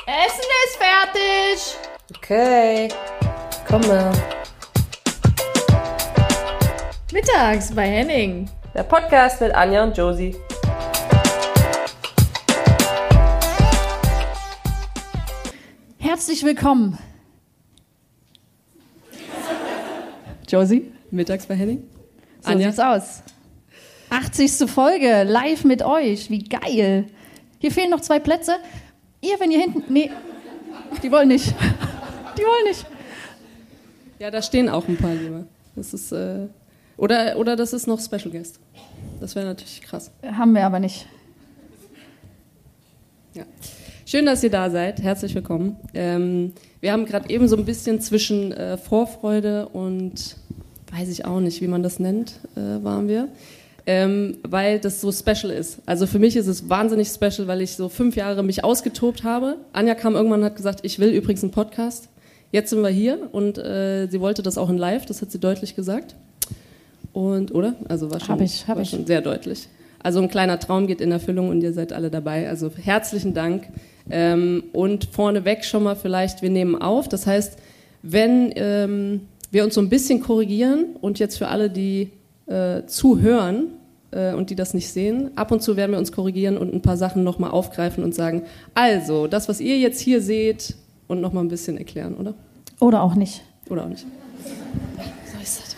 Essen ist fertig. Okay, komme. Mittags bei Henning. Der Podcast mit Anja und Josie. Herzlich willkommen. Josie? Mittags bei Henning. So sieht's aus. 80. Folge, live mit euch. Wie geil. Hier fehlen noch 2 Plätze. Ihr, wenn ihr hinten... Nee, die wollen nicht. Die wollen nicht. Ja, da stehen auch ein paar lieber. Das ist, oder das ist noch Special Guest. Das wäre natürlich krass. Haben wir aber nicht. Ja. Schön, dass ihr da seid. Herzlich willkommen. Wir haben gerade eben so ein bisschen zwischen Vorfreude und weiß ich auch nicht, wie man das nennt, waren wir. Weil das so special ist. Also für mich ist es wahnsinnig special, weil ich so 5 Jahre mich ausgetobt habe. Anja kam irgendwann und hat gesagt, ich will übrigens einen Podcast. Jetzt sind wir hier und sie wollte das auch in live, das hat sie deutlich gesagt. Und, oder? Also war schon sehr deutlich. Also ein kleiner Traum geht in Erfüllung und ihr seid alle dabei. Also herzlichen Dank. Und vorneweg schon mal vielleicht, wir nehmen auf. Das heißt, wenn wir uns so ein bisschen korrigieren und jetzt für alle, die zuhören und die das nicht sehen, ab und zu werden wir uns korrigieren und ein paar Sachen nochmal aufgreifen und sagen, also, das, was ihr jetzt hier seht, und nochmal ein bisschen erklären, oder? Oder auch nicht. Oder auch nicht. So ist das.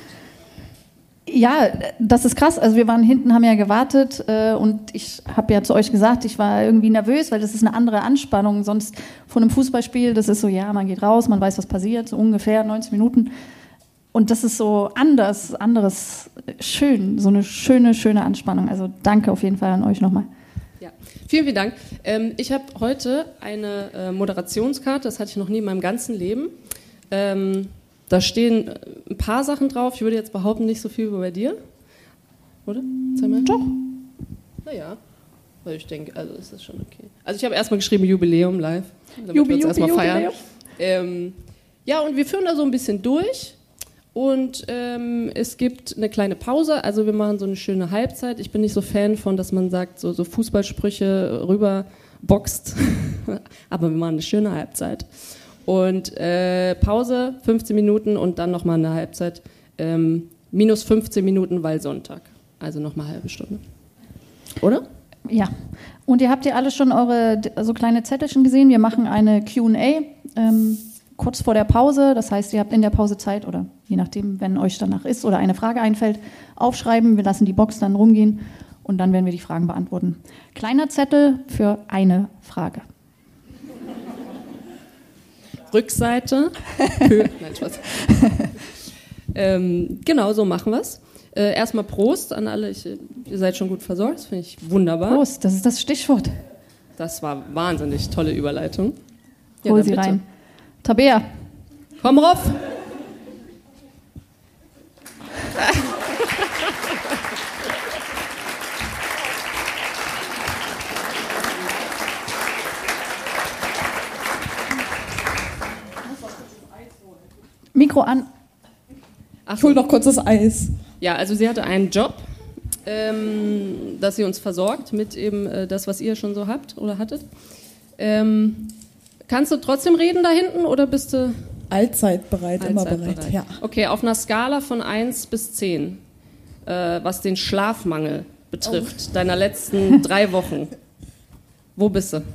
Ja, das ist krass. Also wir waren hinten, haben ja gewartet und ich habe ja zu euch gesagt, ich war irgendwie nervös, weil das ist eine andere Anspannung. Sonst vor einem Fußballspiel, das ist so, ja, man geht raus, man weiß, was passiert, so ungefähr 90 Minuten. Und das ist so anderes, schön, so eine schöne Anspannung. Also danke auf jeden Fall an euch nochmal. Ja, vielen Dank. Ich habe heute eine Moderationskarte, das hatte ich noch nie in meinem ganzen Leben. Da stehen ein paar Sachen drauf. Ich würde jetzt behaupten, nicht so viel wie bei dir. Oder? Zeig mal. Doch. Naja, weil ich denke, also ist das schon okay. Also ich habe erstmal geschrieben Jubiläum live, damit wir uns erstmal feiern. Ja, und wir führen da so ein bisschen durch. Und es gibt eine kleine Pause, also wir machen so eine schöne Halbzeit. Ich bin nicht so Fan von, dass man sagt, so Fußballsprüche rüberboxt, aber wir machen eine schöne Halbzeit. Und Pause, 15 Minuten und dann nochmal eine Halbzeit, minus 15 Minuten, weil Sonntag. Also nochmal eine halbe Stunde. Oder? Ja. Und ihr habt ja alle schon eure so kleine Zettelchen gesehen. Wir machen eine Q&A. Kurz vor der Pause, das heißt, ihr habt in der Pause Zeit oder je nachdem, wenn euch danach ist oder eine Frage einfällt, aufschreiben. Wir lassen die Box dann rumgehen und dann werden wir die Fragen beantworten. Kleiner Zettel für eine Frage. Rückseite. Nein, Spaß. Genau, so machen wir es. Erstmal Prost an alle. Ihr seid schon gut versorgt, das finde ich wunderbar. Prost, das ist das Stichwort. Das war wahnsinnig tolle Überleitung. Ja, hol sie bitte rein. Tabea. Komm rauf. Mikro an. Ich hol noch kurz das Eis. Ja, also sie hatte einen Job, dass sie uns versorgt mit eben das, was ihr schon so habt oder hattet. Kannst du trotzdem reden da hinten oder bist du... Allzeit bereit, immer bereit. Ja. Okay, auf einer Skala von 1 bis 10, was den Schlafmangel betrifft, deiner letzten 3 Wochen, wo bist du?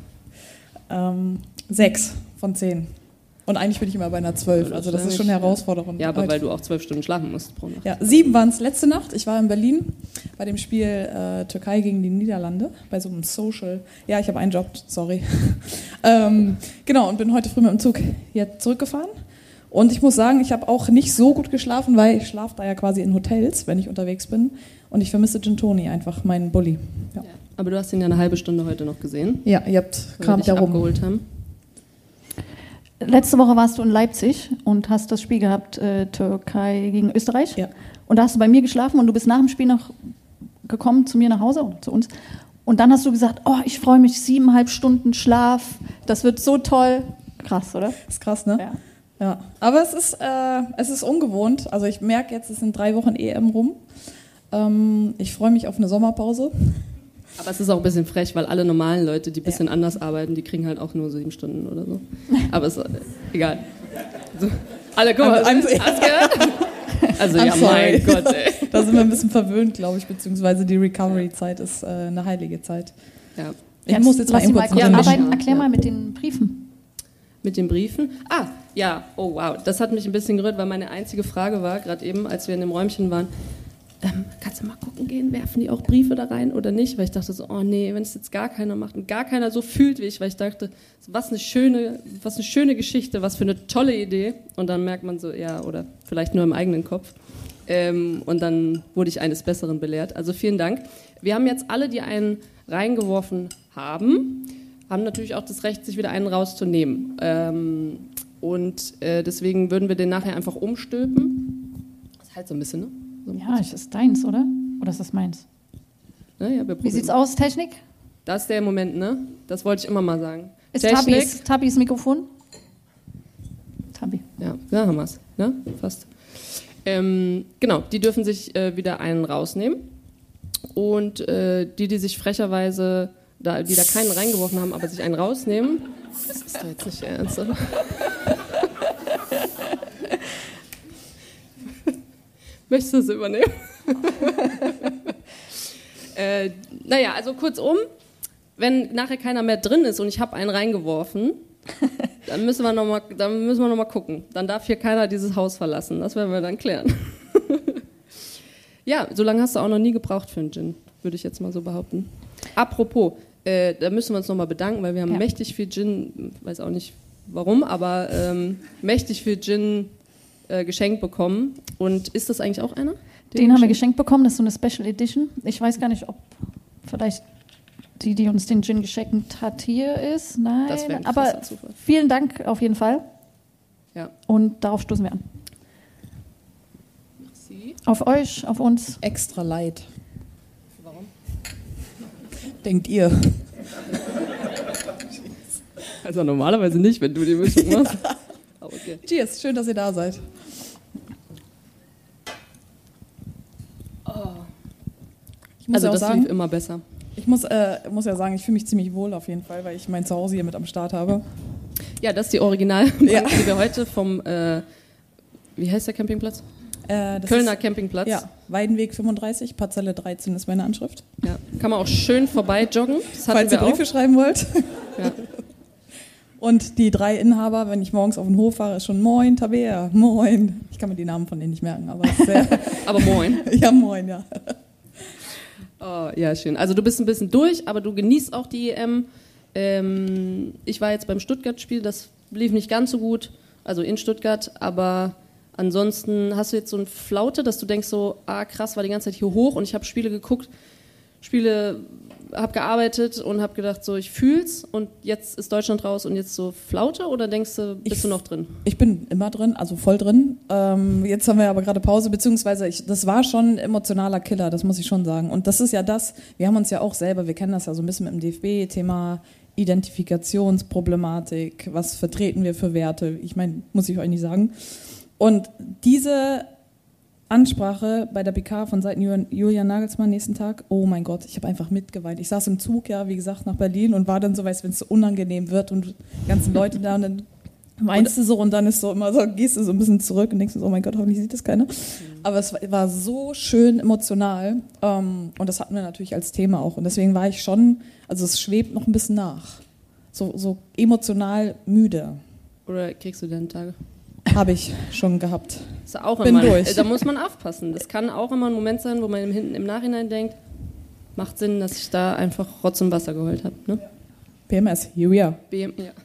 6 von 10. Und eigentlich bin ich immer bei einer 12, also das ist schon eine Herausforderung. Ja, aber weil du auch 12 Stunden schlafen musst pro Nacht. Ja, 7 waren es letzte Nacht. Ich war in Berlin bei dem Spiel Türkei gegen die Niederlande, bei so einem Social. Ja, ich habe einen Job, sorry. Genau, und bin heute früh mit dem Zug jetzt zurückgefahren. Und ich muss sagen, ich habe auch nicht so gut geschlafen, weil ich schlafe da ja quasi in Hotels, wenn ich unterwegs bin. Und ich vermisse Gin Toni einfach, meinen Bulli. Ja. Ja, aber du hast ihn ja eine halbe Stunde heute noch gesehen. Ja, ihr habt kramt ja rum. Abgeholt haben. Letzte Woche warst du in Leipzig und hast das Spiel gehabt, Türkei gegen Österreich. Ja. Und da hast du bei mir geschlafen und du bist nach dem Spiel noch gekommen zu mir nach Hause oder zu uns. Und dann hast du gesagt, oh, ich freue mich, 7,5 Stunden Schlaf, das wird so toll. Krass, oder? Das ist krass, ne? Ja. Ja. Aber es ist ungewohnt. Also ich merke jetzt, es sind 3 Wochen EM rum. Ich freue mich auf eine Sommerpause. Aber es ist auch ein bisschen frech, weil alle normalen Leute, die ein bisschen anders arbeiten, die kriegen halt auch nur 7 Stunden oder so. Aber ist egal. So, alle, guck mal, hast du gehört? Also ja, mein Gott, ey. Da sind wir ein bisschen verwöhnt, glaube ich, beziehungsweise die Recovery-Zeit ist eine heilige Zeit. Ja. Ich muss jetzt mal kurz arbeiten. Erklär mal mit den Briefen. Mit den Briefen? Ah, ja, oh wow, das hat mich ein bisschen gerührt, weil meine einzige Frage war, gerade eben, als wir in dem Räumchen waren, kannst du mal gucken gehen, werfen die auch Briefe da rein oder nicht? Weil ich dachte so, oh nee, wenn es jetzt gar keiner macht und gar keiner so fühlt wie ich, weil ich dachte, was eine schöne Geschichte, was für eine tolle Idee. Und dann merkt man so, ja, oder vielleicht nur im eigenen Kopf. Und dann wurde ich eines Besseren belehrt. Also vielen Dank. Wir haben jetzt alle, die einen reingeworfen haben natürlich auch das Recht, sich wieder einen rauszunehmen. Deswegen würden wir den nachher einfach umstülpen. Das ist halt so ein bisschen, ne? So ja, ist das deins, oder? Oder ist das meins? Ja, wie sieht's aus, Technik? Das ist der Moment, ne? Das wollte ich immer mal sagen. Ist Tabis Mikrofon? Tabi. Ja, da haben wir es, ne? Fast. Genau, die dürfen sich wieder einen rausnehmen. Und die sich frecherweise, die da keinen reingeworfen haben, aber sich einen rausnehmen, das ist doch jetzt nicht ernst, oder? Möchtest du das übernehmen? Naja, also kurzum, wenn nachher keiner mehr drin ist und ich habe einen reingeworfen, dann müssen wir noch mal gucken. Dann darf hier keiner dieses Haus verlassen. Das werden wir dann klären. Ja, so lange hast du auch noch nie gebraucht für einen Gin, würde ich jetzt mal so behaupten. Apropos, da müssen wir uns nochmal bedanken, weil wir haben mächtig viel Gin, weiß auch nicht warum, aber mächtig viel Gin geschenkt bekommen. Und ist das eigentlich auch einer? Den haben wir geschenkt bekommen, das ist so eine Special Edition. Ich weiß gar nicht, ob vielleicht die uns den Gin geschenkt hat, hier ist. Nein, das wäre ein aber Zufall. Vielen Dank auf jeden Fall. Ja. Und darauf stoßen wir an. Merci. Auf euch, auf uns. Extra light. Warum? Denkt ihr? Also normalerweise nicht, wenn du die Mischung machst. Ja. Aber okay. Cheers, schön, dass ihr da seid. Also das lief immer besser. Ich muss ja sagen, ich fühle mich ziemlich wohl auf jeden Fall, weil ich mein Zuhause hier mit am Start habe. Ja, das ist die Original, die wir heute vom, wie heißt der Campingplatz? Kölner Campingplatz. Ja, Weidenweg 35, Parzelle 13 ist meine Anschrift. Ja, kann man auch schön vorbei joggen. Falls ihr Briefe schreiben wollt. Ja. Und die 3 Inhaber, wenn ich morgens auf den Hof fahre, ist schon Moin, Tabea, Moin. Ich kann mir die Namen von denen nicht merken, aber aber Moin. Ja, Moin, ja. Oh, ja, schön. Also du bist ein bisschen durch, aber du genießt auch die EM. Ich war jetzt beim Stuttgart-Spiel, das lief nicht ganz so gut, also in Stuttgart, aber ansonsten hast du jetzt so eine Flaute, dass du denkst so, krass, war die ganze Zeit hier hoch und ich habe Spiele geguckt, habe gearbeitet und habe gedacht, so, ich fühl's und jetzt ist Deutschland raus und jetzt so Flaute oder denkst du, bist du noch drin? Ich bin immer drin, also voll drin. Jetzt haben wir aber gerade Pause, beziehungsweise das war schon ein emotionaler Killer, das muss ich schon sagen. Und das ist ja wir haben uns ja auch selber, wir kennen das ja so ein bisschen mit dem DFB-Thema Identifikationsproblematik, was vertreten wir für Werte, ich meine, muss ich euch nicht sagen. Und diese Ansprache bei der PK von Seiten Julian Nagelsmann nächsten Tag, oh mein Gott, ich habe einfach mitgeweint. Ich saß im Zug, ja, wie gesagt, nach Berlin und war dann so, weißt, wenn es so unangenehm wird und die ganzen Leute da und dann weinst du so und dann ist so immer so, gehst du so ein bisschen zurück und denkst so, oh mein Gott, hoffentlich sieht das keiner. Aber es war so schön emotional und das hatten wir natürlich als Thema auch und deswegen war ich schon, also es schwebt noch ein bisschen nach. So emotional müde. Oder kriegst du deine Tage? Habe ich schon gehabt. Ist auch Bin immer, durch. Da muss man aufpassen. Das kann auch immer ein Moment sein, wo man hinten im Nachhinein denkt, macht Sinn, dass ich da einfach Rotz und Wasser geheult habe. Ne? PMS, here we are. Ja.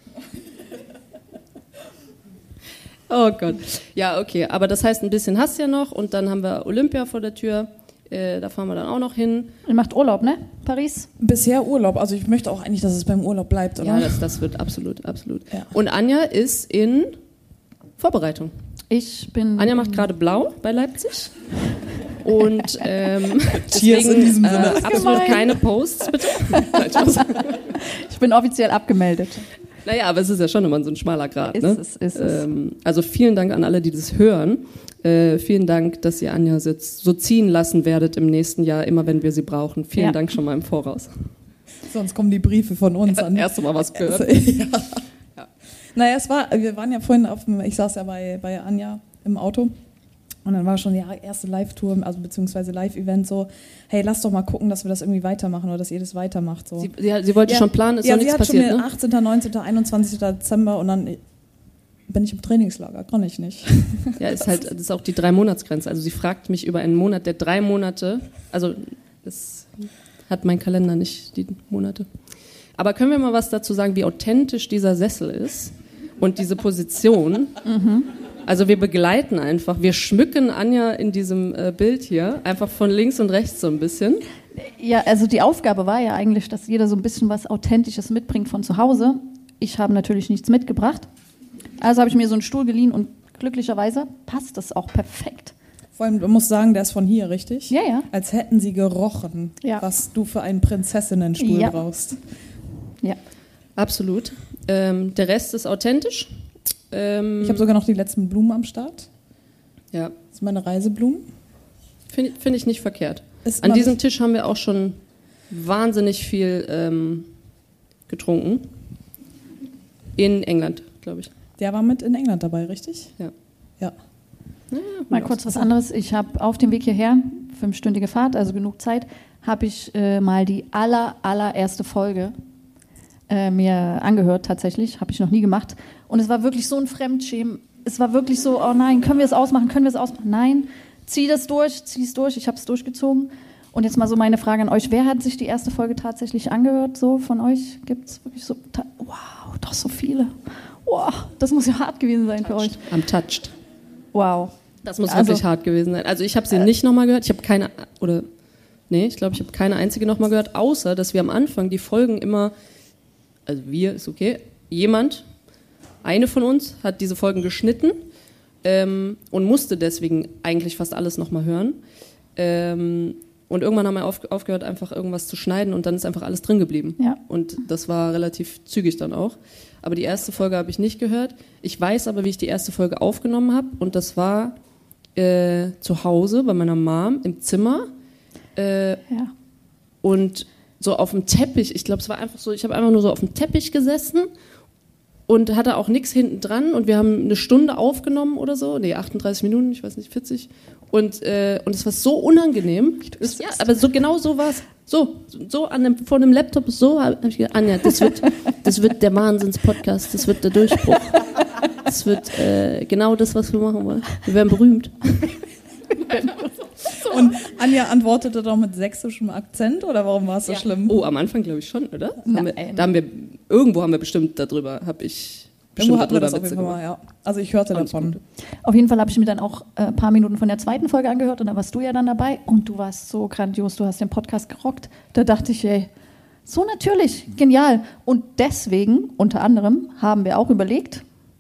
Oh Gott. Ja, okay. Aber das heißt, ein bisschen hast du ja noch und dann haben wir Olympia vor der Tür. Da fahren wir dann auch noch hin. Ihr macht Urlaub, ne? Paris? Bisher Urlaub. Also ich möchte auch eigentlich, dass es beim Urlaub bleibt, oder? Ja, das wird absolut. Ja. Und Anja ist in Vorbereitung. Anja macht gerade blau bei Leipzig. Und deswegen in diesem Sinne. absolut keine Posts, bitte. Ich bin offiziell abgemeldet. Naja, aber es ist ja schon immer so ein schmaler Grat. Ist es. Also vielen Dank an alle, die das hören. Vielen Dank, dass ihr Anja jetzt so ziehen lassen werdet im nächsten Jahr, immer wenn wir sie brauchen. Vielen Dank schon mal im Voraus. Sonst kommen die Briefe von uns an. Erst mal was gehört. Ja. Naja, wir waren ja vorhin ich saß ja bei Anja im Auto. Und dann war schon die erste Live-Tour, also beziehungsweise Live-Event so, hey, lass doch mal gucken, dass wir das irgendwie weitermachen oder dass ihr das weitermacht. So. Sie wollte schon planen, ist noch nichts passiert, Ja, sie ne? hat schon 18., 19., 21. Dezember und dann bin ich im Trainingslager, kann ich nicht. Ja, das ist auch die 3-Monats-Grenze. Also sie fragt mich über einen Monat, der 3 Monate, also das hat mein Kalender nicht, die Monate. Aber können wir mal was dazu sagen, wie authentisch dieser Sessel ist und diese Position? Also wir begleiten einfach, wir schmücken Anja in diesem Bild hier, einfach von links und rechts so ein bisschen. Ja, also die Aufgabe war ja eigentlich, dass jeder so ein bisschen was Authentisches mitbringt von zu Hause. Ich habe natürlich nichts mitgebracht. Also habe ich mir so einen Stuhl geliehen und glücklicherweise passt das auch perfekt. Vor allem, du musst sagen, der ist von hier, richtig? Ja, ja. Als hätten sie gerochen, was du für einen Prinzessinnenstuhl brauchst. Ja. Absolut. Der Rest ist authentisch. Ich habe sogar noch die letzten Blumen am Start. Ja. Das sind meine Reiseblumen. Finde ich nicht verkehrt. An diesem Tisch haben wir auch schon wahnsinnig viel getrunken. In England, glaube ich. Der war mit in England dabei, richtig? Ja. Ja. Mal kurz was anderes. Ich habe auf dem Weg hierher, 5-stündige Fahrt, also genug Zeit, habe ich mal die allererste Folge mir angehört, tatsächlich. Habe ich noch nie gemacht. Und es war wirklich so ein Fremdschämen. Es war wirklich so, oh nein, können wir es ausmachen? Nein, zieh es durch. Ich habe es durchgezogen. Und jetzt mal so meine Frage an euch. Wer hat sich die erste Folge tatsächlich angehört? So von euch? Gibt es wirklich so, wow, doch so viele. Wow, das muss ja hart gewesen sein für euch. Am Touched. Wow. Das muss wirklich hart gewesen sein. Also ich habe sie nicht nochmal gehört. Ich habe keine einzige nochmal gehört, außer, dass wir am Anfang die Folgen immer, also wir, ist okay, eine von uns hat diese Folgen geschnitten und musste deswegen eigentlich fast alles nochmal hören. Und irgendwann haben wir aufgehört, einfach irgendwas zu schneiden und dann ist einfach alles drin geblieben. Ja. Und das war relativ zügig dann auch. Aber die erste Folge habe ich nicht gehört. Ich weiß aber, wie ich die erste Folge aufgenommen habe und das war zu Hause bei meiner Mom im Zimmer und so auf dem Teppich. Ich glaube, es war einfach so, ich habe einfach nur so auf dem Teppich gesessen und hatte auch nichts hinten dran und wir haben eine Stunde aufgenommen oder so, 38 Minuten, ich weiß nicht, 40 und es war so unangenehm. Ja, aber so genau so war es. So vor einem Laptop, so habe ich gedacht, Anja, das wird der Wahnsinns-Podcast, das wird der Durchbruch. Das wird genau das, was wir machen wollen. Wir werden berühmt. Und Anja antwortete doch mit sächsischem Akzent, oder warum war es so schlimm? Oh, am Anfang glaube ich schon, oder? Irgendwo haben wir bestimmt darüber, Irgendwo hatten wir das auf jeden Fall mal, ja. Also ich hörte davon. Gut. Auf jeden Fall habe ich mir dann auch ein paar Minuten von der zweiten Folge angehört und da warst du ja dann dabei und du warst so grandios, du hast den Podcast gerockt. Da dachte ich, ey, so natürlich, genial. Und deswegen, unter anderem, haben wir auch überlegt,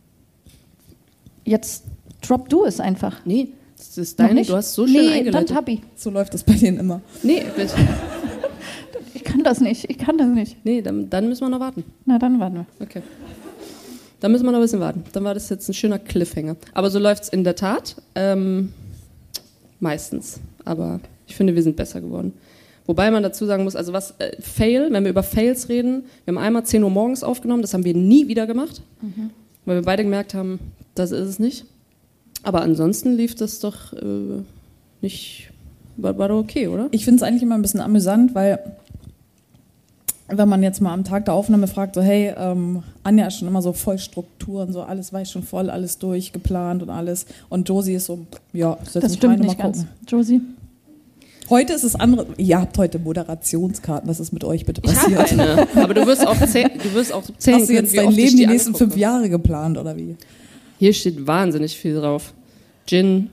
jetzt drop du es einfach. Nee, das ist deine, du hast so schön eingeleitet. Dann Tabi. So läuft das bei denen immer. Nee, bitte. Ich kann das nicht. Nee, dann müssen wir noch warten. Na, dann warten wir. Okay. Dann müssen wir noch ein bisschen warten. Dann war das jetzt ein schöner Cliffhanger. Aber so läuft es in der Tat. Meistens. Aber ich finde, wir sind besser geworden. Wobei man dazu sagen muss, also wenn wir über Fails reden, wir haben einmal 10 Uhr morgens aufgenommen, das haben wir nie wieder gemacht, weil wir beide gemerkt haben, das ist es nicht. Aber ansonsten lief das doch nicht, war doch okay, oder? Ich finde es eigentlich immer ein bisschen amüsant, weil wenn man jetzt mal am Tag der Aufnahme fragt, so hey, Anja ist schon immer so voll Struktur und so, alles weiß schon voll, alles durchgeplant und alles. Und Josie ist so, ja, das stimmt nicht ganz. Josie? Heute ist es andere. Ihr habt heute Moderationskarten. Was ist mit euch bitte passiert? Ich habe eine. Aber du wirst auch zählen. Hast du jetzt dein Leben die nächsten 5 Jahre geplant, oder wie? Hier steht wahnsinnig viel drauf. Gin.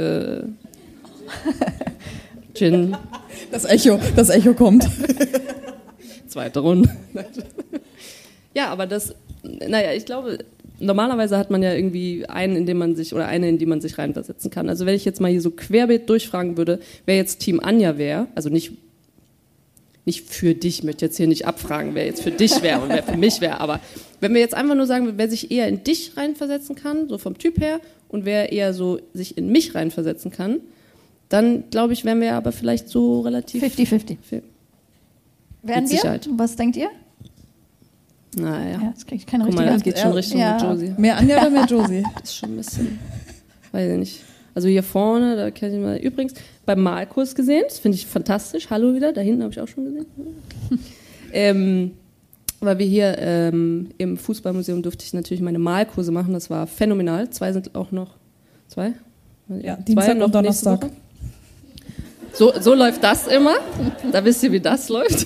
Das Echo kommt. Zweite Runde. Ja, aber ich glaube, normalerweise hat man ja irgendwie eine, in die man sich reinversetzen kann. Also wenn ich jetzt mal hier so querbeet durchfragen würde, wer jetzt Team Anja wäre, also nicht nicht für dich, ich möchte jetzt hier nicht abfragen, wer jetzt für dich wäre und wer für mich wäre, aber wenn wir jetzt einfach nur sagen, wer sich eher in dich reinversetzen kann, so vom Typ her, und wer eher so sich in mich reinversetzen kann, dann glaube ich, wären wir aber vielleicht so relativ... 50-50. Werden wir? Sicherheit. Was denkt ihr? Naja. Ja, jetzt kriege ich keine Guck mal, richtige das geht schon Richtung Ja. Josie. Mehr Anja oder mehr Josie? Das ist schon ein bisschen, weiß ich nicht. Also hier vorne, da kenne ich mal, übrigens beim Malkurs gesehen, das finde ich fantastisch. Hallo wieder, da hinten habe ich auch schon gesehen. Weil wir hier im Fußballmuseum durfte ich natürlich meine Malkurse machen, das war phänomenal. 2 sind auch noch, 2? Ja, 2 Dienstag noch und Donnerstag. nächste Woche. So läuft das immer. Da wisst ihr, wie das läuft.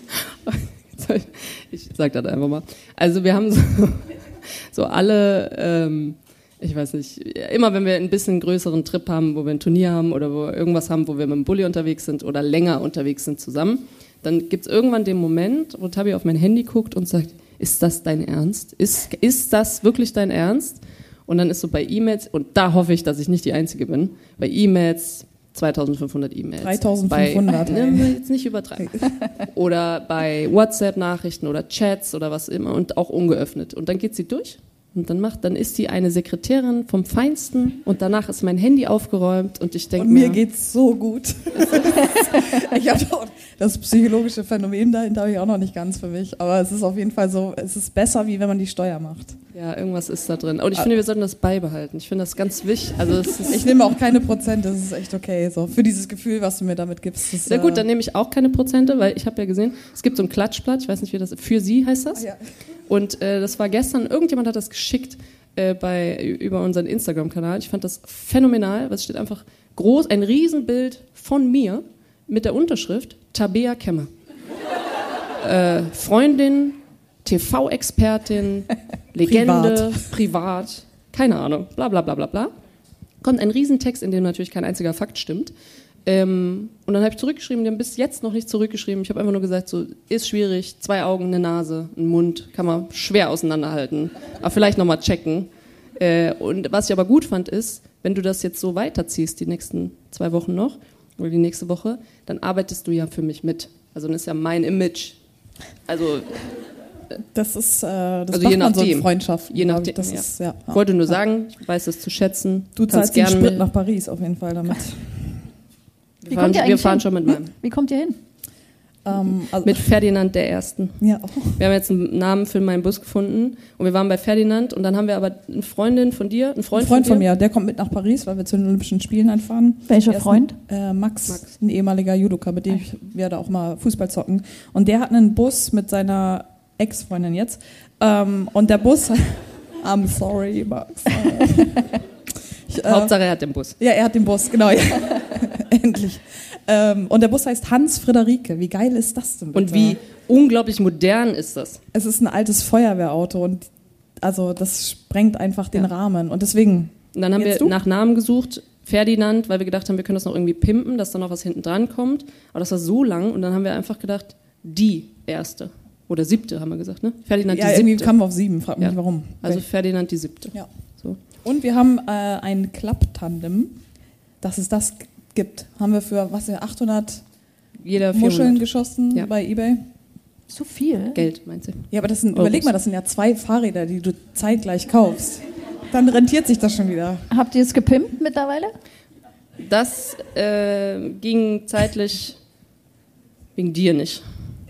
Ich sag das einfach mal. Also wir haben so alle, ich weiß nicht, immer wenn wir ein bisschen größeren Trip haben, wo wir ein Turnier haben oder wo wir irgendwas haben, wo wir mit dem Bulli unterwegs sind oder länger unterwegs sind zusammen, dann gibt es irgendwann den Moment, wo Tabi auf mein Handy guckt und sagt, ist das dein Ernst? Ist das wirklich dein Ernst? Und dann ist so bei E-Mails, und da hoffe ich, dass ich nicht die Einzige bin, bei E-Mails 2500 E-Mails. 3500. Jetzt nicht übertreiben. Oder bei WhatsApp-Nachrichten oder Chats oder was immer und auch ungeöffnet. Und dann geht sie durch und dann ist sie eine Sekretärin vom Feinsten und danach ist mein Handy aufgeräumt und ich denke mir... Und mir geht's so gut. Ich habe das psychologische Phänomen dahinter habe ich auch noch nicht ganz für mich, aber es ist auf jeden Fall so, es ist besser, wie wenn man die Steuer macht. Ja, irgendwas ist da drin. Und ich finde, wir sollten das beibehalten. Ich finde das ganz wichtig. Also ich nehme auch keine Prozente, das ist echt okay. So, für dieses Gefühl, was du mir damit gibst. Das, sehr gut, dann nehme ich auch keine Prozente, weil ich habe ja gesehen, es gibt so ein Klatschblatt, ich weiß nicht, wie das für sie heißt das. Ja. Und das war gestern, irgendjemand hat das geschickt über unseren Instagram-Kanal. Ich fand das phänomenal, weil es steht einfach groß, ein Riesenbild von mir mit der Unterschrift Tabea Kemmer. Freundin, TV-Expertin, Legende, privat, keine Ahnung, bla bla bla bla bla. Kommt ein Riesentext, in dem natürlich kein einziger Fakt stimmt. Und dann habe ich zurückgeschrieben, die haben bis jetzt noch nicht zurückgeschrieben. Ich habe einfach nur gesagt, so ist schwierig, 2 Augen, eine Nase, ein Mund, kann man schwer auseinanderhalten. Aber vielleicht nochmal checken. Und was ich aber gut fand ist, wenn du das jetzt so weiterziehst, die nächsten 2 Wochen noch, oder die nächste Woche, dann arbeitest du ja für mich mit. Also dann ist ja mein Image. Also das ist, das also macht je man so in nachdem. Freundschaften. Je nachdem, das ja. ist, ja. Ich wollte nur sagen, ich weiß es zu schätzen. Du zahlst den Sprit nach Paris auf jeden Fall damit. Wir fahren schon mit meinem. Wie kommt ihr hin? Also mit Ferdinand der Ersten. Ja. Wir haben jetzt einen Namen für meinen Bus gefunden und wir waren bei Ferdinand und dann haben wir aber eine Freundin von dir, einen Freund von mir, der kommt mit nach Paris, weil wir zu den Olympischen Spielen einfahren. Welcher Freund? Max, ein ehemaliger Judoka, mit dem wir da auch mal Fußball zocken. Und der hat einen Bus mit seiner Ex-Freundin jetzt. Und der Bus, I'm sorry, Max. Hauptsache er hat den Bus. Ja, er hat den Bus, genau. Ja. Endlich. Und der Bus heißt Hans Friederike. Wie geil ist das denn bitte? Und wie unglaublich modern ist das? Es ist ein altes Feuerwehrauto und also das sprengt einfach den Rahmen. Und deswegen. Und dann haben wir nach Namen gesucht, Ferdinand, weil wir gedacht haben, wir können das noch irgendwie pimpen, dass da noch was hinten dran kommt. Aber das war so lang und dann haben wir einfach gedacht, die Erste. Oder 7. haben wir gesagt, ne? Ferdinand die 7. Ja, irgendwie kamen wir auf 7, frag mich nicht warum. Also Ferdinand die 7. Ja. So. Und wir haben ein Klapptandem, dass es das gibt. Haben wir für, 800 Jeder 400. Muscheln geschossen bei eBay. So viel? Geld, meinst du? Ja, aber überleg mal, das sind ja 2 Fahrräder, die du zeitgleich kaufst. Dann rentiert sich das schon wieder. Habt ihr es gepimpt mittlerweile? Das ging zeitlich wegen dir nicht.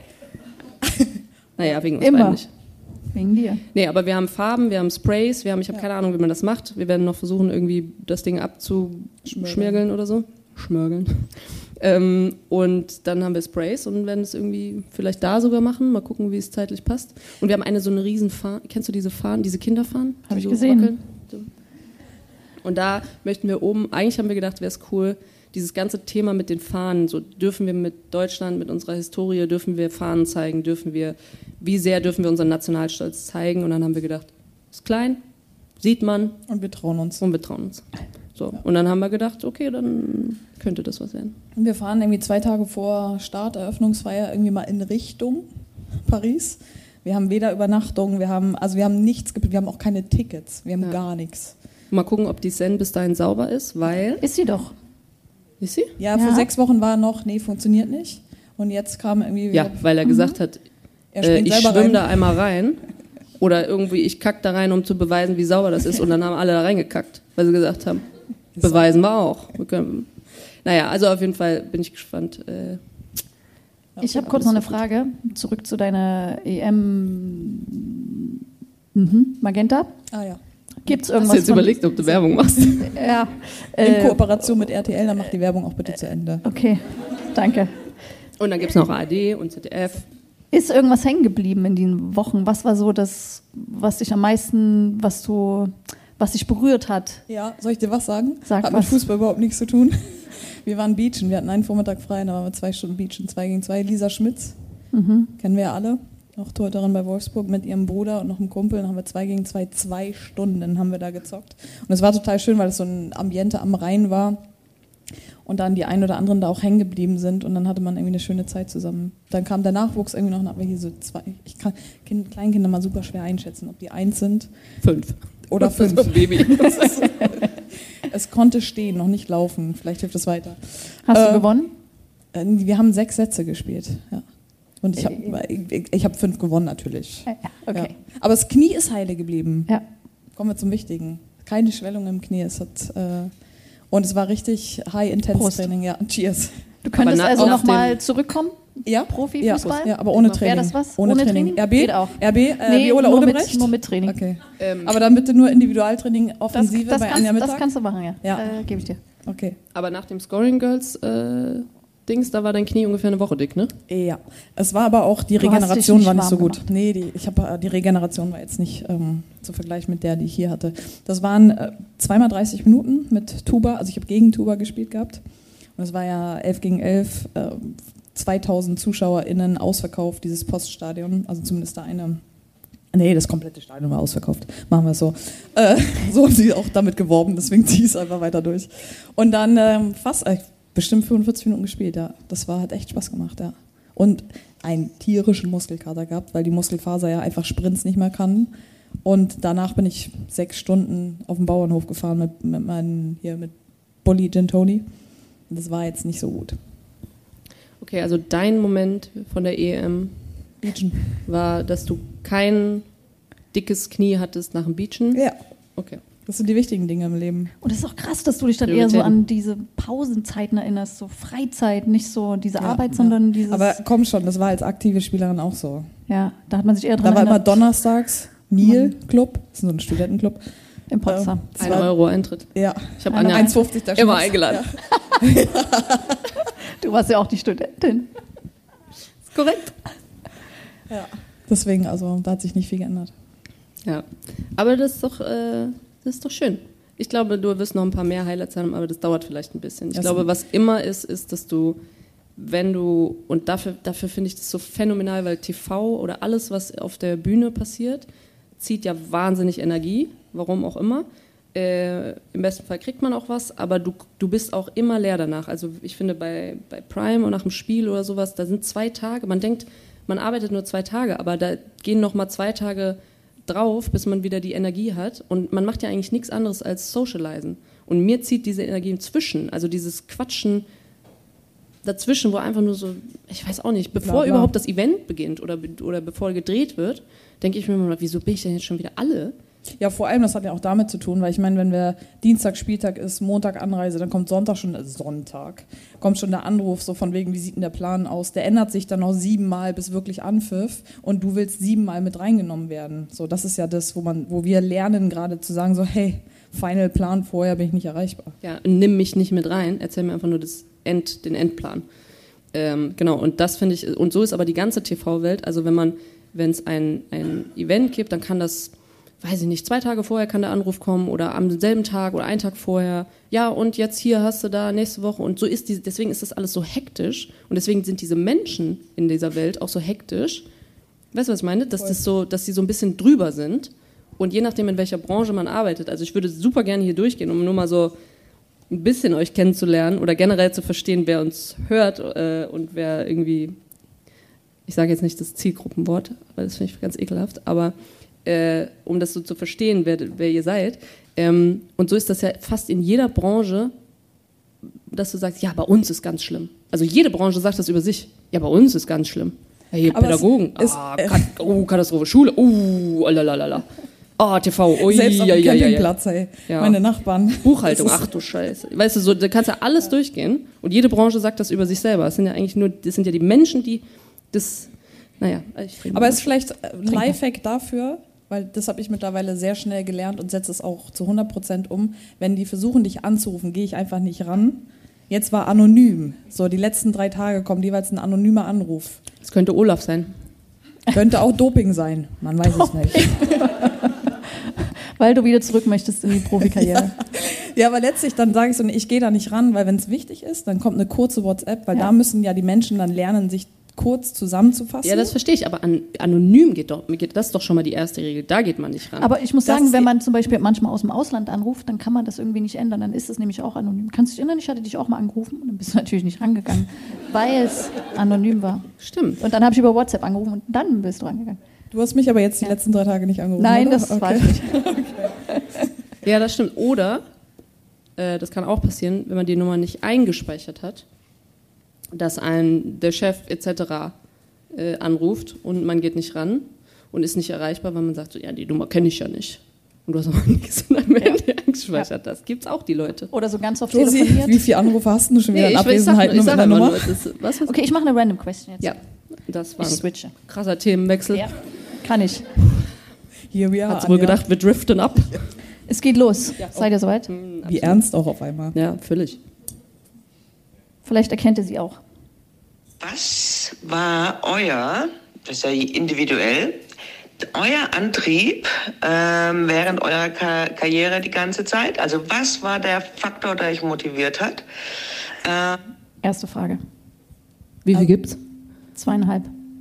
Naja, wegen uns beiden nicht. Wegen dir. Nee, aber wir haben Farben, wir haben Sprays, ich habe keine Ahnung, wie man das macht. Wir werden noch versuchen, irgendwie das Ding abzuschmirgeln oder so. Schmörgeln. Und dann haben wir Sprays und werden es irgendwie vielleicht da sogar machen. Mal gucken, wie es zeitlich passt. Und wir haben so eine riesen Fahne. Kennst du diese Fahnen, diese Kinderfahnen? Habe ich gesehen. Wackeln? So. Und da möchten wir oben, eigentlich haben wir gedacht, wäre es cool, dieses ganze Thema mit den Fahnen, so dürfen wir mit Deutschland, mit unserer Historie, dürfen wir Fahnen zeigen, wie sehr dürfen wir unseren Nationalstolz zeigen? Und dann haben wir gedacht, ist klein, sieht man. Und wir trauen uns. So. Und dann haben wir gedacht, okay, dann könnte das was werden. Und wir fahren irgendwie 2 Tage vor Start, Eröffnungsfeier, irgendwie mal in Richtung Paris. Wir haben weder Übernachtung, wir haben nichts, wir haben auch keine Tickets, wir haben gar nichts. Mal gucken, ob die Seine bis dahin sauber ist, weil... Ist sie doch. Ist sie? Ja, vor 6 Wochen war noch, nee, funktioniert nicht. Und jetzt kam irgendwie Ja, weil er gesagt hat, er springt ich selber schwimme rein. da einmal rein oder irgendwie ich kack da rein, um zu beweisen, wie sauber das ist und dann haben alle da reingekackt, weil sie gesagt haben, beweisen wir auch. Wir können, naja, also auf jeden Fall bin ich gespannt. Ich habe kurz noch eine Frage, zurück zu deiner EM Magenta. Ah ja. Gibt es Hast irgendwas du jetzt von- überlegt, ob du Werbung machst? Ja. In Kooperation mit RTL, dann macht die Werbung auch bitte zu Ende. Okay, danke. Und dann gibt es noch ARD und ZDF. Ist irgendwas hängen geblieben in den Wochen? Was war so das, was dich am meisten, was dich berührt hat? Ja, soll ich dir was sagen? Sag Hat was. mit Fußball überhaupt nichts zu tun. Wir waren beachen, wir hatten einen Vormittag frei, da waren wir 2 Stunden beachen, 2 gegen 2. Lisa Schmitz, kennen wir ja alle, auch Torhüterin bei Wolfsburg, mit ihrem Bruder und noch einem Kumpel. Dann haben wir 2 gegen 2, 2 Stunden haben wir da gezockt. Und es war total schön, weil es so ein Ambiente am Rhein war und dann die einen oder anderen da auch hängen geblieben sind und dann hatte man irgendwie eine schöne Zeit zusammen. Dann kam der Nachwuchs irgendwie noch, aber hier so 2. Ich kann Kleinkinder mal super schwer einschätzen, ob die 1 sind 5. oder 5. Das ist ein Baby. Es konnte stehen, noch nicht laufen. Vielleicht hilft es weiter. Hast du gewonnen? Wir haben 6 Sätze gespielt. Ja. Und ich hab 5 gewonnen natürlich. Ja, okay. Ja. Aber das Knie ist heile geblieben. Ja. Kommen wir zum Wichtigen. Keine Schwellung im Knie. Und es war richtig High-Intense-Training. Ja, cheers. Du könntest Aber also nach nochmal zurückkommen? Ja, Profifußball? ja, aber ohne Training. Wäre das was? Ohne Training. RB? Geht auch. RB, Nee, Viola nur Odebrecht? nur mit Training. Okay. Aber dann bitte nur Individualtraining, Offensive bei Anja Mittag? Das kannst du machen, ja. Ja. Gebe ich dir. Okay. Aber nach dem Scoring Girls Dings, da war dein Knie ungefähr eine Woche dick, ne? Ja, es war aber auch, die Du hast Regeneration dich nicht war nicht so warm gut. gemacht. Nee, die Regeneration war jetzt nicht zu vergleichen mit der, die ich hier hatte. Das waren 2x 30 Minuten mit Tuba, also ich habe gegen Tuba gespielt gehabt. Und es war ja 11 gegen 11, 2000 ZuschauerInnen ausverkauft, dieses Poststadion, also zumindest da eine. Nee, das komplette Stadion war ausverkauft. Machen wir es so. So haben sie auch damit geworben, deswegen ziehe ich es einfach weiter durch. Und dann bestimmt 45 Minuten gespielt, ja. Hat echt Spaß gemacht, ja. Und einen tierischen Muskelkater gehabt, weil die Muskelfaser ja einfach Sprints nicht mehr kann. Und danach bin ich 6 Stunden auf dem Bauernhof gefahren mit Bulli Gin Tony. Das war jetzt nicht so gut. Okay, also dein Moment von der EM Beachen. war, dass du kein dickes Knie hattest nach dem Beachen? Ja, Okay. das sind die wichtigen Dinge im Leben. Und es ist auch krass, dass du dich dann eher so Prioritäten. an diese Pausenzeiten erinnerst, so Freizeit, nicht so diese Arbeit, sondern dieses. Aber komm schon, das war als aktive Spielerin auch so. Ja, da hat man sich eher Da dran war immer erinnert. donnerstags Nil Club, das ist so ein Studentenclub. In Potsdam. 1 Euro Eintritt. Ja, Ich habe Eine Anja 1,50 da immer Schnaps. eingeladen. Du warst ja auch die Studentin. Korrekt. Ja. Deswegen, also da hat sich nicht viel geändert. Ja, aber das ist doch schön. Ich glaube, du wirst noch ein paar mehr Highlights haben, aber das dauert vielleicht ein bisschen. Ich Das- glaube, was immer ist, dass du, und dafür finde ich das so phänomenal, weil TV oder alles, was auf der Bühne passiert, zieht ja wahnsinnig Energie, warum auch immer. Im besten Fall kriegt man auch was, aber du bist auch immer leer danach. Also ich finde bei Prime und nach dem Spiel oder sowas, da sind 2 Tage, man denkt, man arbeitet nur 2 Tage, aber da gehen noch mal 2 Tage drauf, bis man wieder die Energie hat. Und man macht ja eigentlich nichts anderes als socialisen. Und mir zieht diese Energie inzwischen, also dieses Quatschen dazwischen, wo einfach nur so, ich weiß auch nicht, bevor Bla. überhaupt das Event beginnt oder bevor gedreht wird, denke ich mir immer, wieso bin ich denn jetzt schon wieder alle? Ja, vor allem, das hat ja auch damit zu tun, weil ich meine, wenn wir Dienstag Spieltag ist, Montag Anreise, dann kommt kommt schon der Anruf so von wegen, wie sieht denn der Plan aus? Der ändert sich dann noch 7 Mal bis wirklich Anpfiff und du willst 7 Mal mit reingenommen werden. So, das ist ja das, wo wir lernen gerade zu sagen so, hey, Final Plan, vorher bin ich nicht erreichbar. Ja, nimm mich nicht mit rein, erzähl mir einfach nur den Endplan. Genau, und das finde ich, und so ist aber die ganze TV-Welt, also wenn es ein Event gibt, dann kann das, weiß ich nicht, 2 Tage vorher kann der Anruf kommen oder am selben Tag oder einen Tag vorher, ja und jetzt hier hast du da nächste Woche und so deswegen ist das alles so hektisch und deswegen sind diese Menschen in dieser Welt auch so hektisch. Weißt du, was ich meine? Dass sie so ein bisschen drüber sind und je nachdem, in welcher Branche man arbeitet, also ich würde super gerne hier durchgehen, um nur mal so ein bisschen euch kennenzulernen oder generell zu verstehen, wer uns hört und wer irgendwie, ich sage jetzt nicht das Zielgruppenwort, weil das finde ich ganz ekelhaft, aber um das so zu verstehen, wer ihr seid. Und so ist das ja fast in jeder Branche, dass du sagst, ja, bei uns ist ganz schlimm. Also jede Branche sagt das über sich. Ja, bei uns ist ganz schlimm. Ja, hier Aber Pädagogen. Katastrophe. Schule. Lalalala. TV. Oh, Selbst auf dem Campingplatz, ey. Ja. Meine Nachbarn. Buchhaltung, ach du Scheiße. Weißt du, so, da kannst du alles durchgehen und jede Branche sagt das über sich selber. Das sind ja die Menschen, die das, Aber es ist vielleicht ein Lifehack dafür, weil das habe ich mittlerweile sehr schnell gelernt und setze es auch zu 100% um. Wenn die versuchen, dich anzurufen, gehe ich einfach nicht ran. Jetzt war anonym. So, die letzten 3 Tage kommt jeweils ein anonymer Anruf. Das könnte Olaf sein. Könnte auch Doping sein, man weiß es nicht. Weil du wieder zurück möchtest in die Profikarriere. Ja, aber letztlich dann sage ich so, ich gehe da nicht ran, weil wenn es wichtig ist, dann kommt eine kurze WhatsApp, weil da müssen ja die Menschen dann lernen, sich kurz zusammenzufassen. Ja, das verstehe ich, aber anonym geht das ist doch schon mal die erste Regel, da geht man nicht ran. Aber ich muss sagen, wenn man zum Beispiel manchmal aus dem Ausland anruft, dann kann man das irgendwie nicht ändern, dann ist es nämlich auch anonym. Kannst du dich erinnern, ich hatte dich auch mal angerufen und dann bist du natürlich nicht rangegangen, weil es anonym war. Stimmt. Und dann habe ich über WhatsApp angerufen und dann bist du rangegangen. Du hast mich aber jetzt die letzten 3 Tage nicht angerufen, Nein, oder? das weiß ich nicht. Ja, das stimmt. Oder, das kann auch passieren, wenn man die Nummer nicht eingespeichert hat, dass der Chef etc. Anruft und man geht nicht ran und ist nicht erreichbar, weil man sagt, so, ja, die Nummer kenne ich ja nicht. Und du hast aber nichts in deinem Handy eingespeichert. Das gibt's auch, die Leute. Oder so ganz oft Josi, telefoniert. wie viele Anrufe hast du schon wieder in ich Abwesenheit sag mit der Nummer? was Okay, ich mache eine Random Question jetzt. Ja, das war Ich ein switche. krasser Themenwechsel. Ja, kann ich. Hier wir Hat's wohl gedacht, wir driften ab. Es geht los. Seid ihr soweit? Wie ernst auch auf einmal. Ja, völlig. Vielleicht erkennt ihr sie auch. Was war das ist ja individuell, euer Antrieb während eurer Karriere die ganze Zeit? Also was war der Faktor, der euch motiviert hat? Erste Frage. Wie viel gibt's? 2,5.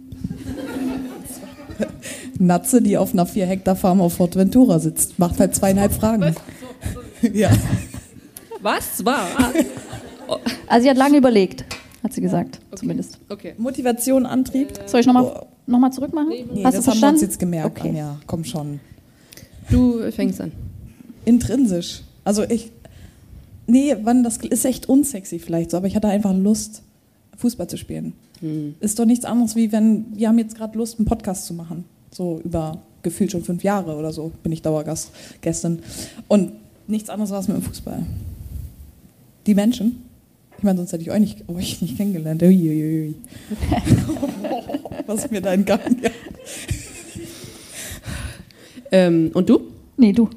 Natze, die auf einer 4 Hektar Farm auf Fortventura sitzt, macht halt 2,5 Fragen. Ja. Was war? Also sie hat lange überlegt, hat sie gesagt, zumindest. Okay. Motivation, Antrieb. Soll ich nochmal zurück machen? Nee, Hast du das haben wir verstanden? uns jetzt gemerkt. Okay. Ja, komm schon. Du fängst an. Intrinsisch. Also das ist echt unsexy vielleicht so, aber ich hatte einfach Lust, Fußball zu spielen. Ist doch nichts anderes, wie wenn, wir haben jetzt gerade Lust, einen Podcast zu machen. So über gefühlt schon 5 Jahre oder so bin ich Dauergast gestern. Und nichts anderes war es mit dem Fußball. Die Menschen, ich meine, sonst hätte ich euch nicht kennengelernt. Uiuiui. Was ist mir da entgangen? Ja. Und du? Nee, du.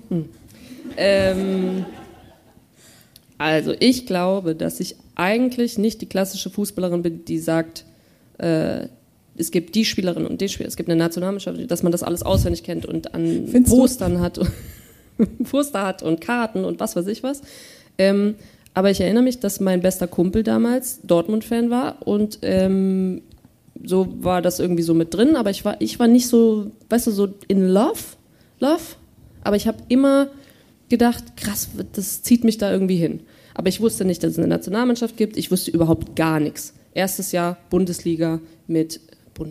Also ich glaube, dass ich eigentlich nicht die klassische Fußballerin bin, die sagt, es gibt die Spielerin und den Spieler, es gibt eine Nationalmannschaft, dass man das alles auswendig kennt und an Postern hat, Poster hat und Karten und was weiß ich was. Aber ich erinnere mich, dass mein bester Kumpel damals Dortmund-Fan war und so war das irgendwie so mit drin, aber ich war nicht so, weißt du, so in Love, aber ich habe immer gedacht, krass, das zieht mich da irgendwie hin. Aber ich wusste nicht, dass es eine Nationalmannschaft gibt, ich wusste überhaupt gar nichts. Erstes Jahr Bundesliga mit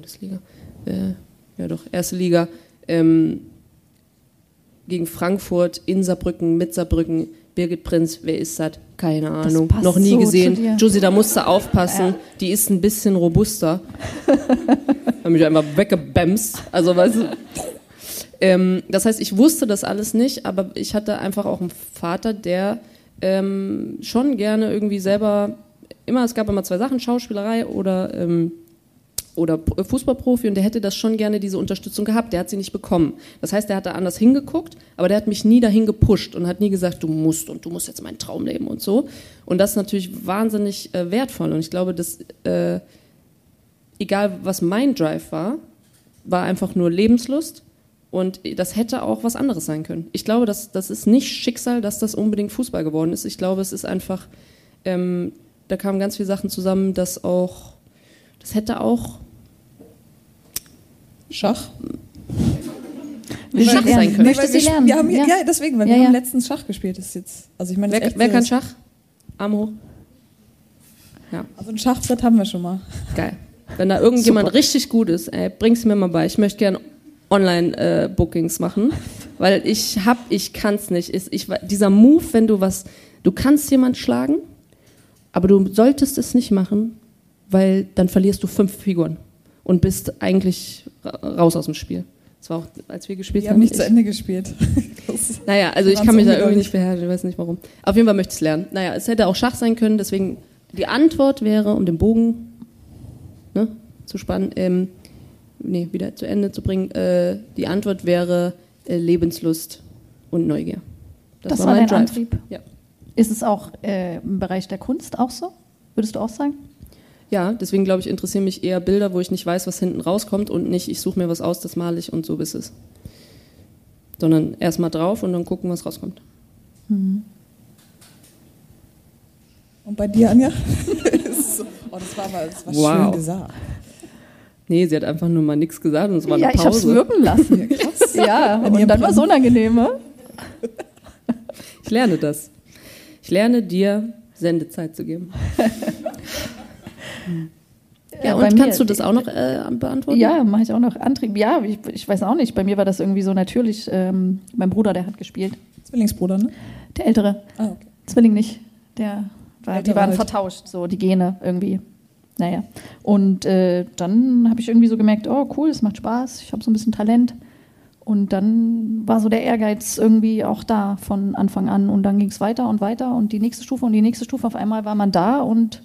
erste Liga gegen Frankfurt, in Saarbrücken, mit Saarbrücken, Birgit Prinz, wer ist das? Keine Ahnung, noch nie so gesehen. Josie, da musst du aufpassen, die ist ein bisschen robuster. Hab mich einfach weggebämst, also weißt du. Das heißt, ich wusste das alles nicht, aber ich hatte einfach auch einen Vater, der schon gerne irgendwie selber, es gab immer 2 Sachen, Schauspielerei oder Fußballprofi, und der hätte das schon gerne, diese Unterstützung gehabt, der hat sie nicht bekommen. Das heißt, der hat da anders hingeguckt, aber der hat mich nie dahin gepusht und hat nie gesagt, du musst jetzt meinen Traum leben und so. Und das ist natürlich wahnsinnig wertvoll, und ich glaube, dass egal was mein Drive war einfach nur Lebenslust. Und das hätte auch was anderes sein können. Ich glaube, das ist nicht Schicksal, dass das unbedingt Fußball geworden ist. Ich glaube, es ist einfach, da kamen ganz viele Sachen zusammen, das hätte auch Schach? Schach sein können. Möchtest du lernen? Wir haben, deswegen, weil wir haben letztens Schach gespielt. Das ist jetzt, also ich meine, wer kann Schach? Arm hoch. Ja. Also ein Schachbrett haben wir schon mal. Geil. Wenn da irgendjemand richtig gut ist, bring's mir mal bei. Ich möchte gerne Online-Bookings machen, weil ich kann's nicht. Dieser Move, wenn du kannst jemand schlagen, aber du solltest es nicht machen, weil dann verlierst du 5 Figuren und bist eigentlich raus aus dem Spiel. Das war auch, als wir gespielt haben. Nicht zu Ende gespielt. Naja, also ich kann mich da irgendwie nicht beherrschen, ich weiß nicht warum. Auf jeden Fall möchte ich es lernen. Naja, es hätte auch Schach sein können, deswegen die Antwort wäre, um den Bogen zu spannen, wieder zu Ende zu bringen, die Antwort wäre Lebenslust und Neugier. Das war dein Drive. Antrieb? Ja. Ist es auch im Bereich der Kunst auch so? Würdest du auch sagen? Ja, deswegen glaube ich, interessieren mich eher Bilder, wo ich nicht weiß, was hinten rauskommt und nicht, ich suche mir was aus, das male ich und so ist es. Sondern erst mal drauf und dann gucken, was rauskommt. Mhm. Und bei dir, Anja? Das war schön gesagt. Nee, sie hat einfach nur mal nichts gesagt und es war eine Ja, ich habe es Pause. wirken lassen. Krass. Ja, und dann war es unangenehm. Ne? Ich lerne das. Ich lerne dir, Sendezeit zu geben. Ja, und kannst du das auch noch beantworten? Ja, mache ich auch noch. Antrieb, ja, ich weiß auch nicht. Bei mir war das irgendwie so natürlich. Mein Bruder, der hat gespielt. Zwillingsbruder, ne? Der Ältere. Ah, okay. Zwilling nicht. Die waren halt vertauscht, so die Gene irgendwie. Naja. Und dann habe ich irgendwie so gemerkt, oh cool, es macht Spaß, ich habe so ein bisschen Talent. Und dann war so der Ehrgeiz irgendwie auch da von Anfang an. Und dann ging es weiter und die nächste Stufe und die nächste Stufe. Auf einmal war man da und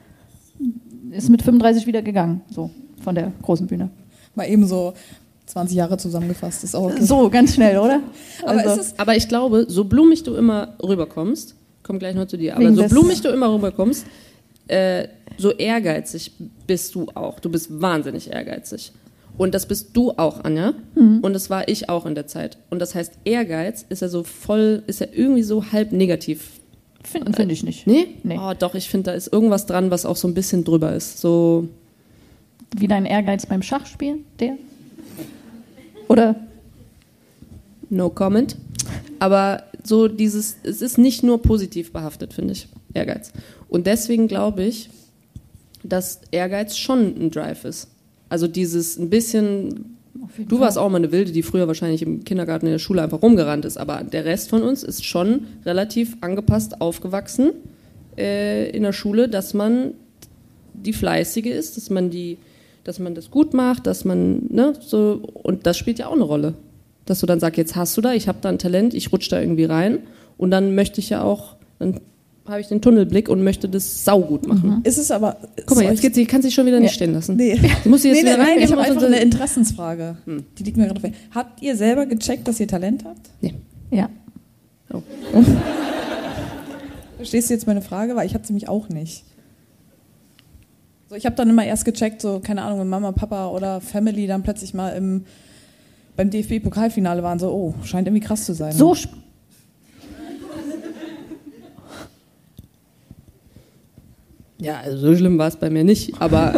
ist mit 35 wieder gegangen, so von der großen Bühne. Mal eben so 20 Jahre zusammengefasst, ist auch okay. So, ganz schnell, oder? Aber ich glaube, so blumig du immer rüberkommst, komm gleich noch zu dir, aber Wegen so blumig du immer rüberkommst, so ehrgeizig bist du auch. Du bist wahnsinnig ehrgeizig. Und das bist du auch, Anja. Und das war ich auch in der Zeit. Und das heißt, Ehrgeiz ist ja irgendwie so halb negativ. Finde ich nicht. Nee? Nee. Oh, doch, ich finde, da ist irgendwas dran, was auch so ein bisschen drüber ist. So. Wie dein Ehrgeiz beim Schachspielen, der? Oder? No comment. Aber so es ist nicht nur positiv behaftet, finde ich, Ehrgeiz. Und deswegen glaube ich, dass Ehrgeiz schon ein Drive ist. Also dieses ein bisschen, du warst auch mal eine Wilde, die früher wahrscheinlich im Kindergarten in der Schule einfach rumgerannt ist, aber der Rest von uns ist schon relativ angepasst aufgewachsen in der Schule, dass man die Fleißige ist, dass man das gut macht, dass man, so, und das spielt ja auch eine Rolle. Dass du dann sagst, jetzt hast du ich habe da ein Talent, ich rutsche da irgendwie rein und dann möchte ich ja auch, dann habe ich den Tunnelblick und möchte das saugut machen. Ist es aber... Guck mal, jetzt kann sich schon wieder nicht stehen lassen. Nee. Du musst jetzt wieder reingehen. Ich habe einfach eine Interessensfrage. Die liegt mir gerade vor. Habt ihr selber gecheckt, dass ihr Talent habt? Nee. Ja. Oh. Verstehst du jetzt meine Frage? Weil ich hatte sie mich auch nicht. So, ich habe dann immer erst gecheckt, so, keine Ahnung, wenn Mama, Papa oder Family dann plötzlich mal beim DFB-Pokalfinale waren, so, oh, scheint irgendwie krass zu sein. So Ja, also so schlimm war es bei mir nicht, aber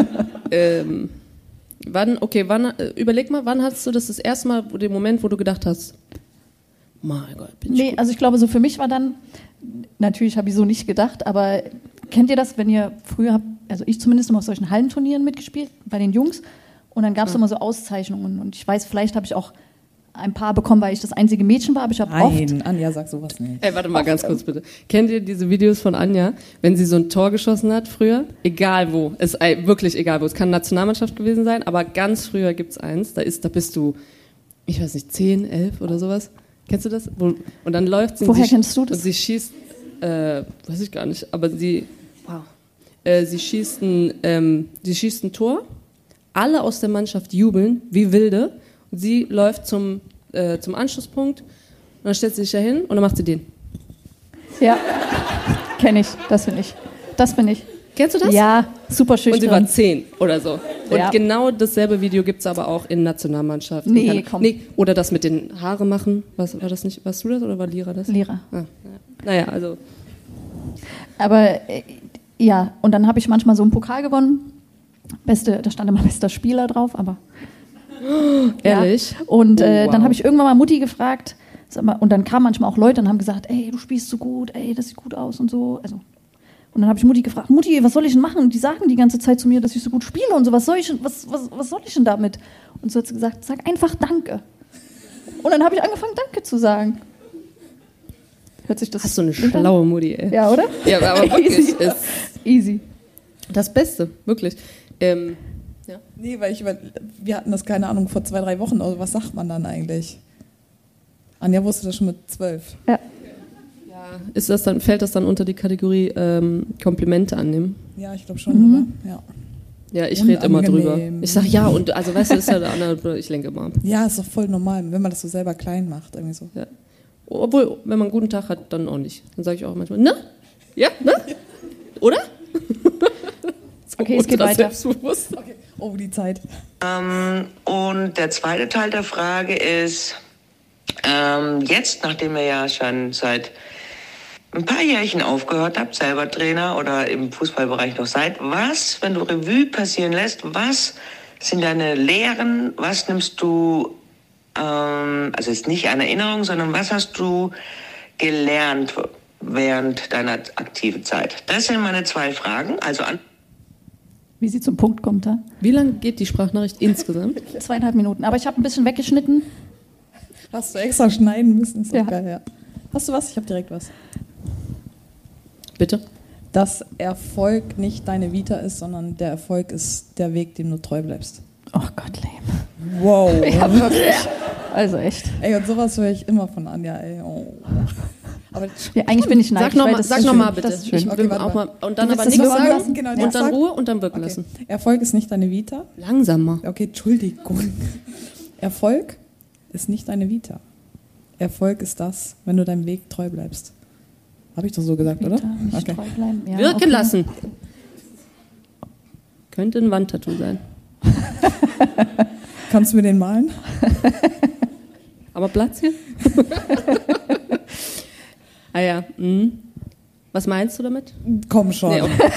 überleg mal, wann hattest du das erste Mal, den Moment, wo du gedacht hast, mein Gott, bin ich gut. also ich glaube, so für mich war dann, natürlich habe ich so nicht gedacht, aber kennt ihr das, wenn ihr früher habt, also ich zumindest immer auf solchen Hallenturnieren mitgespielt, bei den Jungs, und dann gab es immer so Auszeichnungen und ich weiß, vielleicht habe ich auch ein paar bekommen, weil ich das einzige Mädchen war, aber ich habe oft... Nein, Anja sagt sowas nicht. Ey, warte mal ganz kurz bitte. Kennt ihr diese Videos von Anja, wenn sie so ein Tor geschossen hat früher? Egal wo, wirklich egal wo. Es kann Nationalmannschaft gewesen sein, aber ganz früher gibt's eins, da bist du, ich weiß nicht, 10, 11 oder sowas. Kennst du das? Und dann läuft sie... Woher kennst du das? Und sie schießt, weiß ich gar nicht, aber sie schießt ein Tor, alle aus der Mannschaft jubeln, wie wilde, und sie läuft zum Anschlusspunkt und dann stellt sie sich da hin und dann macht sie den. Ja, kenne ich, das bin ich. Kennst du das? Ja, super schüchtern. Und sie war 10 oder so. Und Ja. genau dasselbe Video gibt es aber auch in Nationalmannschaften. Nee, komm. Oder das mit den Haare machen. Was war das nicht? Warst du das oder war Lira das? Lehrer. Ah, ja. Naja, also. Aber ja, und dann habe ich manchmal so einen Pokal gewonnen. Da stand immer bester Spieler drauf, aber... Ehrlich? Ja. Und wow. dann habe ich irgendwann mal Mutti gefragt, sag mal, und dann kamen manchmal auch Leute und haben gesagt, ey, du spielst so gut, ey, das sieht gut aus und so. Also, und dann habe ich Mutti gefragt, Mutti, was soll ich denn machen? Und die sagen die ganze Zeit zu mir, dass ich so gut spiele und so, was soll ich denn damit? Und so hat sie gesagt, sag einfach Danke. Und dann habe ich angefangen, Danke zu sagen. Hört sich das Hast du eine gut an? schlaue Mutti, ey. Ja, oder? Ja, aber wirklich. Easy. Easy. Das Beste, wirklich. Ja. Nee, weil wir hatten das, keine Ahnung, vor 2-3 Wochen. Also was sagt man dann eigentlich? Anja wusste das schon mit 12. Ja. Ja, fällt das dann unter die Kategorie Komplimente annehmen? Ja, ich glaube schon, oder? Ja. Ja, ich rede immer drüber. Unangenehm. Ich sage ja, und also weißt du, ist ja der andere, ich lenke immer. Ja, ist doch voll normal, wenn man das so selber klein macht. Irgendwie so. Ja. Obwohl, wenn man einen guten Tag hat, dann auch nicht. Dann sage ich auch manchmal, ne? Ja, ne? Oder? So, Okay, es geht weiter. Selbstbewusst. Okay. Oh, die Zeit. Und der zweite Teil der Frage ist, jetzt, nachdem ihr ja schon seit ein paar Jährchen aufgehört habt, selber Trainer oder im Fußballbereich noch seid, was, wenn du Revue passieren lässt, was sind deine Lehren, was nimmst du, also jetzt nicht eine Erinnerung, sondern was hast du gelernt während deiner aktiven Zeit? Das sind meine 2 Fragen, also Wie sie zum Punkt kommt, da? Wie lange geht die Sprachnachricht insgesamt? 2,5 Minuten. Aber ich habe ein bisschen weggeschnitten. Hast du extra schneiden müssen? Ist doch Ja. geil, ja. Hast du was? Ich habe direkt was. Bitte? Dass Erfolg nicht deine Vita ist, sondern der Erfolg ist der Weg, dem du treu bleibst. Oh Gott, lame. Wow. Ja, wirklich. Also echt. Ey, und sowas höre ich immer von Anja, ey. Oh. Aber Ja, eigentlich bin ich neidisch. Sag noch mal bitte. Das ist schön. Ich Okay, will warte auch mal. mal. Und dann Du willst aber das nichts wirken sagen lassen? Genau, und nichts dann sagen? Ruhe und dann wirken okay. lassen. Erfolg ist nicht deine Vita. Langsamer. Okay, Entschuldigung. Erfolg ist nicht deine Vita. Erfolg ist das, wenn du deinem Weg treu bleibst. Habe ich doch so gesagt, oder? Nicht Okay. treu bleiben. Ja, Wirken okay. lassen. Könnte ein Wandtattoo sein. Kannst du mir den malen? Aber Platz hier? Ah ja. Mhm. Was meinst du damit? Komm schon. Nee, okay.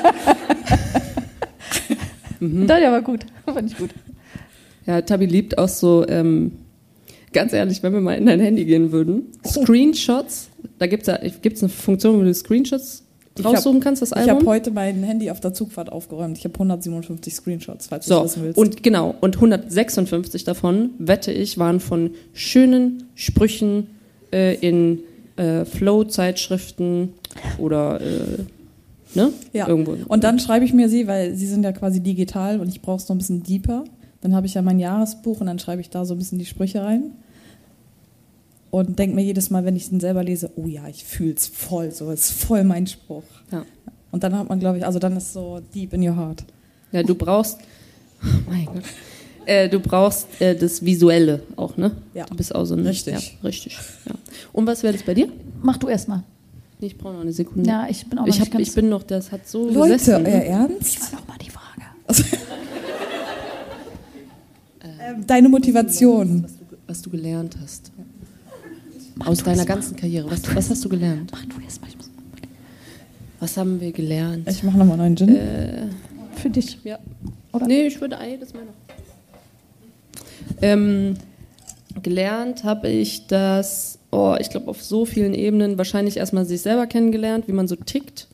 Das war gut. Fand ich gut. Ja, Tabi liebt auch so, ganz ehrlich, wenn wir mal in dein Handy gehen würden, Screenshots, da gibt's eine Funktion, wo du Screenshots raussuchen kannst, das Ich Album. habe heute mein Handy auf der Zugfahrt aufgeräumt. Ich habe 157 Screenshots, falls du So, das wissen willst. und genau, und 156 davon, wette ich, waren von schönen Sprüchen in Flow-Zeitschriften oder ne? Ja. Irgendwo. Und dann schreibe ich mir sie, weil sie sind ja quasi digital und ich brauche es noch ein bisschen deeper. Dann habe ich ja mein Jahresbuch und dann schreibe ich da so ein bisschen die Sprüche rein. Und denke mir jedes Mal, wenn ich den selber lese, oh ja, ich fühle es voll, so ist voll mein Spruch. Ja. Und dann hat man, glaube ich, also dann ist so deep in your heart. Ja, du brauchst, oh mein Gott, du brauchst das Visuelle auch, ne? Ja. Du bist auch so ein, Richtig. Ja, richtig. Ja. Und was wäre das bei dir? Mach du erst mal. Nee, ich brauche noch eine Sekunde. Ja, ich bin auch noch nicht ganz... Ich bin noch, das hat so Leute, gesessen. euer Ernst? Das war noch mal die Frage. Deine Motivation. Was du gelernt hast. Aus deiner ganzen Karriere. Was hast du gelernt? Mach du erst mal. Ich muss Was haben wir gelernt? Ich mache nochmal einen Gin. für dich. Ja. Oder? Nee, ich würde jedes Mal noch. Gelernt habe ich das, ich glaube auf so vielen Ebenen, wahrscheinlich erstmal sich selber kennengelernt, wie man so tickt,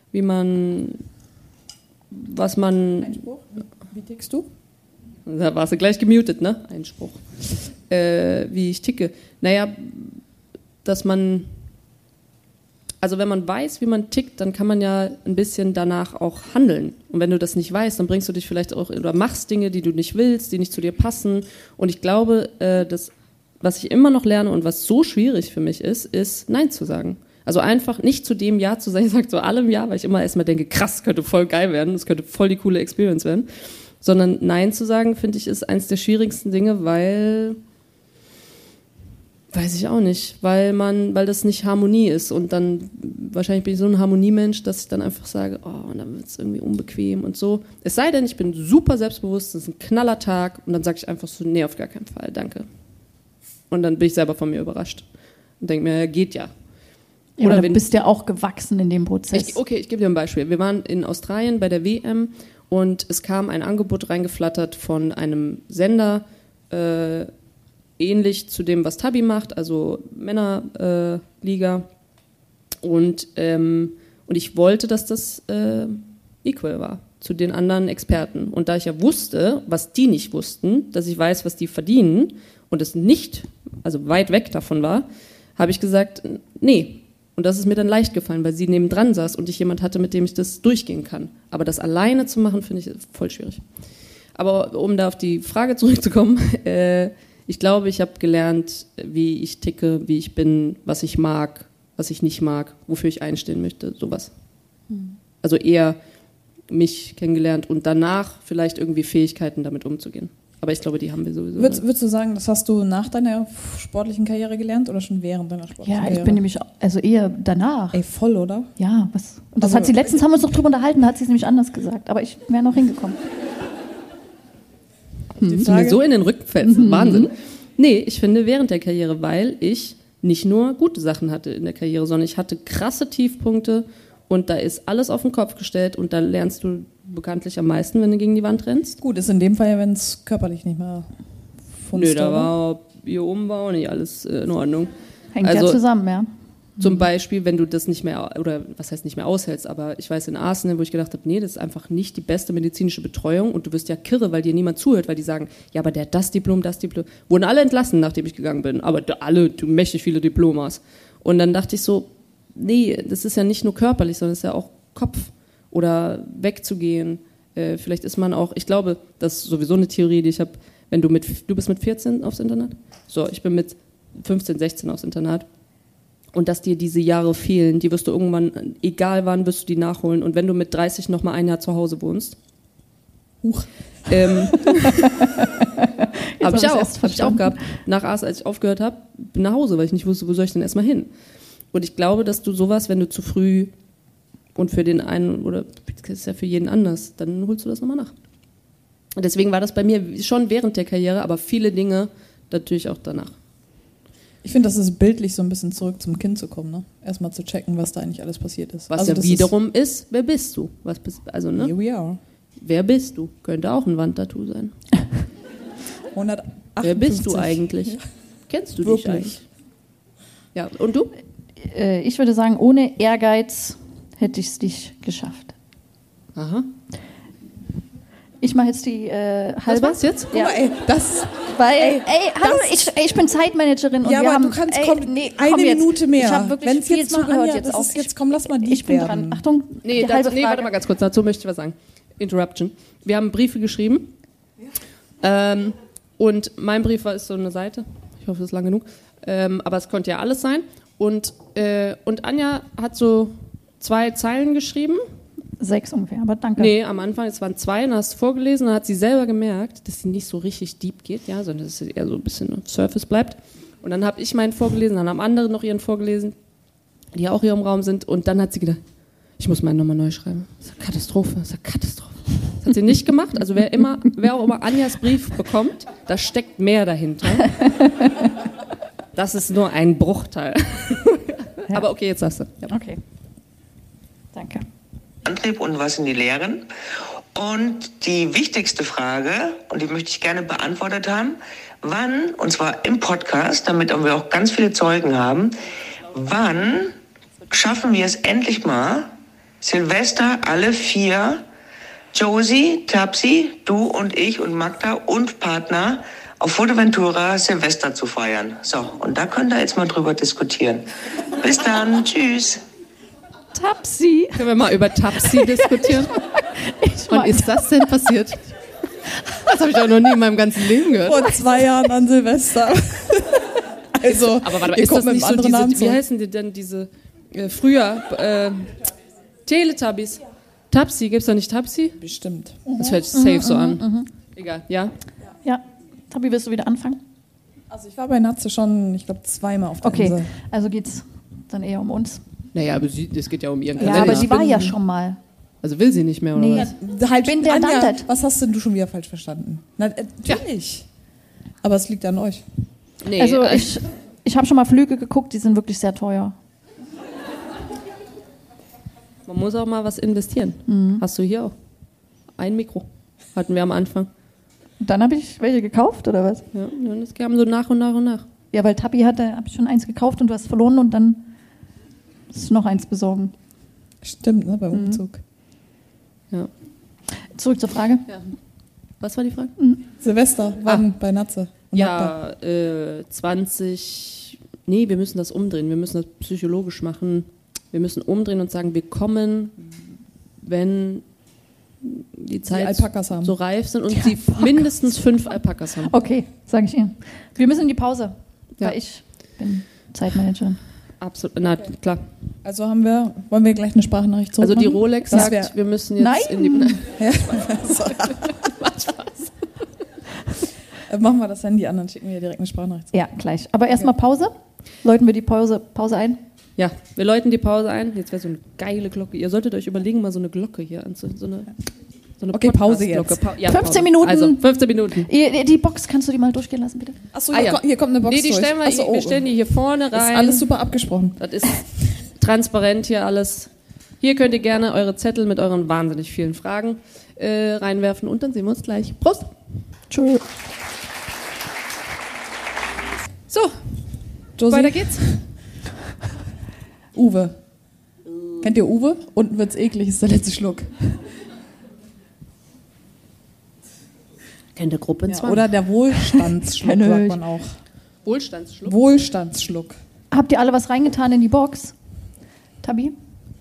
was man... Einspruch? Wie tickst du? Da warst du gleich gemutet, ne? Einspruch. Wie ich ticke. Naja, dass man... Also wenn man weiß, wie man tickt, dann kann man ja ein bisschen danach auch handeln. Und wenn du das nicht weißt, dann bringst du dich vielleicht auch oder machst Dinge, die du nicht willst, die nicht zu dir passen. Und ich glaube, was ich immer noch lerne und was so schwierig für mich ist Nein zu sagen. Also einfach nicht zu dem Ja zu sagen, ich sage zu allem Ja, weil ich immer erstmal denke, krass, könnte voll geil werden, das könnte voll die coole Experience werden. Sondern Nein zu sagen, finde ich, ist eins der schwierigsten Dinge, weil... Weiß ich auch nicht, weil das nicht Harmonie ist und dann, wahrscheinlich bin ich so ein Harmoniemensch, dass ich dann einfach sage, und dann wird es irgendwie unbequem und so. Es sei denn, ich bin super selbstbewusst, es ist ein knaller Tag und dann sage ich einfach so, nee, auf gar keinen Fall, danke. Und dann bin ich selber von mir überrascht und denke mir, ja, geht ja. Ja, Oder du wenn, bist ja auch gewachsen in dem Prozess. ich gebe dir ein Beispiel. Wir waren in Australien bei der WM und es kam ein Angebot reingeflattert von einem Sender, ähnlich zu dem, was Tabi macht, also Männerliga. Und ich wollte, dass das equal war zu den anderen Experten. Und da ich ja wusste, was die nicht wussten, dass ich weiß, was die verdienen und es nicht, also weit weg davon war, habe ich gesagt, nee, Und das ist mir dann leicht gefallen, weil sie nebendran saß und ich jemand hatte, mit dem ich das durchgehen kann. Aber das alleine zu machen, finde ich voll schwierig. Aber um da auf die Frage zurückzukommen, ich glaube, ich habe gelernt, wie ich ticke, wie ich bin, was ich mag, was ich nicht mag, wofür ich einstehen möchte, sowas. Also eher mich kennengelernt und danach vielleicht irgendwie Fähigkeiten, damit umzugehen. Aber ich glaube, die haben wir sowieso. Würdest du sagen, das hast du nach deiner sportlichen Karriere gelernt oder schon während deiner sportlichen Karriere? Ja, ich bin nämlich also eher danach. Ey, voll, oder? Ja, was? Und das Also- hat sie letztens, haben wir uns noch drüber unterhalten, da hat sie es nämlich anders gesagt. Aber ich wäre noch hingekommen. Die Dass du mir so in den Rücken fällst. Wahnsinn. Nee, ich finde während der Karriere, weil ich nicht nur gute Sachen hatte in der Karriere, sondern ich hatte krasse Tiefpunkte und da ist alles auf den Kopf gestellt und da lernst du bekanntlich am meisten, wenn du gegen die Wand rennst. Gut, ist in dem Fall ja, wenn es körperlich nicht mehr funzt. Nö, da oder? war hier oben war auch nicht alles in Ordnung. Hängt Also- ja zusammen, ja. Zum Beispiel, wenn du das nicht mehr, oder was heißt nicht mehr aushältst, aber ich weiß in Arsenal, wo ich gedacht habe, nee, das ist einfach nicht die beste medizinische Betreuung und du wirst ja kirre, weil dir niemand zuhört, weil die sagen, ja, aber der hat das Diplom, wurden alle entlassen, nachdem ich gegangen bin, aber du mächtig viele Diplomas. Und dann dachte ich so, nee, das ist ja nicht nur körperlich, sondern es ist ja auch Kopf oder wegzugehen. Vielleicht ist man auch, ich glaube, das ist sowieso eine Theorie, die ich habe, du bist mit 14 aufs Internat? So, ich bin mit 15, 16 aufs Internat. Und dass dir diese Jahre fehlen, die wirst du irgendwann, egal wann, wirst du die nachholen. Und wenn du mit 30 noch mal ein Jahr zu Hause wohnst. Habe ich auch gehabt. Nach Ars, als ich aufgehört habe, bin nach Hause, weil ich nicht wusste, wo soll ich denn erstmal hin. Und ich glaube, dass du sowas, wenn du zu früh und für den einen, oder das ist ja für jeden anders, dann holst du das nochmal nach. Und deswegen war das bei mir schon während der Karriere, aber viele Dinge natürlich auch danach. Ich finde, das ist bildlich, so ein bisschen zurück zum Kind zu kommen, ne? Erstmal zu checken, was da eigentlich alles passiert ist. Was Also ja das wiederum ist, wer bist du? Also, ne? Here we are. Wer bist du? Könnte auch ein Wandtattoo sein. 158. Wer bist du eigentlich? Kennst du dich Wirklich? eigentlich? Ja, und du? Ich würde sagen, ohne Ehrgeiz hätte ich es nicht geschafft. Aha. Ich mache jetzt die Das halbe. war's jetzt? Guck mal, ey, das... Weil, hallo, das- ich bin Zeitmanagerin und Ja, wir aber haben... du kannst komm eine jetzt. Minute mehr. Ich habe wirklich Wenn's viel jetzt mal, zugehört Anja, jetzt das auch. ist jetzt, komm, lass mal deep Ich bin werden. dran. Achtung, Nee, die halbe Frage. warte mal ganz kurz, dazu möchte ich was sagen. Interruption. Wir haben Briefe geschrieben. Und mein Brief ist so eine Seite. Ich hoffe, das ist lang genug. Aber es konnte ja alles sein. Und Anja hat so 2 Zeilen geschrieben. 6 ungefähr, aber danke. Nee, am Anfang, es waren 2, dann hast du vorgelesen, dann hat sie selber gemerkt, dass sie nicht so richtig deep geht, ja, sondern dass sie eher so ein bisschen auf Surface bleibt. Und dann habe ich meinen vorgelesen, dann haben andere noch ihren vorgelesen, die auch hier im Raum sind. Und dann hat sie gedacht, ich muss meinen nochmal neu schreiben. Das ist eine Katastrophe, das ist eine Katastrophe. Das hat sie nicht gemacht. Also wer auch immer Anjas Brief bekommt, da steckt mehr dahinter. Das ist nur ein Bruchteil. Ja. Aber okay, jetzt sagst du. Ja. Okay. Danke. Antrieb und was sind die Lehren? Und die wichtigste Frage, und die möchte ich gerne beantwortet haben, wann, und zwar im Podcast, damit wir auch ganz viele Zeugen haben, wann schaffen wir es endlich mal, Silvester alle 4, Josie, Tapsi, du und ich und Magda und Partner auf Fuerteventura Silvester zu feiern. So, und da könnt ihr jetzt mal drüber diskutieren. Bis dann, tschüss. Tapsi. Können wir mal über Tapsi diskutieren? Wann ist das denn passiert? Das habe ich auch noch nie in meinem ganzen Leben gehört. Vor 2 Jahren an Silvester. Also, Aber warte mal, ihr ist das kommt mit nicht einem so anderen Namen diese, wie zurück. heißen die denn diese, früher, Teletubbies? Tapsi, gibt's da nicht Tapsi? Bestimmt. Das hört sich safe so an. Egal, ja? Ja. Tabi, willst du wieder anfangen? Also ich war bei Natze schon, ich glaube, 2-mal auf der Okay, Insel. also geht's dann eher um uns. Naja, aber es geht ja um ihren Ja, Kalender. aber sie war ja schon mal. Also will sie nicht mehr, oder Nee. was? Halt, bin der Anja, Dantet. was hast denn du schon wieder falsch verstanden? Na, natürlich. Aber es liegt an euch. Nee, Also ich habe schon mal Flüge geguckt, die sind wirklich sehr teuer. man muss auch mal was investieren. Hast du hier auch. Ein Mikro hatten wir am Anfang. Und dann habe ich welche gekauft, oder was? Ja, und das kam so nach und nach und nach. Ja, weil Tabi habe ich schon eins gekauft und du hast verloren und dann musst du noch eins besorgen. Stimmt, ne, beim Umzug. Ja. Zurück zur Frage. Was war die Frage? Silvester, wann bei Natze? Und Magda. Ja, 2019 nee, wir müssen das umdrehen, wir müssen das psychologisch machen, wir müssen umdrehen und sagen, wir kommen, wenn die Zeit Alpakas haben. so reif sind und sie mindestens 5 Alpakas haben. Okay, sage ich Ihnen. Wir müssen in die Pause, Ja. weil ich bin Zeitmanagerin. Absolut, na klar. Also wollen wir gleich eine Sprachnachricht Also die zurückmachen? Rolex Das sagt, wir müssen jetzt Nein. in die... Macht Spaß. Machen wir das Handy an, dann schicken wir direkt eine Sprachnachricht. Ja, gleich. Aber erstmal Pause. Läuten wir die Pause ein. Ja, wir läuten die Pause ein. Jetzt wäre so eine geile Glocke. Ihr solltet euch überlegen, mal so eine Glocke hier anzuzünden. So eine Okay, Pause Podcast-Glocke. jetzt. 15 Pause. Minuten. Also 15 Minuten. Die Box, kannst du die mal durchgehen lassen, bitte? Achso, Ah, ja. hier kommt eine Box Nee, die durch. stellen wir, Achso, wir stellen die hier vorne Das rein. ist alles super abgesprochen. Das ist transparent hier alles. Hier könnt ihr gerne eure Zettel mit euren wahnsinnig vielen Fragen reinwerfen und dann sehen wir uns gleich. Prost! Tschüss. So, Josie? weiter geht's. Uwe. Kennt ihr Uwe? Unten wird's eklig, ist der letzte Schluck. Kennt ihr Gruppe Ja, oder der Wohlstandsschluck, Kenn sagt ich. man auch. Wohlstandsschluck? Wohlstandsschluck. Habt ihr alle was reingetan in die Box? Tabi?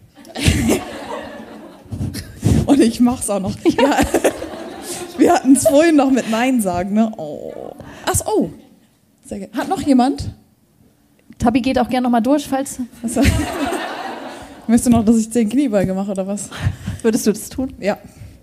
Und ich mach's auch noch. Ja. Wir hatten es vorhin noch mit Nein sagen, ne? Oh. Ach so, oh. Sehr gut. Hat noch jemand? Tabi geht auch gerne nochmal durch, falls. Was, möchtest du noch, dass ich 10 Kniebeuge mache oder was? Würdest du das tun? Ja.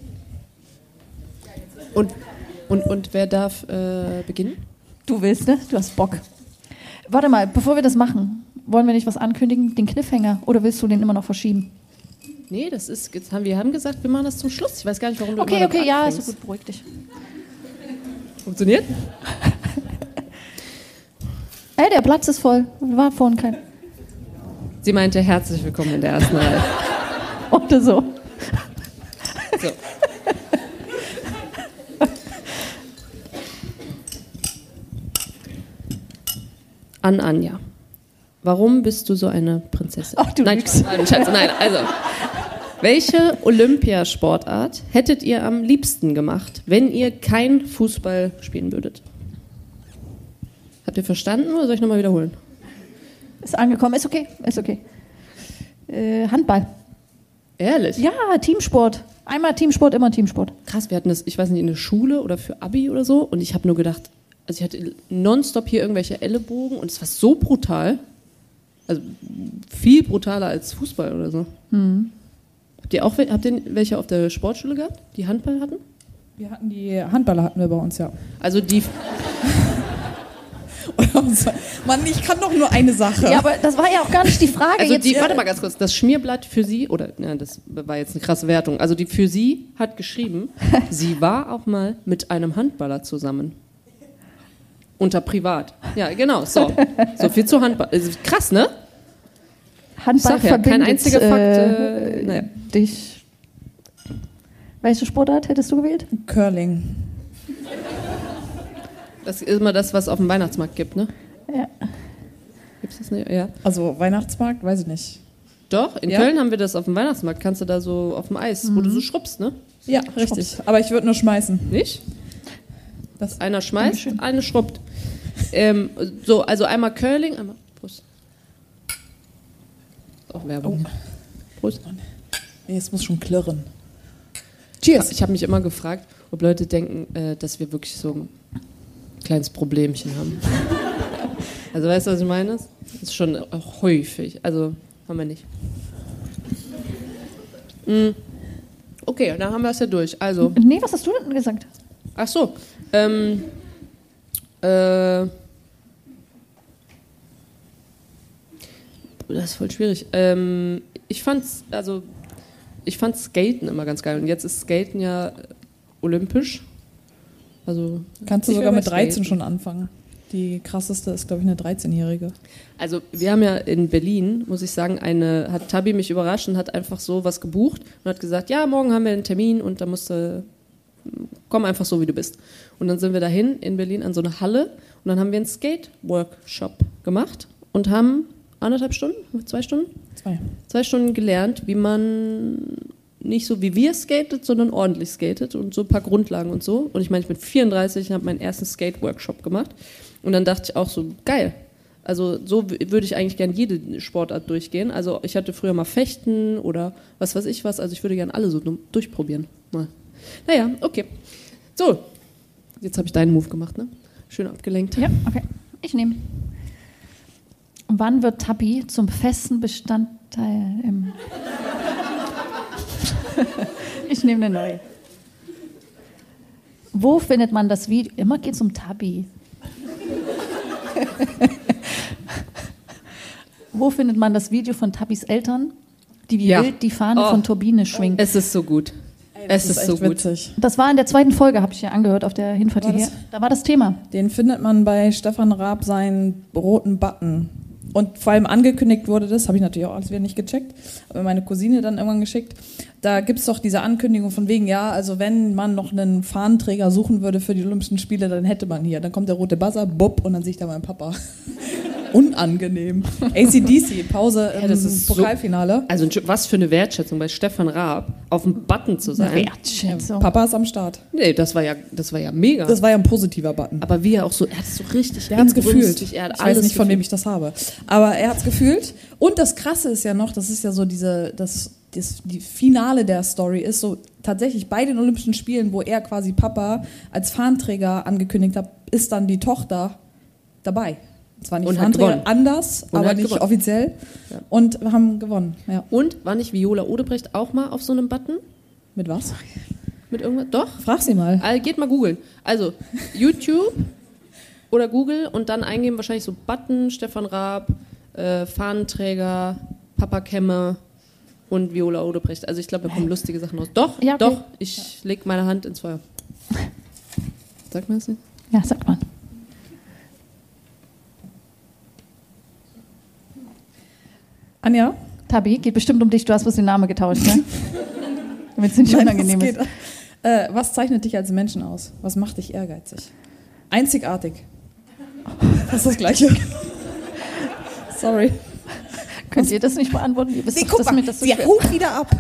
Und wer darf beginnen? Du willst, ne? Du hast Bock. Warte mal, bevor wir das machen, wollen wir nicht was ankündigen? Den Cliffhanger? Oder willst du den immer noch verschieben? Nee, das ist, wir haben gesagt, wir machen das zum Schluss. Ich weiß gar nicht, warum du Okay, immer okay, damit ja, anfängst. ist so gut, beruhig dich. Funktioniert? Ey, der Platz ist voll. War vorhin kein. Sie meinte, herzlich willkommen in der ersten Reihe. Oder so. So. An Anja. Warum bist du so eine Prinzessin? Ach, du nein, lügst. nein, Scheiße, nein, also. Welche Olympiasportart hättet ihr am liebsten gemacht, wenn ihr kein Fußball spielen würdet? Habt ihr verstanden oder soll ich nochmal wiederholen? Ist angekommen, ist okay, ist okay. Handball. Ehrlich? Ja, Teamsport. Einmal Teamsport, immer Teamsport. Krass, wir hatten das, ich weiß nicht, in der Schule oder für Abi oder so und ich habe nur gedacht, also ich hatte nonstop hier irgendwelche Ellenbogen und es war so brutal, also viel brutaler als Fußball oder so. Habt ihr welche auf der Sportschule gehabt, die Handball hatten? Wir hatten die Handballer hatten wir bei uns, ja. Also die, Mann, ich kann doch nur eine Sache. Ja, aber das war ja auch gar nicht die Frage. also jetzt, die, warte mal ganz kurz, das Schmierblatt für sie, oder ja, das war jetzt eine krasse Wertung, also die für sie hat geschrieben, sie war auch mal mit einem Handballer zusammen. Unter privat. Ja, genau, so. So viel zu Handball. Krass, ne? Handball Sag ja, kein verbindet einziger Fakt, naja. dich. Welche Sportart hättest du gewählt? Curling. Das ist immer das, was auf dem Weihnachtsmarkt gibt, ne? Ja. Gibt's das nicht? Ja. Also Weihnachtsmarkt, weiß ich nicht. Doch, in Ja? Köln haben wir das auf dem Weihnachtsmarkt. Kannst du da so auf dem Eis, wo du so schrubbst, ne? Ja, richtig. Aber ich würde nur schmeißen. Nicht? Das Einer schmeißt, Dankeschön. eine schrubbt. So, also einmal Curling, einmal Prost. Auch Werbung. Prost. Nee, es muss schon klirren. Cheers. Ich habe mich immer gefragt, ob Leute denken, dass wir wirklich so ein kleines Problemchen haben. Also weißt du, was ich meine? Das ist schon auch häufig. Also haben wir nicht. Okay, dann haben wir es ja durch. Also, Nee, was hast du denn gesagt? ach so. Das ist voll schwierig. Ich fand's Skaten immer ganz geil. Und jetzt ist Skaten ja olympisch. Also Kannst du ich sogar will mit bei 13 Skaten. schon anfangen. Die krasseste ist, glaube ich, eine 13-Jährige. Also wir haben ja in Berlin, muss ich sagen, hat Tabi mich überrascht und hat einfach so was gebucht und hat gesagt, ja, morgen haben wir einen Termin und da musst du, komm einfach so, wie du bist. Und dann sind wir dahin in Berlin an so eine Halle und dann haben wir einen Skate-Workshop gemacht und haben 1,5 Stunden, 2 Stunden? 2 Stunden gelernt, wie man nicht so wie wir skatet, sondern ordentlich skatet und so ein paar Grundlagen und so. Und ich meine, ich bin 34 und habe meinen ersten Skate-Workshop gemacht. Und dann dachte ich auch so, geil. Also so würde ich eigentlich gern jede Sportart durchgehen. Also ich hatte früher mal Fechten oder was weiß ich was. Also ich würde gern alle so durchprobieren. Mal. Naja, okay. So, jetzt habe ich deinen Move gemacht, ne? Schön abgelenkt. Ja, okay. Ich nehme. Wann wird Tabi zum festen Bestandteil im... Ich nehme eine neue. Wo findet man das Video? Immer geht es um Tabi. Wo findet man das Video von Tabis Eltern, die wie wild die Fahne von Turbine schwingen? Es ist so gut. Es ist so gut. Witzig. Das war in der 2. Folge, habe ich ja angehört, auf der Hinfahrt hierher. Da war das Thema. Den findet man bei Stefan Raab, seinen roten Button. Und vor allem angekündigt wurde das, habe ich natürlich auch alles wieder nicht gecheckt, aber meine Cousine dann irgendwann geschickt. Da gibt es doch diese Ankündigung von wegen, ja, also wenn man noch einen Fahnenträger suchen würde für die Olympischen Spiele, dann hätte man hier. Dann kommt der rote Buzzer, bupp, und dann sehe ich da meinen Papa. Unangenehm. AC/DC, Pause im Pokalfinale. So, also was für eine Wertschätzung bei Stefan Raab, auf dem Button zu sein. Wertschätzung. Papa ist am Start. Nee, das war ja mega. Das war ja ein positiver Button. Aber wie er auch so, er hat es so richtig Er hat es gefühlt. inbrünstig, er hat Ich alles weiß nicht, von gefühlt. wem ich das habe. Aber er hat es gefühlt. Und das Krasse ist ja noch, das ist ja so die Finale der Story ist so tatsächlich bei den Olympischen Spielen, wo er quasi Papa als Fahnenträger angekündigt hat, ist dann die Tochter dabei. Zwar nicht Und hat Fahnenträger, gewonnen. anders, Und aber hat nicht gewonnen. offiziell. Ja. Und wir haben gewonnen. Ja. Und war nicht Viola Odebrecht auch mal auf so einem Button? Mit was? Mit irgendwas? Doch? Frag sie mal. Also geht mal googeln. Also YouTube oder Google und dann eingeben wahrscheinlich so Button, Stefan Raab, Fahnenträger, Papa Kemme und Viola Odebrecht. Also ich glaube, da kommen lustige Sachen raus. Doch, Ja, okay. doch, ich leg meine Hand ins Feuer. Sag mir das nicht? Ja, sagt man. Anja? Tabi, geht bestimmt um dich, du hast bloß den Namen getauscht, ne? Damit es nicht Nein, unangenehm das ist. geht. Was zeichnet dich als Menschen aus? Was macht dich ehrgeizig? Einzigartig. Das ist das Gleiche. Sorry. Könnt ihr das nicht beantworten? Ihr wisst Nee, doch, guck dass mal, mir das so sie schwer haut wieder ab.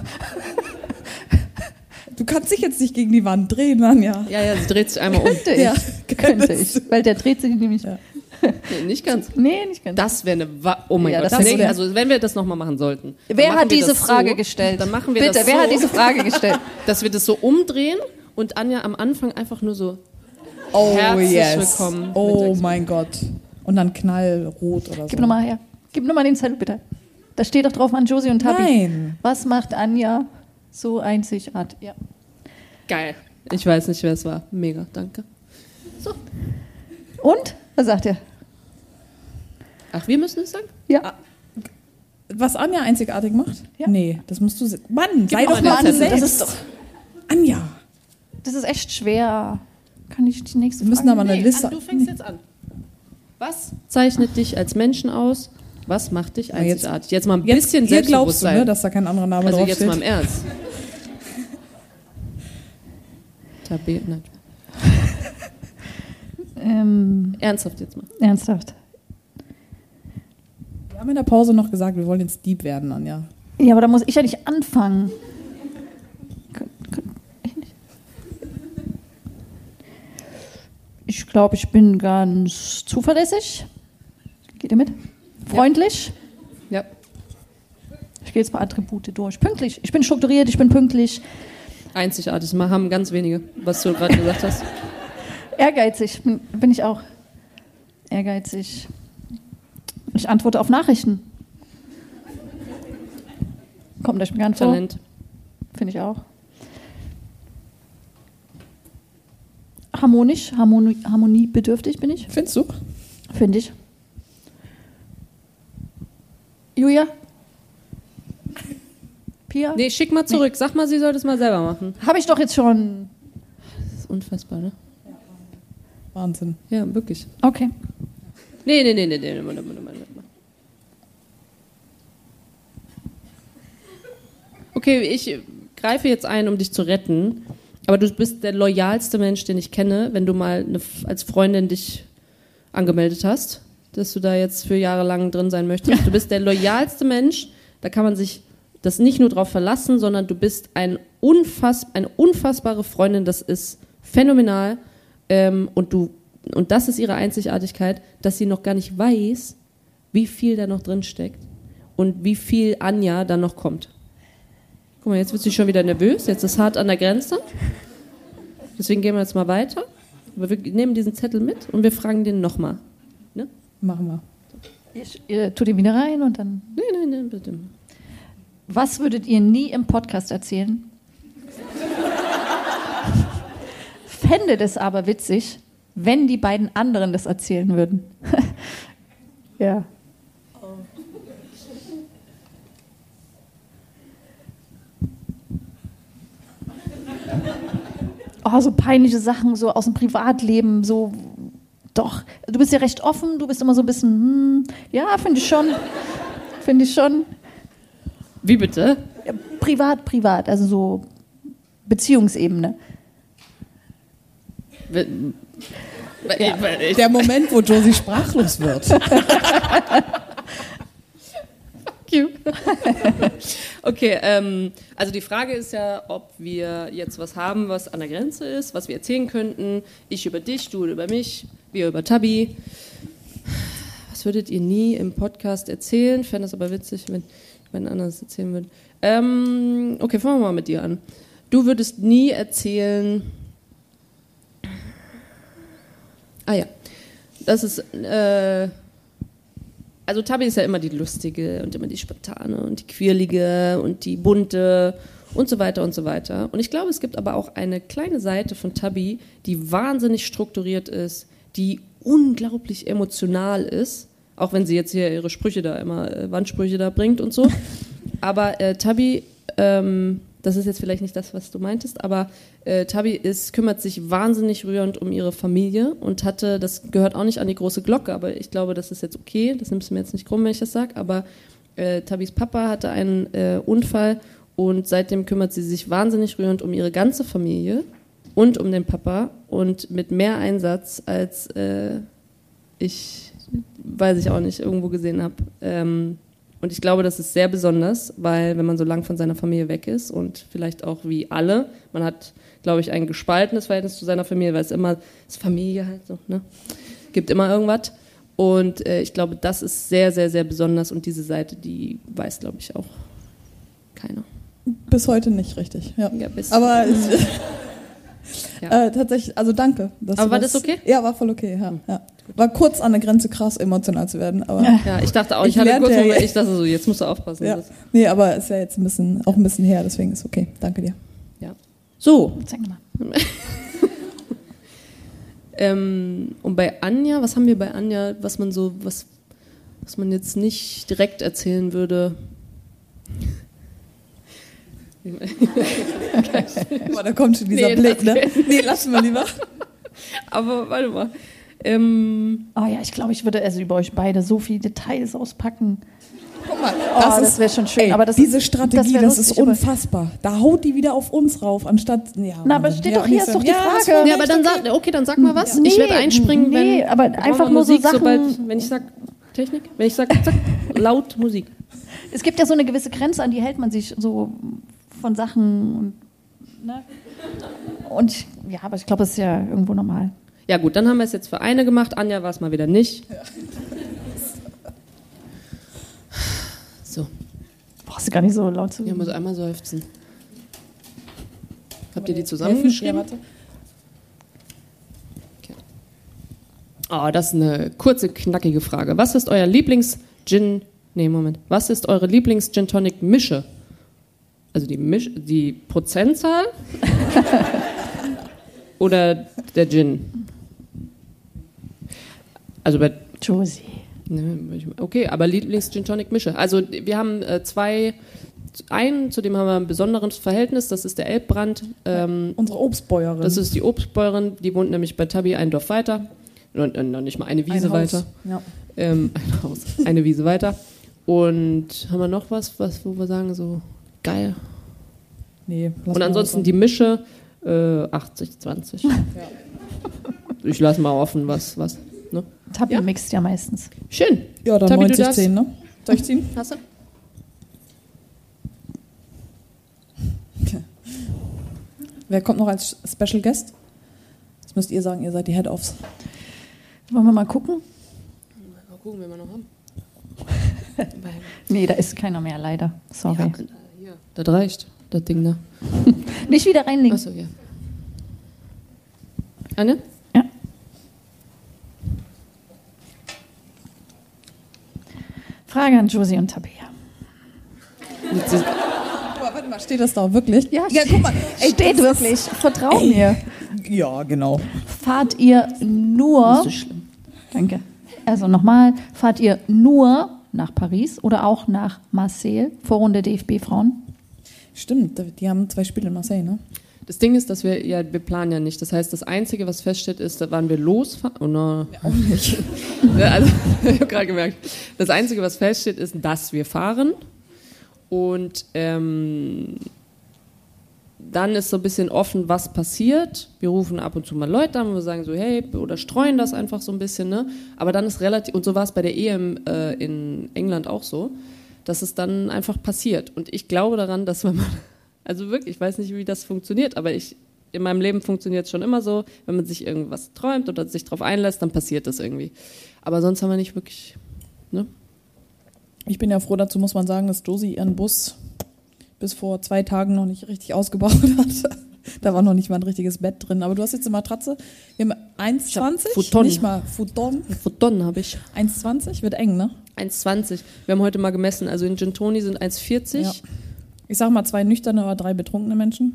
Du kannst dich jetzt nicht gegen die Wand drehen, Anja. Ja, sie dreht sich einmal um. Könnte ich. Ja, Könnte ich. Weil der dreht sich nämlich. Ja. Nee, nicht ganz. Nee, nicht ganz. Das wäre eine... Oh mein Ja, Gott. das wär Nee, so- also wenn wir das nochmal machen sollten. dann Wer machen hat wir diese das Frage so, gestellt? Dann machen wir Bitte, das wer so, hat diese Frage gestellt? dass wir das so umdrehen und Anja am Anfang einfach nur so Oh, herzlich yes. willkommen. Oh mein Gott. Und dann knallrot oder so. Gib nochmal her. Gib nochmal den Zettel, bitte. Da steht doch drauf an Josie und Tabi. Nein. Was macht Anja so einzigartig? Ja. Geil. Ich weiß nicht, wer es war. Mega, danke. Und? Was sagt ihr? Ach, wir müssen es sagen? Ja. Was Anja einzigartig macht? Ja. Nee, das musst du... Mann, sei mir doch mal mal den du Zettel. selbst. Das ist doch... Anja. Das ist echt schwer. Kann ich die nächste Wir müssen Frage aber eine Liste... Du fängst jetzt an. Was zeichnet dich als Menschen aus? Was macht dich Na, jetzt- einzigartig? Jetzt mal ein Jetzt, bisschen hier glaubst du, Selbstbewusstsein. ne, dass da kein anderer Name Also jetzt draufsteht. mal im Ernst. Tabi, nein. Ernsthaft jetzt mal. Ernsthaft. Wir haben in der Pause noch gesagt, wir wollen jetzt Dieb werden, Anja. Ja, aber da muss ich ja nicht anfangen. Ich glaube, ich bin ganz zuverlässig. Geht ihr mit? Freundlich. Ja. Ich gehe jetzt mal Attribute durch. Pünktlich. Ich bin strukturiert, ich bin pünktlich. Einzigartig. Das haben ganz wenige, was du gerade gesagt hast. Ehrgeizig bin ich auch. Ehrgeizig. Ich antworte auf Nachrichten. Kommt euch bekannt vor? Talent. Finde ich auch. Harmonisch, harmoniebedürftig bin ich, Findest du? finde ich. Julia? Pia? Nee, schick mal zurück. Sag mal, sie soll das mal selber machen. Habe ich doch jetzt schon. Das ist unfassbar, ne? Wahnsinn. Ja, wirklich. Okay. Nee. Warte. Okay, ich greife jetzt ein, um dich zu retten. Aber du bist der loyalste Mensch, den ich kenne, wenn du mal als Freundin dich angemeldet hast, dass du da jetzt für Jahre lang drin sein möchtest. Du bist der loyalste Mensch, da kann man sich das nicht nur drauf verlassen, sondern du bist eine unfassbare Freundin, das ist phänomenal. Und das ist ihre Einzigartigkeit, dass sie noch gar nicht weiß, wie viel da noch drin steckt und wie viel Anja da noch kommt. Guck mal, jetzt wird sie schon wieder nervös, jetzt ist hart an der Grenze. Deswegen gehen wir jetzt mal weiter. Aber wir nehmen diesen Zettel mit und wir fragen den nochmal. Ne? Machen wir. Ihr tut ihn wieder rein und dann... Nein, bitte. Was würdet ihr nie im Podcast erzählen? Fändet es aber witzig, wenn die beiden anderen das erzählen würden. Ja. Oh, so peinliche Sachen, so aus dem Privatleben, so, doch. Du bist ja recht offen, du bist immer so ein bisschen, ja, finde ich schon. Wie bitte? Ja, privat, also so Beziehungsebene. Der Moment, wo Josie sprachlos wird. Okay, also die Frage ist ja, ob wir jetzt was haben, was an der Grenze ist, was wir erzählen könnten. Ich über dich, du über mich, wir über Tabi. Was würdet ihr nie im Podcast erzählen? Ich fände es aber witzig, wenn jemand anderes erzählen würde. Okay, fangen wir mal mit dir an. Du würdest nie erzählen... Ah ja, das ist... Also Tabi ist ja immer die lustige und immer die spontane und die quirlige und die bunte und so weiter und so weiter. Und ich glaube, es gibt aber auch eine kleine Seite von Tabi, die wahnsinnig strukturiert ist, die unglaublich emotional ist, auch wenn sie jetzt hier ihre Sprüche da immer, Wandsprüche da bringt und so. Aber Tabi, das ist jetzt vielleicht nicht das, was du meintest, aber Tabi kümmert sich wahnsinnig rührend um ihre Familie und das gehört auch nicht an die große Glocke, aber ich glaube, das ist jetzt okay, das nimmst du mir jetzt nicht krumm, wenn ich das sage, aber Tabis Papa hatte einen Unfall und seitdem kümmert sie sich wahnsinnig rührend um ihre ganze Familie und um den Papa und mit mehr Einsatz, als ich, weiß ich auch nicht, irgendwo gesehen habe. Und ich glaube, das ist sehr besonders, weil wenn man so lang von seiner Familie weg ist und vielleicht auch wie alle, man hat, glaube ich, ein gespaltenes Verhältnis zu seiner Familie, weil es immer ist Familie halt so, ne? Gibt immer irgendwas. Und ich glaube, das ist sehr, sehr, sehr besonders und diese Seite, die weiß, glaube ich, auch keiner. Bis heute nicht richtig, ja. Ja, aber ja. tatsächlich, also danke. Aber war das okay? Ja, war voll okay, ja. War kurz an der Grenze, krass emotional zu werden. Aber ja, ich dachte auch, ich hatte kurz Moment, ich dachte so, jetzt musst du aufpassen. Ja. Nee, aber ist ja jetzt auch ein bisschen her, deswegen ist okay. Danke dir. Ja. So. Zeig mal. Und bei Anja, was haben wir bei Anja, was man jetzt nicht direkt erzählen würde? Boah, da kommt schon dieser Blick, ne? Nee, lassen wir lieber. Aber warte mal. Oh ja, ich glaube, ich würde über euch beide so viele Details auspacken. Guck mal, das wäre schon schön. Ey, aber diese Strategie, das ist unfassbar. Da haut die wieder auf uns rauf, anstatt... Ja, na, aber steht doch hier, ist doch die Frage. Ja, aber dann sag mal was. Nee, ich werde einspringen, wenn... aber einfach nur Musik, so Sachen... wenn ich sag Technik, wenn ich sag zack, laut Musik. Es gibt ja so eine gewisse Grenze, an die hält man sich so von Sachen und... Ne? Und ja, aber ich glaube, das ist ja irgendwo normal. Ja gut, dann haben wir es jetzt für eine gemacht. Anja war es mal wieder nicht. Ja. So. Brauchst du gar nicht so laut zu reden. Ich muss einmal seufzen. Habt ihr die zusammengeschrieben? Ja, warte. Okay. Oh, das ist eine kurze, knackige Frage. Was ist euer Was ist eure Lieblings-Gin-Tonic-Mische? Also die Prozentzahl? Oder der Gin? Also bei Josie. Okay, aber Lieblings-Gin-Tonic-Mische. Also wir haben einen, zu dem haben wir ein besonderes Verhältnis, das ist der Elbbrand. Unsere Obstbäuerin. Das ist die Obstbäuerin, die wohnt nämlich bei Tabi ein Dorf weiter. Noch nicht mal eine Wiese weiter. Ja. Ein Haus, eine Wiese weiter. Und haben wir noch was, wo wir sagen, so geil? Nee. Und ansonsten die Mische 80-20. Ja. Ich lasse mal offen, was. Ne? Tabi mixt ja meistens. Schön. Ja, dann 90-10, ne? Soll ich ziehen? Hast du? Okay. Wer kommt noch als Special Guest? Jetzt müsst ihr sagen, ihr seid die Head-Offs. Wollen wir mal gucken? Mal gucken, wen wir noch haben. Nee, da ist keiner mehr, leider. Sorry. Ja, hier, das reicht, das Ding da. Nicht wieder reinlegen. Achso, ja. Anne? Ja. Frage an Josie und Tabea. Aber warte mal, steht das da auch wirklich? Ja, guck mal. Ey, steht wirklich. Vertrau mir. Ja, genau. Fahrt ihr nur... Nicht so schlimm. Danke. Also nochmal, fahrt ihr nur nach Paris oder auch nach Marseille, Vorrunde DFB-Frauen? Stimmt, die haben 2 Spiele in Marseille, ne? Das Ding ist, dass wir planen ja nicht. Das heißt, das Einzige, was feststeht, ist, da wann wir losfahren. Oh no. Ja, auch nicht. Also, ich habe gerade gemerkt. Das Einzige, was feststeht, ist, dass wir fahren. Und dann ist so ein bisschen offen, was passiert. Wir rufen ab und zu mal Leute an, wo wir sagen so, hey, oder streuen das einfach so ein bisschen. Ne? Aber dann ist relativ, und so war es bei der EM in England auch so, dass es dann einfach passiert. Und ich glaube daran, dass wenn man, also wirklich, ich weiß nicht, wie das funktioniert, aber in meinem Leben funktioniert es schon immer so, wenn man sich irgendwas träumt oder sich darauf einlässt, dann passiert das irgendwie. Aber sonst haben wir nicht wirklich, ne? Ich bin ja froh, dazu muss man sagen, dass Josie ihren Bus bis vor 2 Tagen noch nicht richtig ausgebaut hat. Da war noch nicht mal ein richtiges Bett drin. Aber du hast jetzt eine Matratze. Wir haben 1,20? Futon. Nicht mal Futon. Futon habe ich. 1,20? Wird eng, ne? 1,20. Wir haben heute mal gemessen. Also in Gentoni sind 1,40. Ja. Ich sag mal 2 nüchterne oder 3 betrunkene Menschen.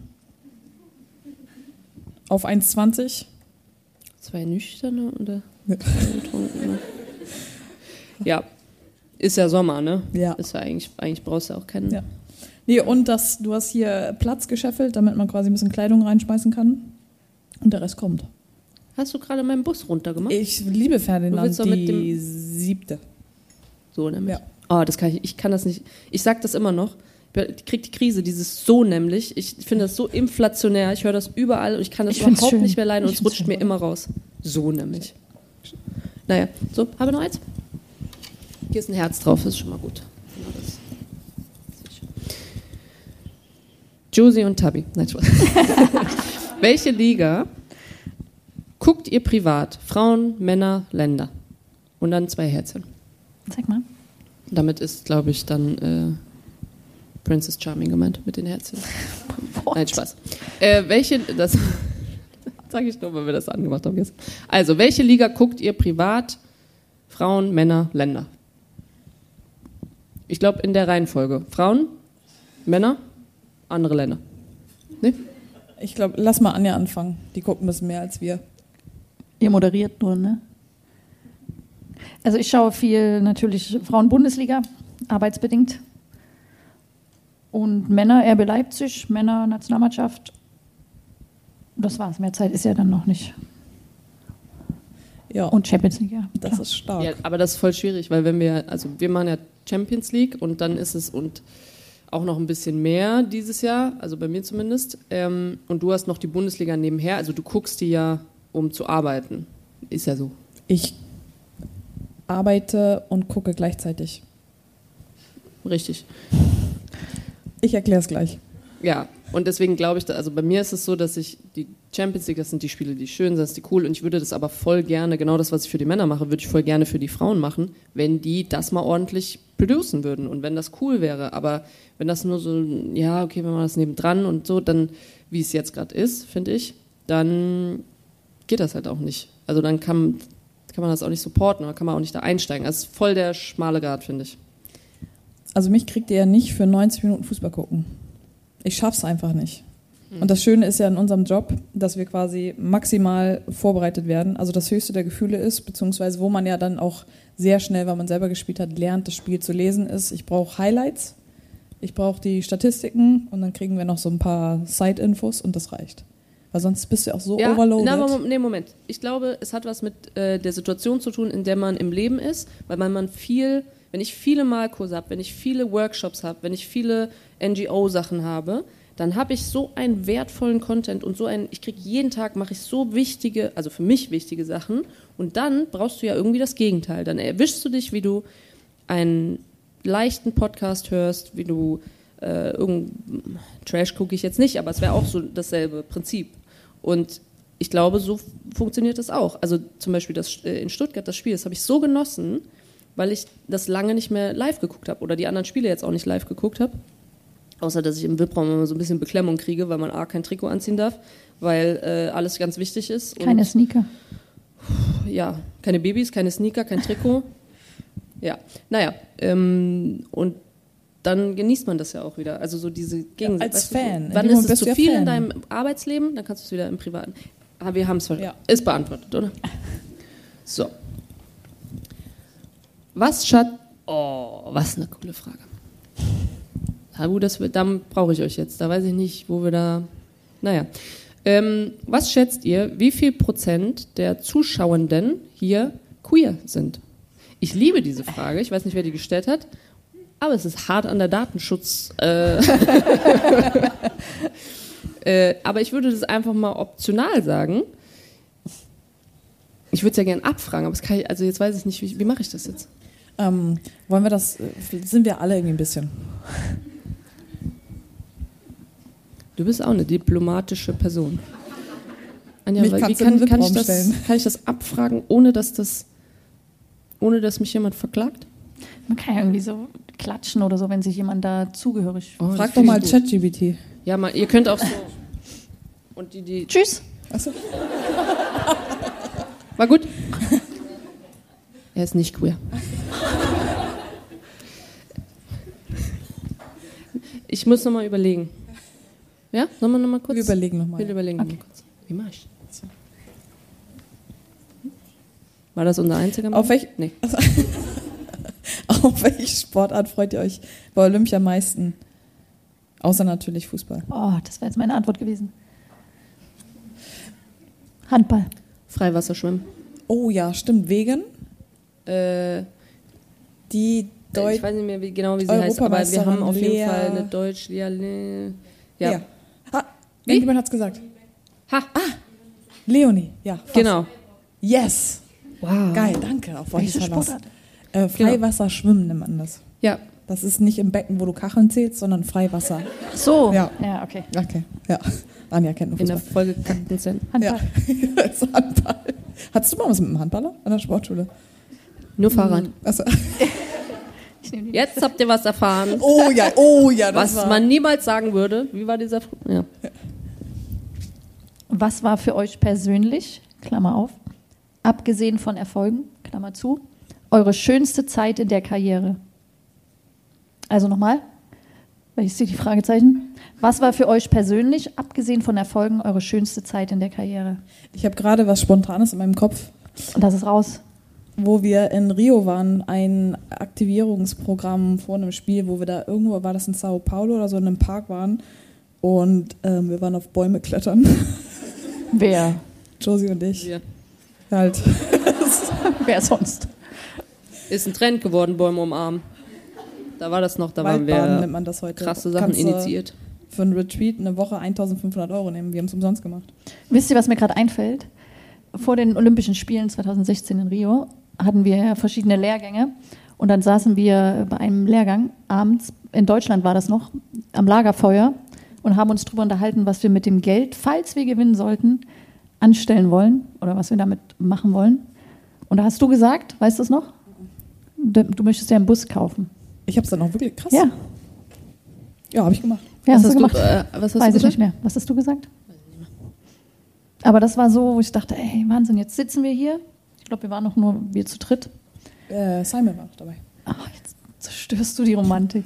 Auf 1,20. 2 nüchterne oder Ja. 2 betrunkene? Ja. Ist ja Sommer, ne? Ja. Ist ja eigentlich brauchst du auch keinen. Ja. Nee, und du hast hier Platz gescheffelt, damit man quasi ein bisschen Kleidung reinschmeißen kann. Und der Rest kommt. Hast du gerade meinen Bus runtergemacht? Ich liebe Du Ferdinand, willst doch mit die 7. So nämlich. Ja. Oh, ich kann das nicht. Ich sag das immer noch. Ich krieg die Krise, dieses so nämlich. Ich finde das so inflationär. Ich höre das überall und ich kann das Ich find's überhaupt schön. nicht mehr leiden und Ich es rutscht find's mir schön. immer raus. So nämlich. Naja, so, habe noch eins? Hier ist ein Herz drauf, das ist schon mal gut. Genau das. Josie und Tabby. Nein, Spaß. Welche Liga guckt ihr privat? Frauen, Männer, Länder. Und dann 2 Herzchen. Zeig mal. Damit ist, glaube ich, dann Princess Charming gemeint mit den Herzchen. Nein, Spaß. Das sage ich nur, weil wir das angemacht haben jetzt. Also, welche Liga guckt ihr privat? Frauen, Männer, Länder. Ich glaube in der Reihenfolge. Frauen, Männer, andere Länder. Ne? Ich glaube, lass mal Anja anfangen. Die gucken ein bisschen mehr als wir. Ihr moderiert nur, ne? Also ich schaue viel natürlich Frauen-Bundesliga, arbeitsbedingt. Und Männer, RB Leipzig, Männer-Nationalmannschaft. Das war's, mehr Zeit ist ja dann noch nicht. Ja, Und Champions League, ja. das klar. ist stark. Ja, aber das ist voll schwierig, weil wir machen ja Champions League und dann ist es und auch noch ein bisschen mehr dieses Jahr, also bei mir zumindest. Und du hast noch die Bundesliga nebenher, also du guckst die ja, um zu arbeiten. Ist ja so. Ich arbeite und gucke gleichzeitig. Richtig. Ich erkläre es gleich. Ja, und deswegen glaube ich, also bei mir ist es so, dass ich die Champions League, das sind die Spiele, die schön sind, das ist die cool und ich würde das aber voll gerne, genau das, was ich für die Männer mache, würde ich voll gerne für die Frauen machen, wenn die das mal ordentlich producen würden und wenn das cool wäre, aber wenn das nur so, ja, okay, wenn man das nebendran und so, dann, wie es jetzt gerade ist, finde ich, dann geht das halt auch nicht. Also dann kann man das auch nicht supporten, oder kann man auch nicht da einsteigen. Das ist voll der schmale Grat, finde ich. Also mich kriegt ihr ja nicht für 90 Minuten Fußball gucken. Ich schaff's einfach nicht. Und das Schöne ist ja in unserem Job, dass wir quasi maximal vorbereitet werden. Also das höchste der Gefühle ist, beziehungsweise wo man ja dann auch sehr schnell, weil man selber gespielt hat, lernt, das Spiel zu lesen ist. Ich brauche Highlights, ich brauche die Statistiken und dann kriegen wir noch so ein paar Side-Infos und das reicht. Weil sonst bist du auch so overloaded. Nee, Moment. Ich glaube, es hat was mit der Situation zu tun, in der man im Leben ist, weil man viel, wenn ich viele Malkurse habe, wenn ich viele Workshops habe, wenn ich viele NGO-Sachen habe, dann habe ich so einen wertvollen Content und ich kriege jeden Tag, mache ich so wichtige, also für mich wichtige Sachen und dann brauchst du ja irgendwie das Gegenteil. Dann erwischst du dich, wie du einen leichten Podcast hörst, wie du Trash gucke ich jetzt nicht, aber es wäre auch so dasselbe Prinzip. Und ich glaube, so funktioniert das auch. Also zum Beispiel in Stuttgart das Spiel, das habe ich so genossen, weil ich das lange nicht mehr live geguckt habe oder die anderen Spiele jetzt auch nicht live geguckt habe. Außer, dass ich im VIP-Raum immer so ein bisschen Beklemmung kriege, weil man kein Trikot anziehen darf, weil alles ganz wichtig ist. Keine Sneaker. Ja, keine Babys, keine Sneaker, kein Trikot. Ja, naja, und dann genießt man das ja auch wieder. Also so diese Gegensätze. Als Fan. Wann ist es zu viel in deinem Arbeitsleben, dann kannst du es wieder im Privaten. Aber wir haben es ist beantwortet, oder? So. Was was eine coole Frage. Dann brauche ich euch jetzt. Da weiß ich nicht, wo wir da... Naja. Was schätzt ihr, wie viel % der Zuschauenden hier queer sind? Ich liebe diese Frage. Ich weiß nicht, wer die gestellt hat. Aber es ist hart an der Datenschutz. Aber ich würde das einfach mal optional sagen. Ich würde es ja gerne abfragen, aber jetzt weiß ich nicht, wie mache ich das jetzt? Wollen wir das, sind wir alle irgendwie ein bisschen. Du bist auch eine diplomatische Person. Anja, Mich wie kann ich das abfragen, ohne dass mich jemand verklagt? Man kann ja irgendwie so klatschen oder so, wenn sich jemand da zugehörig fühlt. Frag doch mal ChatGPT. Ja, ihr könnt auch so. Und die Tschüss. Achso. War gut? Er ist nicht queer. Ich muss nochmal überlegen. Ja? Sollen wir nochmal kurz? Wir überlegen nochmal. Wir überlegen nochmal kurz. Wie mach ich das? War das unser einziger Mann? Auf welche Sportart freut ihr euch bei Olympia am meisten? Außer natürlich Fußball. Oh, das wäre jetzt meine Antwort gewesen. Handball. Freiwasserschwimmen. Oh ja, stimmt. Wegen? Ich weiß nicht mehr genau, wie sie heißt, aber wir haben auf jeden Fall eine Ja. Irgendjemand hat es gesagt. Leonie. Ja, fast. Genau. Yes. Wow. Geil, danke. Auf euch Sportart? Freiwasserschwimmen nennt man das. Ja. Das ist nicht im Becken, wo du Kacheln zählst, sondern Freiwasser. So. Ja, Okay. Okay, ja. Anja kennt nur In Fußball. der vollgekackten Szene. Handball. Ja, das ist Handball. Hattest du mal was mit dem Handballer an der Sportschule? Nur Fahrrad. Also. Jetzt habt ihr was erfahren. Oh ja. Was man niemals sagen würde. Wie war dieser... Ja. Was war für euch persönlich, Klammer auf, abgesehen von Erfolgen, Klammer zu, eure schönste Zeit in der Karriere? Also nochmal, weil ich sehe die Fragezeichen. Was war für euch persönlich, abgesehen von Erfolgen, eure schönste Zeit in der Karriere? Ich habe gerade was Spontanes in meinem Kopf. Und das ist raus. Wo wir in Rio waren, ein Aktivierungsprogramm vor einem Spiel, wo wir da irgendwo, war das in Sao Paulo oder so, in einem Park waren und wir waren auf Bäume klettern. Wer? Josie und ich. Ja. Halt. Wer sonst? Ist ein Trend geworden, Bäume umarmen. Da war das noch, da waren Waldbaden wir nennt man das heute. krasse Sachen Kannst du initiiert. Für einen Retreat eine Woche 1.500 € nehmen. Wir haben es umsonst gemacht. Wisst ihr, was mir gerade einfällt? Vor den Olympischen Spielen 2016 in Rio hatten wir verschiedene Lehrgänge und dann saßen wir bei einem Lehrgang abends, in Deutschland war das noch, am Lagerfeuer und haben uns darüber unterhalten, was wir mit dem Geld, falls wir gewinnen sollten, anstellen wollen oder was wir damit machen wollen. Und da hast du gesagt, weißt du es noch? Du möchtest ja einen Bus kaufen. Ich habe es dann auch wirklich krass. Ja. Ja, habe ich gemacht. Ja, Was hast du gemacht? was hast Weiß du ich nicht mehr. Was hast du gesagt? Aber das war so, wo ich dachte, ey, Wahnsinn, jetzt sitzen wir hier. Ich glaube, wir waren noch nur wir zu dritt. Simon war noch dabei. Ach, jetzt zerstörst du die Romantik.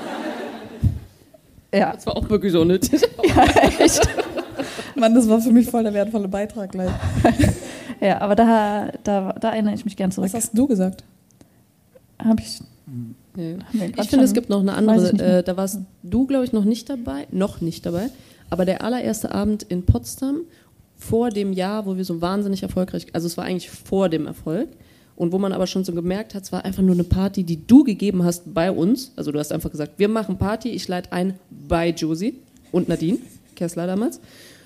Ja. Das war auch wirklich so nötig. Ja, echt. Mann, das war für mich voll der wertvolle Beitrag gleich. Ja, aber da erinnere ich mich gern zurück. Was hast du gesagt? Habe ich. Ja. Nee, Ich finde, es gibt noch eine Weiß ich nicht andere, mehr. da warst du, glaube ich, noch nicht dabei, aber der allererste Abend in Potsdam vor dem Jahr, wo wir so wahnsinnig erfolgreich, also es war eigentlich vor dem Erfolg und wo man aber schon so gemerkt hat, es war einfach nur eine Party, die du gegeben hast bei uns, also du hast einfach gesagt, wir machen Party, ich leite ein bei Josie und Nadine Kessler damals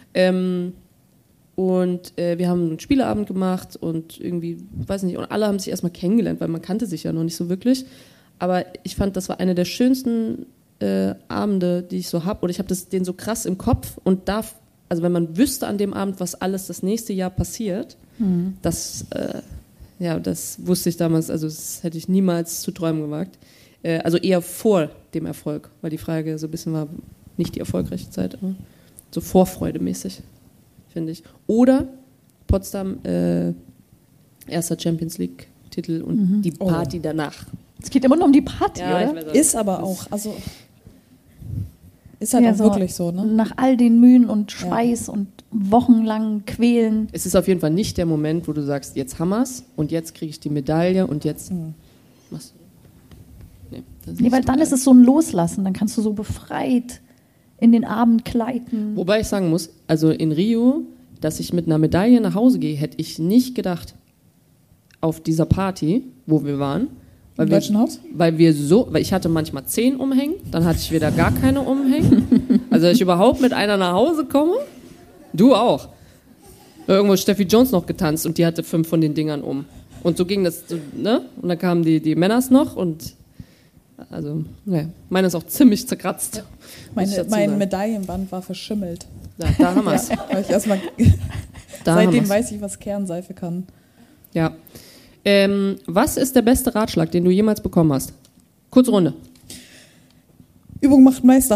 und wir haben einen Spieleabend gemacht und irgendwie, weiß nicht, und alle haben sich erstmal kennengelernt, weil man kannte sich ja noch nicht so wirklich. Aber ich fand, das war eine der schönsten Abende, die ich so habe. Oder ich habe den so krass im Kopf und also wenn man wüsste an dem Abend, was alles das nächste Jahr passiert, das Ja, das wusste ich damals, also das hätte ich niemals zu träumen gewagt. Also eher vor dem Erfolg, weil die Frage so ein bisschen war, nicht die erfolgreiche Zeit, aber so vorfreudemäßig, finde ich. Oder Potsdam, erster Champions League-Titel und die Party danach. Es geht immer nur um die Party, Ja, ich oder? weiß auch. Ist aber auch, also ist halt Ja, auch so wirklich so, ne? Nach all den Mühen und Schweiß und wochenlangen Quälen. Es ist auf jeden Fall nicht der Moment, wo du sagst, jetzt hammer's und jetzt kriege ich die Medaille und jetzt was? Nee, das Nee, weil nicht dann geil. ist es so ein Loslassen. Dann kannst du so befreit in den Abend gleiten. Wobei ich sagen muss, also in Rio, dass ich mit einer Medaille nach Hause gehe, hätte ich nicht gedacht auf dieser Party, wo wir waren. Im Deutschen Haus? Weil ich hatte manchmal 10 umhängen, dann hatte ich wieder gar keine umhängen. Also, dass ich überhaupt mit einer nach Hause komme. Du auch. Irgendwo Steffi Jones noch getanzt und die hatte 5 von den Dingern um. Und so ging das, ne? Und dann kamen die Männers noch und also, ne, meine ist auch ziemlich zerkratzt. muss ich dazu Mein sagen. Medaillenband war verschimmelt. Da haben wir es. Weil ich erstmal Da haben seitdem wir's. weiß ich, was Kernseife kann. Ja. Was ist der beste Ratschlag, den du jemals bekommen hast? Kurze Runde. Übung macht Meister.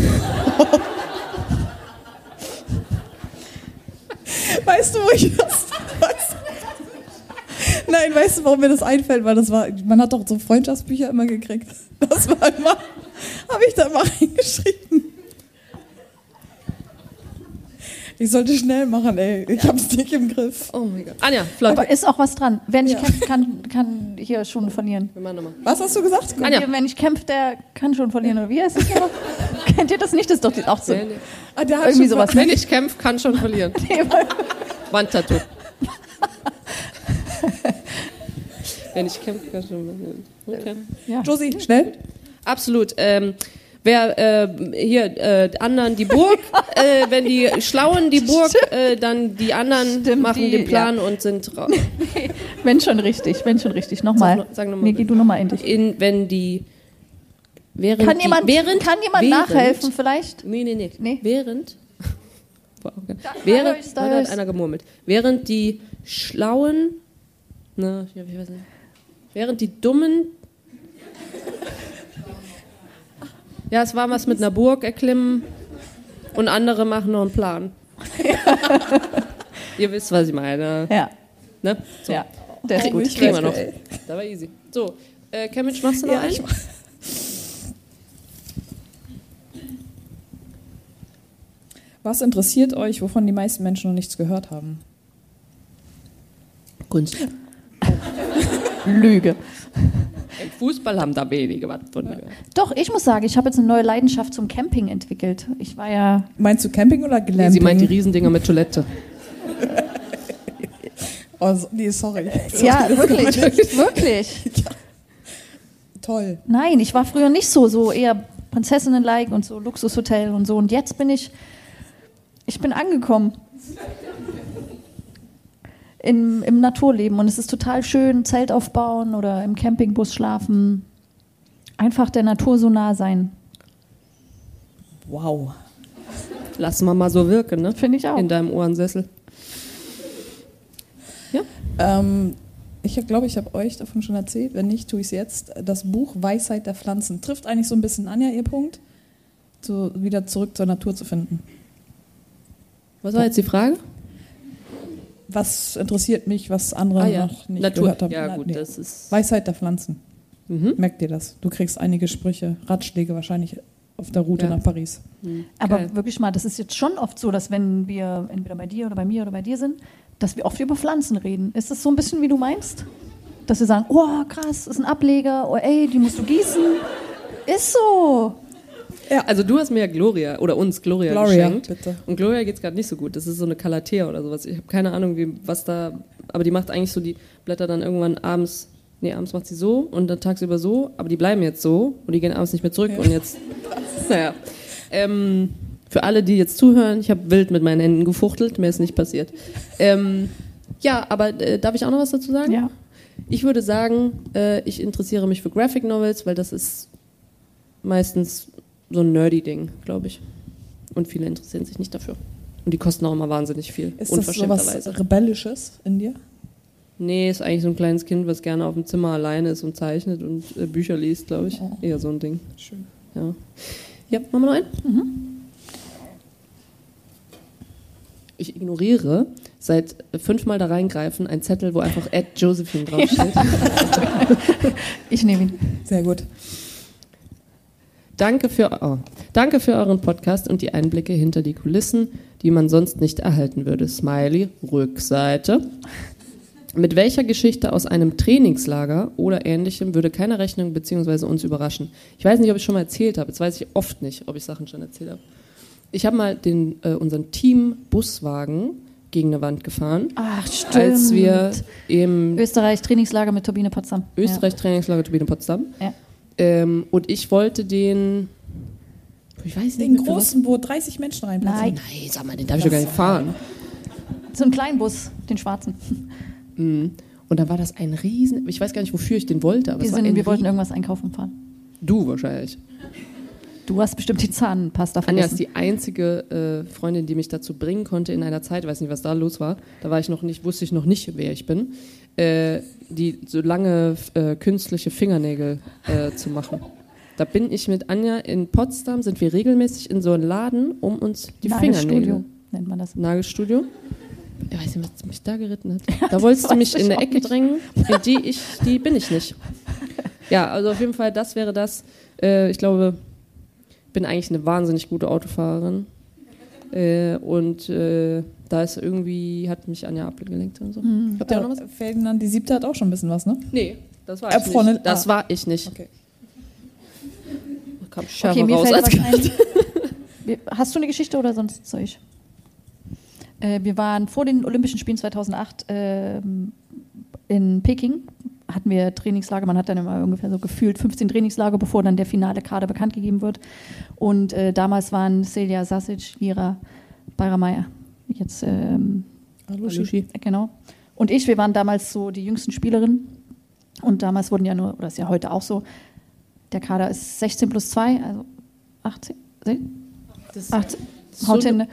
Weißt du, wo ich das weiß? Nein, weißt du, warum mir das einfällt? Weil man hat doch so Freundschaftsbücher immer gekriegt. Das war immer, habe ich da mal reingeschrieben. Ich sollte schnell machen, ey. Ich hab's nicht im Griff. Oh mein Gott. Anja, flott. Aber ist auch was dran. Wer nicht Ja. kämpft, kann hier schon verlieren. Wir machen nochmal. Was hast du gesagt? Anja. Wer nicht kämpft, der kann schon verlieren. Oder wie heißt das genau? Kennt ihr das nicht? Das ist doch auch so. Ah, der hat Irgendwie schon sowas. Wer nicht kämpft, kann schon verlieren. Wandtattoo. Wer nicht kämpft, kann schon verlieren. Okay. Ja. Josie, schnell. Absolut. Wer anderen die Burg, wenn die Schlauen die Burg, dann die anderen Stimmt, machen die, den Plan und sind raus. Wenn schon richtig, wenn schon richtig. Nochmal. Sag noch mal Nee, bitte. geh du nochmal in dich. Kann jemand nachhelfen vielleicht? Nee. Nee. Während höre ich's, da da höre hat ich's. einer gemurmelt. Während die Schlauen, ich weiß nicht, während die Dummen, ja, es war was mit einer Burg erklimmen und andere machen noch einen Plan. Ihr wisst, was ich meine. Ja, Ne? So. ja. Der ist gut. Kriegen wir Ey. noch. Da war easy. So, Cambridge, machst du noch einen? Was interessiert euch, wovon die meisten Menschen noch nichts gehört haben? Kunst. Lüge. Im Fußball haben da wenige was von gehört. Doch, ich muss sagen, ich habe jetzt eine neue Leidenschaft zum Camping entwickelt. Ich war ja, Meinst du Camping oder Glamping? Sie meint die Riesendinger mit Toilette. Oh, nee, sorry. ja, wirklich, wirklich. Toll. Nein, ich war früher nicht so eher Prinzessinnen-like und so Luxushotel und so. Und jetzt bin ich bin angekommen im Naturleben und es ist total schön, Zelt aufbauen oder im Campingbus schlafen. Einfach der Natur so nah sein, Wow. Lassen wir mal so wirken, ne? finde ich auch. In deinem Ohrensessel. Ich glaube, ich habe euch davon schon erzählt. Wenn nicht, tue ich es jetzt. Das Buch Weisheit der Pflanzen trifft eigentlich so ein bisschen Anja ihr Punkt, so wieder zurück zur Natur zu finden. Was war jetzt die Frage? Was interessiert mich, was andere noch nicht Natur. gehört haben? Ja, gut, Nee. das ist. Weisheit der Pflanzen. Mhm. Merkt ihr das? Du kriegst einige Sprüche, Ratschläge wahrscheinlich auf der Route Ja. nach Paris. Aber Geil. wirklich mal, das ist jetzt schon oft so, dass wenn wir entweder bei dir oder bei mir oder bei dir sind, dass wir oft über Pflanzen reden. Ist das so ein bisschen, wie du meinst? Dass wir sagen, oh krass, ist ein Ableger, oh ey, die musst du gießen. Ist so. Also du hast mir ja Gloria oder uns Gloria geschenkt. Bitte. Und Gloria geht's gerade nicht so gut. Das ist so eine Calathea oder sowas. Ich habe keine Ahnung, was da. Aber die macht eigentlich so die Blätter dann irgendwann abends. Nee, abends macht sie so und dann tagsüber so. Aber die bleiben jetzt so und die gehen abends nicht mehr zurück. Und jetzt. Naja. Für alle, die jetzt zuhören, ich habe wild mit meinen Händen gefuchtelt. Mir ist nicht passiert. Ja, aber darf ich auch noch was dazu sagen? Ja. Ich würde sagen, ich interessiere mich für Graphic Novels, weil das ist meistens so ein nerdy Ding, glaube ich. Und viele interessieren sich nicht dafür. Und die kosten auch immer wahnsinnig viel, Ist das so was unverschämterweise. Rebellisches in dir? Nee, ist eigentlich so ein kleines Kind, was gerne auf dem Zimmer alleine ist und zeichnet und Bücher liest, glaube ich. Eher so ein Ding. Schön. Ja. Ja, machen wir noch einen? Ich ignoriere seit 5 Mal da reingreifen einen Zettel, wo einfach @Josephine draufsteht. Ich nehme ihn. Sehr gut. Danke für euren Podcast und die Einblicke hinter die Kulissen, die man sonst nicht erhalten würde. Smiley, Rückseite. Mit welcher Geschichte aus einem Trainingslager oder Ähnlichem würde keine Rechnung bzw. uns überraschen? Ich weiß nicht, ob ich schon mal erzählt habe. Jetzt weiß ich oft nicht, ob ich Sachen schon erzählt habe. Ich habe mal unseren Team-Buswagen gegen eine Wand gefahren. Ach, stimmt. Als wir im Österreich-Trainingslager mit Turbine Potsdam. Österreich-Trainingslager Turbine Potsdam. Ja. Und ich wollte ich weiß nicht Den mehr, für was. großen, wo 30 Menschen reinpassen. Nein, Nein, sag mal, den darf ich doch gar nicht fahren. so einen kleinen Bus, den schwarzen. Und dann war das ein Riesen... Ich weiß gar nicht, wofür ich den wollte, aber Wir wollten irgendwas einkaufen fahren. Du wahrscheinlich. Du hast bestimmt die Zahnpasta Anja vergessen. ist die einzige Freundin, die mich dazu bringen konnte in einer Zeit, weiß nicht, was da los war, da wusste ich noch nicht, wer ich bin, die so lange künstliche Fingernägel zu machen. Da bin ich mit Anja in Potsdam, sind wir regelmäßig in so einen Laden, um uns die Nagelstudio Fingernägel... nennt man das. Nagelstudio. Ich weiß nicht, was mich da geritten hat. Da wolltest du mich in eine Ecke drängen, in die bin ich nicht. Ja, also auf jeden Fall, das wäre das. Ich glaube, ich bin eigentlich eine wahnsinnig gute Autofahrerin. Und da ist irgendwie, hat mich Anja abgelenkt und so. Habt ihr auch noch was? Ferdinand die Siebte hat auch schon ein bisschen was, ne? Nee, das war ich Freundin, nicht. Das war ich nicht. Okay. Kam schärfer Okay, mir raus fällt als was ein. Hast du eine Geschichte oder sonst soll ich? Wir waren vor den Olympischen Spielen 2008 in Peking, hatten wir Trainingslager, man hat dann immer ungefähr so gefühlt 15 Trainingslager, bevor dann der finale Kader bekannt gegeben wird. Und damals waren Celia Sasic, Lira Bayramaya, jetzt Alushi. genau. Und wir waren damals so die jüngsten Spielerinnen. Und damals wurden ja nur, oder ist ja heute auch so, der Kader ist 16 plus 2, also 18. 18 Hautände.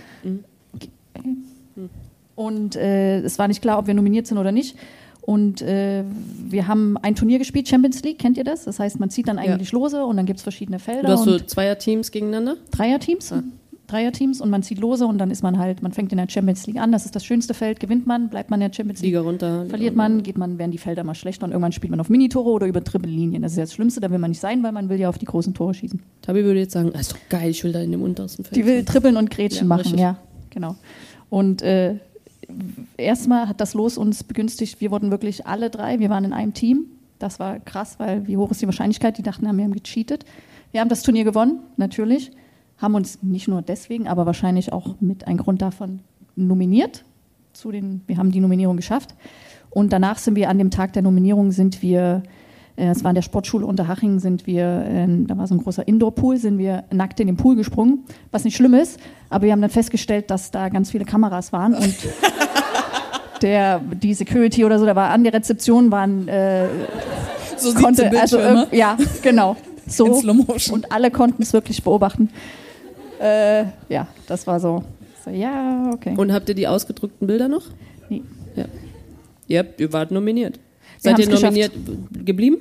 Und es war nicht klar, ob wir nominiert sind oder nicht. Und wir haben ein Turnier gespielt, Champions League, kennt ihr das? Das heißt, man zieht dann eigentlich Lose und dann gibt es verschiedene Felder. Du hast so Zweierteams gegeneinander? Dreierteams. Dreierteams und man zieht Lose und dann ist man fängt in der Champions League an, das ist das schönste Feld, gewinnt man, bleibt man in der Champions League. Liga runter. Verliert man, werden die Felder mal schlechter und irgendwann spielt man auf Minitore oder über Trippellinien. Das ist ja das Schlimmste, da will man nicht sein, weil man will ja auf die großen Tore schießen. Tabi würde jetzt sagen, ist doch geil, ich will da in dem untersten Feld. Die will trippeln und Grätschen machen, richtig. ja, genau. Und erstmal hat das Los uns begünstigt, wir wurden wirklich alle drei, wir waren in einem Team. Das war krass, weil wie hoch ist die Wahrscheinlichkeit? Die dachten, wir haben gecheatet. Wir haben das Turnier gewonnen, natürlich. Haben uns nicht nur deswegen, aber wahrscheinlich auch mit einem Grund davon nominiert. Wir haben die Nominierung geschafft. Und danach sind wir an dem Tag der Nominierung, es war in der Sportschule Unterhaching, da war so ein großer Indoor-Pool, sind wir nackt in den Pool gesprungen, was nicht schlimm ist, aber wir haben dann festgestellt, dass da ganz viele Kameras waren und die Security oder so, da war an der Rezeption, so konnte, Bildschirme. Ja, genau. So. In Slow Motion. Und alle konnten es wirklich beobachten. Ja, das war so, ja, okay. Und habt ihr die ausgedruckten Bilder noch? Nee. Ja. Ihr wart nominiert. Seid ihr nominiert geblieben?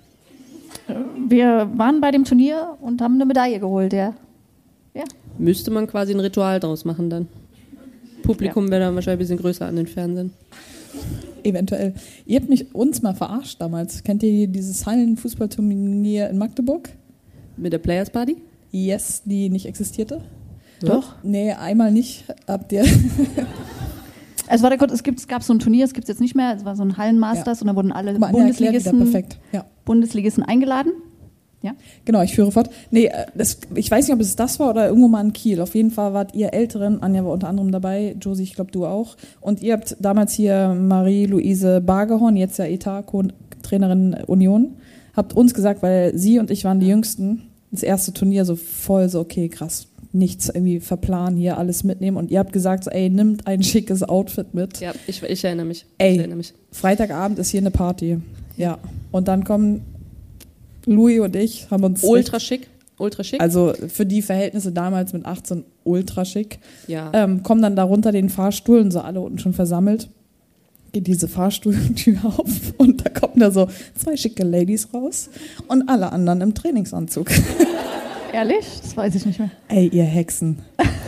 Wir waren bei dem Turnier und haben eine Medaille geholt, ja. Müsste man quasi ein Ritual draus machen dann. Publikum wäre dann wahrscheinlich ein bisschen größer an den Fernsehen. Eventuell. Ihr habt uns mal verarscht damals. Kennt ihr dieses Hallenfußballturnier in Magdeburg? Mit der Players Party? Yes, die nicht existierte. Doch. Nee, einmal nicht. Habt ihr... Also es gab so ein Turnier, es gibt es jetzt nicht mehr, es war so ein Hallenmasters und da wurden alle Bundesligisten eingeladen. Ja. Genau, ich führe fort. Nee, ich weiß nicht, ob es das war oder irgendwo mal in Kiel. Auf jeden Fall wart ihr Älteren, Anja war unter anderem dabei, Josie, ich glaube du auch. Und ihr habt damals hier Marie-Louise Bargehorn, jetzt ja Etat-Trainerin Union, habt uns gesagt, weil sie und ich waren die Jüngsten, das erste Turnier so voll so, okay, krass, nichts irgendwie verplanen, hier alles mitnehmen. Und ihr habt gesagt, so, ey, nimmt ein schickes Outfit mit. Ja, ich erinnere mich. Freitagabend ist hier eine Party. Ja, und dann kommen Louis und ich, haben uns... Ultra schick. Also für die Verhältnisse damals mit 18 ultra schick. Ja. Kommen dann da runter den Fahrstuhl und so alle unten schon versammelt. geht diese Fahrstuhltür auf und da kommen da so 2 schicke Ladies raus und alle anderen im Trainingsanzug. Ehrlich? Das weiß ich nicht mehr. Ey, ihr Hexen.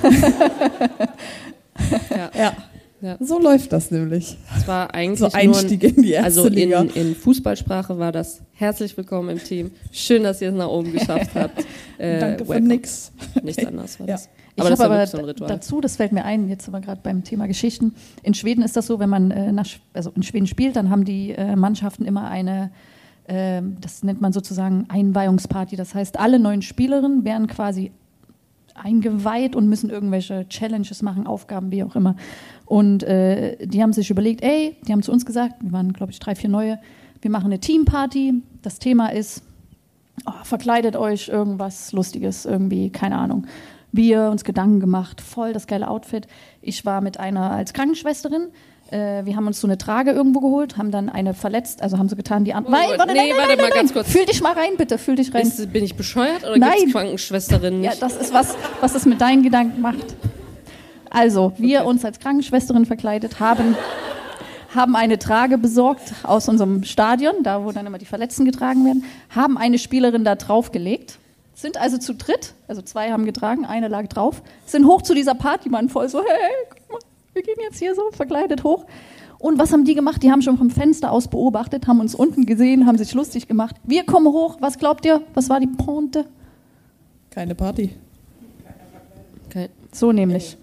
Ja. Ja. So läuft das nämlich. Es war eigentlich So Einstieg in die erste Liga. In Fußballsprache war das herzlich willkommen im Team. Schön, dass ihr es nach oben geschafft habt. Danke für welcome. nix. Nichts anderes war Ja. das. Ich Aber das habe war aber wirklich so ein Ritual. dazu, das fällt mir ein, jetzt aber gerade beim Thema Geschichten. In Schweden ist das so, wenn man in Schweden spielt, dann haben die Mannschaften immer eine, das nennt man sozusagen Einweihungsparty. Das heißt, alle neuen Spielerinnen werden quasi eingeweiht und müssen irgendwelche Challenges machen, Aufgaben, wie auch immer. Und die haben sich überlegt, die haben zu uns gesagt, wir waren, glaube ich, 3, 4 Neue, wir machen eine Teamparty. Das Thema ist, verkleidet euch irgendwas Lustiges, irgendwie, keine Ahnung. Wir uns Gedanken gemacht, voll das geile Outfit. Ich war mit einer als Krankenschwesterin. Wir haben uns so eine Trage irgendwo geholt, haben dann eine verletzt, also haben so getan, die andere. Warte mal ganz kurz. Fühl dich mal rein, bitte, fühl dich rein. Bin ich bescheuert oder Nein. gibt es Krankenschwesterinnen nicht? Ja, das ist was es mit deinen Gedanken macht. Also, wir uns als Krankenschwesterin verkleidet haben eine Trage besorgt aus unserem Stadion, da wo dann immer die Verletzten getragen werden, haben eine Spielerin da draufgelegt, sind also zu dritt, also 2 haben getragen, eine lag drauf, sind hoch zu dieser Partymann voll so, hey, guck mal, wir gehen jetzt hier so verkleidet hoch. Und was haben die gemacht? Die haben schon vom Fenster aus beobachtet, haben uns unten gesehen, haben sich lustig gemacht. Wir kommen hoch, was glaubt ihr? Was war die Pointe? Keine Party. Okay. So nämlich.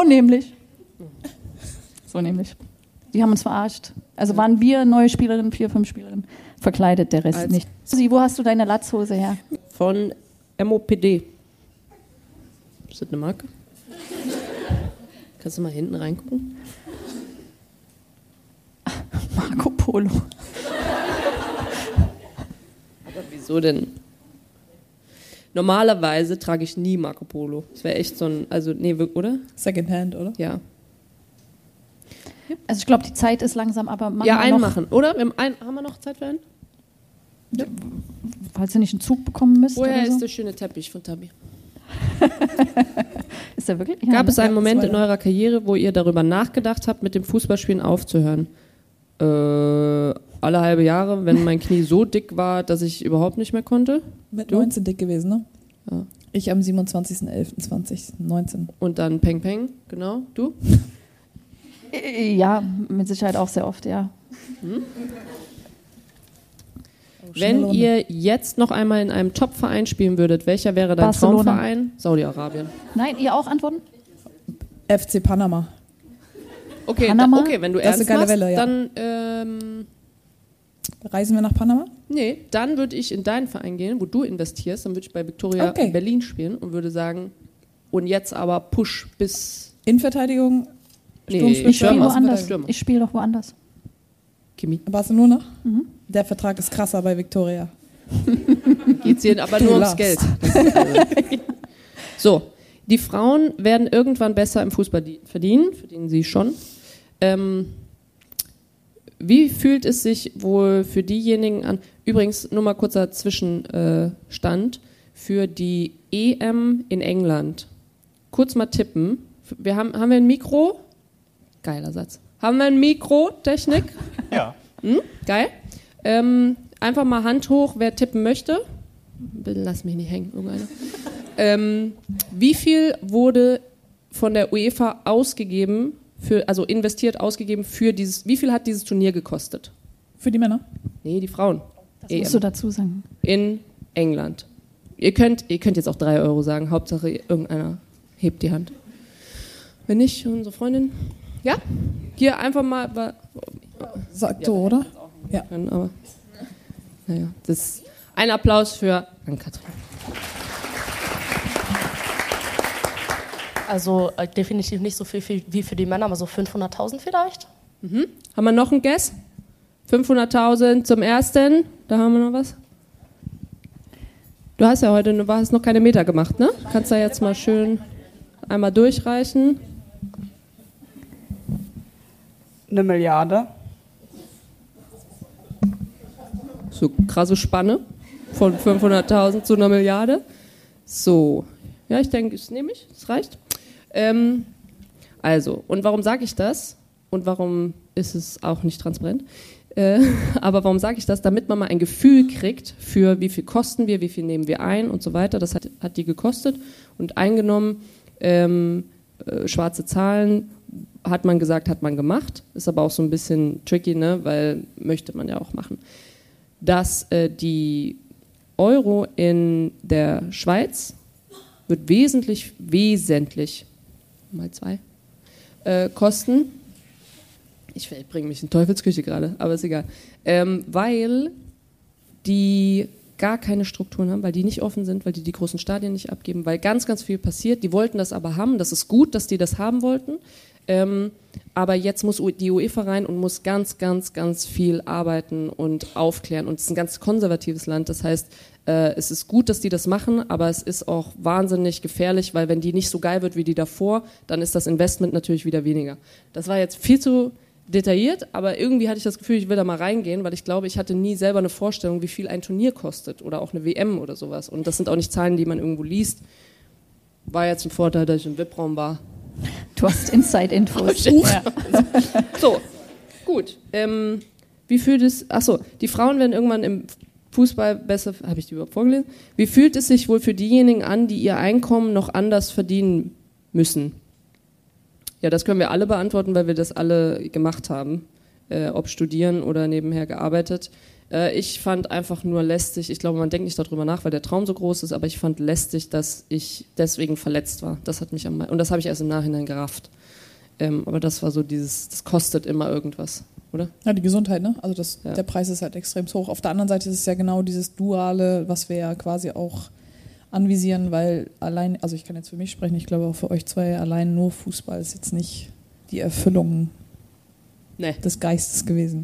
Die haben uns verarscht. Also waren wir neue Spielerinnen, 4, 5 Spielerinnen, verkleidet, der Rest nicht. Wo hast du deine Latzhose her? Von MOPD. Ist das eine Marke? Kannst du mal hinten reingucken? Marco Polo. Aber wieso denn? Normalerweise trage ich nie Marco Polo. Das wäre echt so ein, also nee, oder? Secondhand, oder? Ja. Also ich glaube, die Zeit ist langsam, aber machen Ja, wir einen noch, machen, oder? Haben wir noch Zeit für einen? falls ihr nicht einen Zug bekommen müsst. Woher oder so. ist der schöne Teppich von Tabi? Ist der wirklich? Ja, Gab es einen Moment das in war eurer Karriere, wo ihr darüber nachgedacht habt, mit dem Fußballspielen aufzuhören? Alle halbe Jahre, wenn mein Knie so dick war, dass ich überhaupt nicht mehr konnte. Mit Du? 19 dick gewesen, ne? Ja. Ich am 27.11.2019. Und dann Peng Peng, genau. Du? Ja, mit Sicherheit auch sehr oft, ja. Wenn ihr jetzt noch einmal in einem Top-Verein spielen würdet, welcher wäre dein Barcelona. Traumverein? Saudi-Arabien. Nein, ihr auch antworten? FC Panama. Okay, Panama? okay, wenn du Das ist ernst eine geile machst, Welle, ja. dann Reisen wir nach Panama? dann würde ich in deinen Verein gehen, wo du investierst, dann würde ich bei Victoria Okay. Berlin spielen und würde sagen, und jetzt aber Push bis Innenverteidigung? Nee, Sturmspitze? Ich spiele Stürmer. woanders. Stürmer. Ich spiele doch woanders. Kimi. Barcelona? Der Vertrag ist krasser bei Victoria. Geht's hier aber Du nur ums lachst. Geld. So, die Frauen werden irgendwann besser im Fußball verdienen sie schon. Wie fühlt es sich wohl für diejenigen an, übrigens nur mal kurzer Zwischenstand, für die EM in England? Kurz mal tippen. Haben wir ein Mikro? Geiler Satz. Haben wir ein Mikro, Technik? Ja. Geil. Einfach mal Hand hoch, wer tippen möchte. Bitte lass mich nicht hängen, irgendeiner. Wie viel wurde von der UEFA ausgegeben, ausgegeben für dieses, wie viel hat dieses Turnier gekostet? Für die Männer? Nee, die Frauen. Das musst du dazu sagen. In England. Ihr könnt jetzt auch 3 Euro sagen, Hauptsache irgendeiner hebt die Hand. Wenn nicht, unsere Freundin. Ja? Hier einfach mal. Sagt so, oder? Ja. Aber, naja, das ein Applaus für Ann-Kathrin. Also definitiv nicht so viel wie für die Männer, aber so 500.000 vielleicht. Haben wir noch einen Guess? 500.000 zum ersten. Da haben wir noch was. Du hast ja heute hast noch keine Meter gemacht, ne? Kannst da jetzt mal schön einmal durchreichen. 1 Milliarde. So krasse Spanne von 500.000 zu 1 Milliarde. So, ja, ich denke, das nehme ich, das reicht. Also, und warum sage ich das? und warum ist es auch nicht transparent? Aber warum sage ich das? Damit man mal ein Gefühl kriegt für wie viel kosten wir, wie viel nehmen wir ein und so weiter. Das hat die gekostet und eingenommen. Schwarze Zahlen hat man gesagt, hat man gemacht. Ist aber auch so ein bisschen tricky, ne? Weil möchte man ja auch machen. Dass die Euro in der Schweiz wird wesentlich mal 2 kosten. Ich bringe mich in Teufelsküche gerade, aber ist egal. Weil die gar keine Strukturen haben, weil die nicht offen sind, weil die großen Stadien nicht abgeben, weil ganz, ganz viel passiert. Die wollten das aber haben. Das ist gut, dass die das haben wollten. Aber jetzt muss die UEFA rein und muss ganz, ganz, ganz viel arbeiten und aufklären. Und es ist ein ganz konservatives Land. Das heißt, es ist gut, dass die das machen, aber es ist auch wahnsinnig gefährlich, weil wenn die nicht so geil wird wie die davor, dann ist das Investment natürlich wieder weniger. Das war jetzt viel zu detailliert, aber irgendwie hatte ich das Gefühl, ich will da mal reingehen, weil ich glaube, ich hatte nie selber eine Vorstellung, wie viel ein Turnier kostet oder auch eine WM oder sowas. Und das sind auch nicht Zahlen, die man irgendwo liest. War jetzt ein Vorteil, dass ich im VIP-Raum war. Du hast Inside-Infos. Ja. So, gut. Wie fühlt es, achso, die Frauen werden irgendwann im Fußball besser, habe ich die überhaupt vorgelesen? Wie fühlt es sich wohl für diejenigen an, die ihr Einkommen noch anders verdienen müssen? Ja, das können wir alle beantworten, weil wir das alle gemacht haben, ob studieren oder nebenher gearbeitet. Ich fand einfach nur lästig, ich glaube, man denkt nicht darüber nach, weil der Traum so groß ist, aber ich fand lästig, dass ich deswegen verletzt war. Das hat mich und das habe ich erst im Nachhinein gerafft. Aber das war so das kostet immer irgendwas, oder? Ja, die Gesundheit, ne? Also der Preis ist halt extrem hoch. Auf der anderen Seite ist es ja genau dieses Duale, was wir ja quasi auch anvisieren, weil allein, also ich kann jetzt für mich sprechen, ich glaube auch für euch zwei, allein nur Fußball ist jetzt nicht die Erfüllung des Geistes gewesen.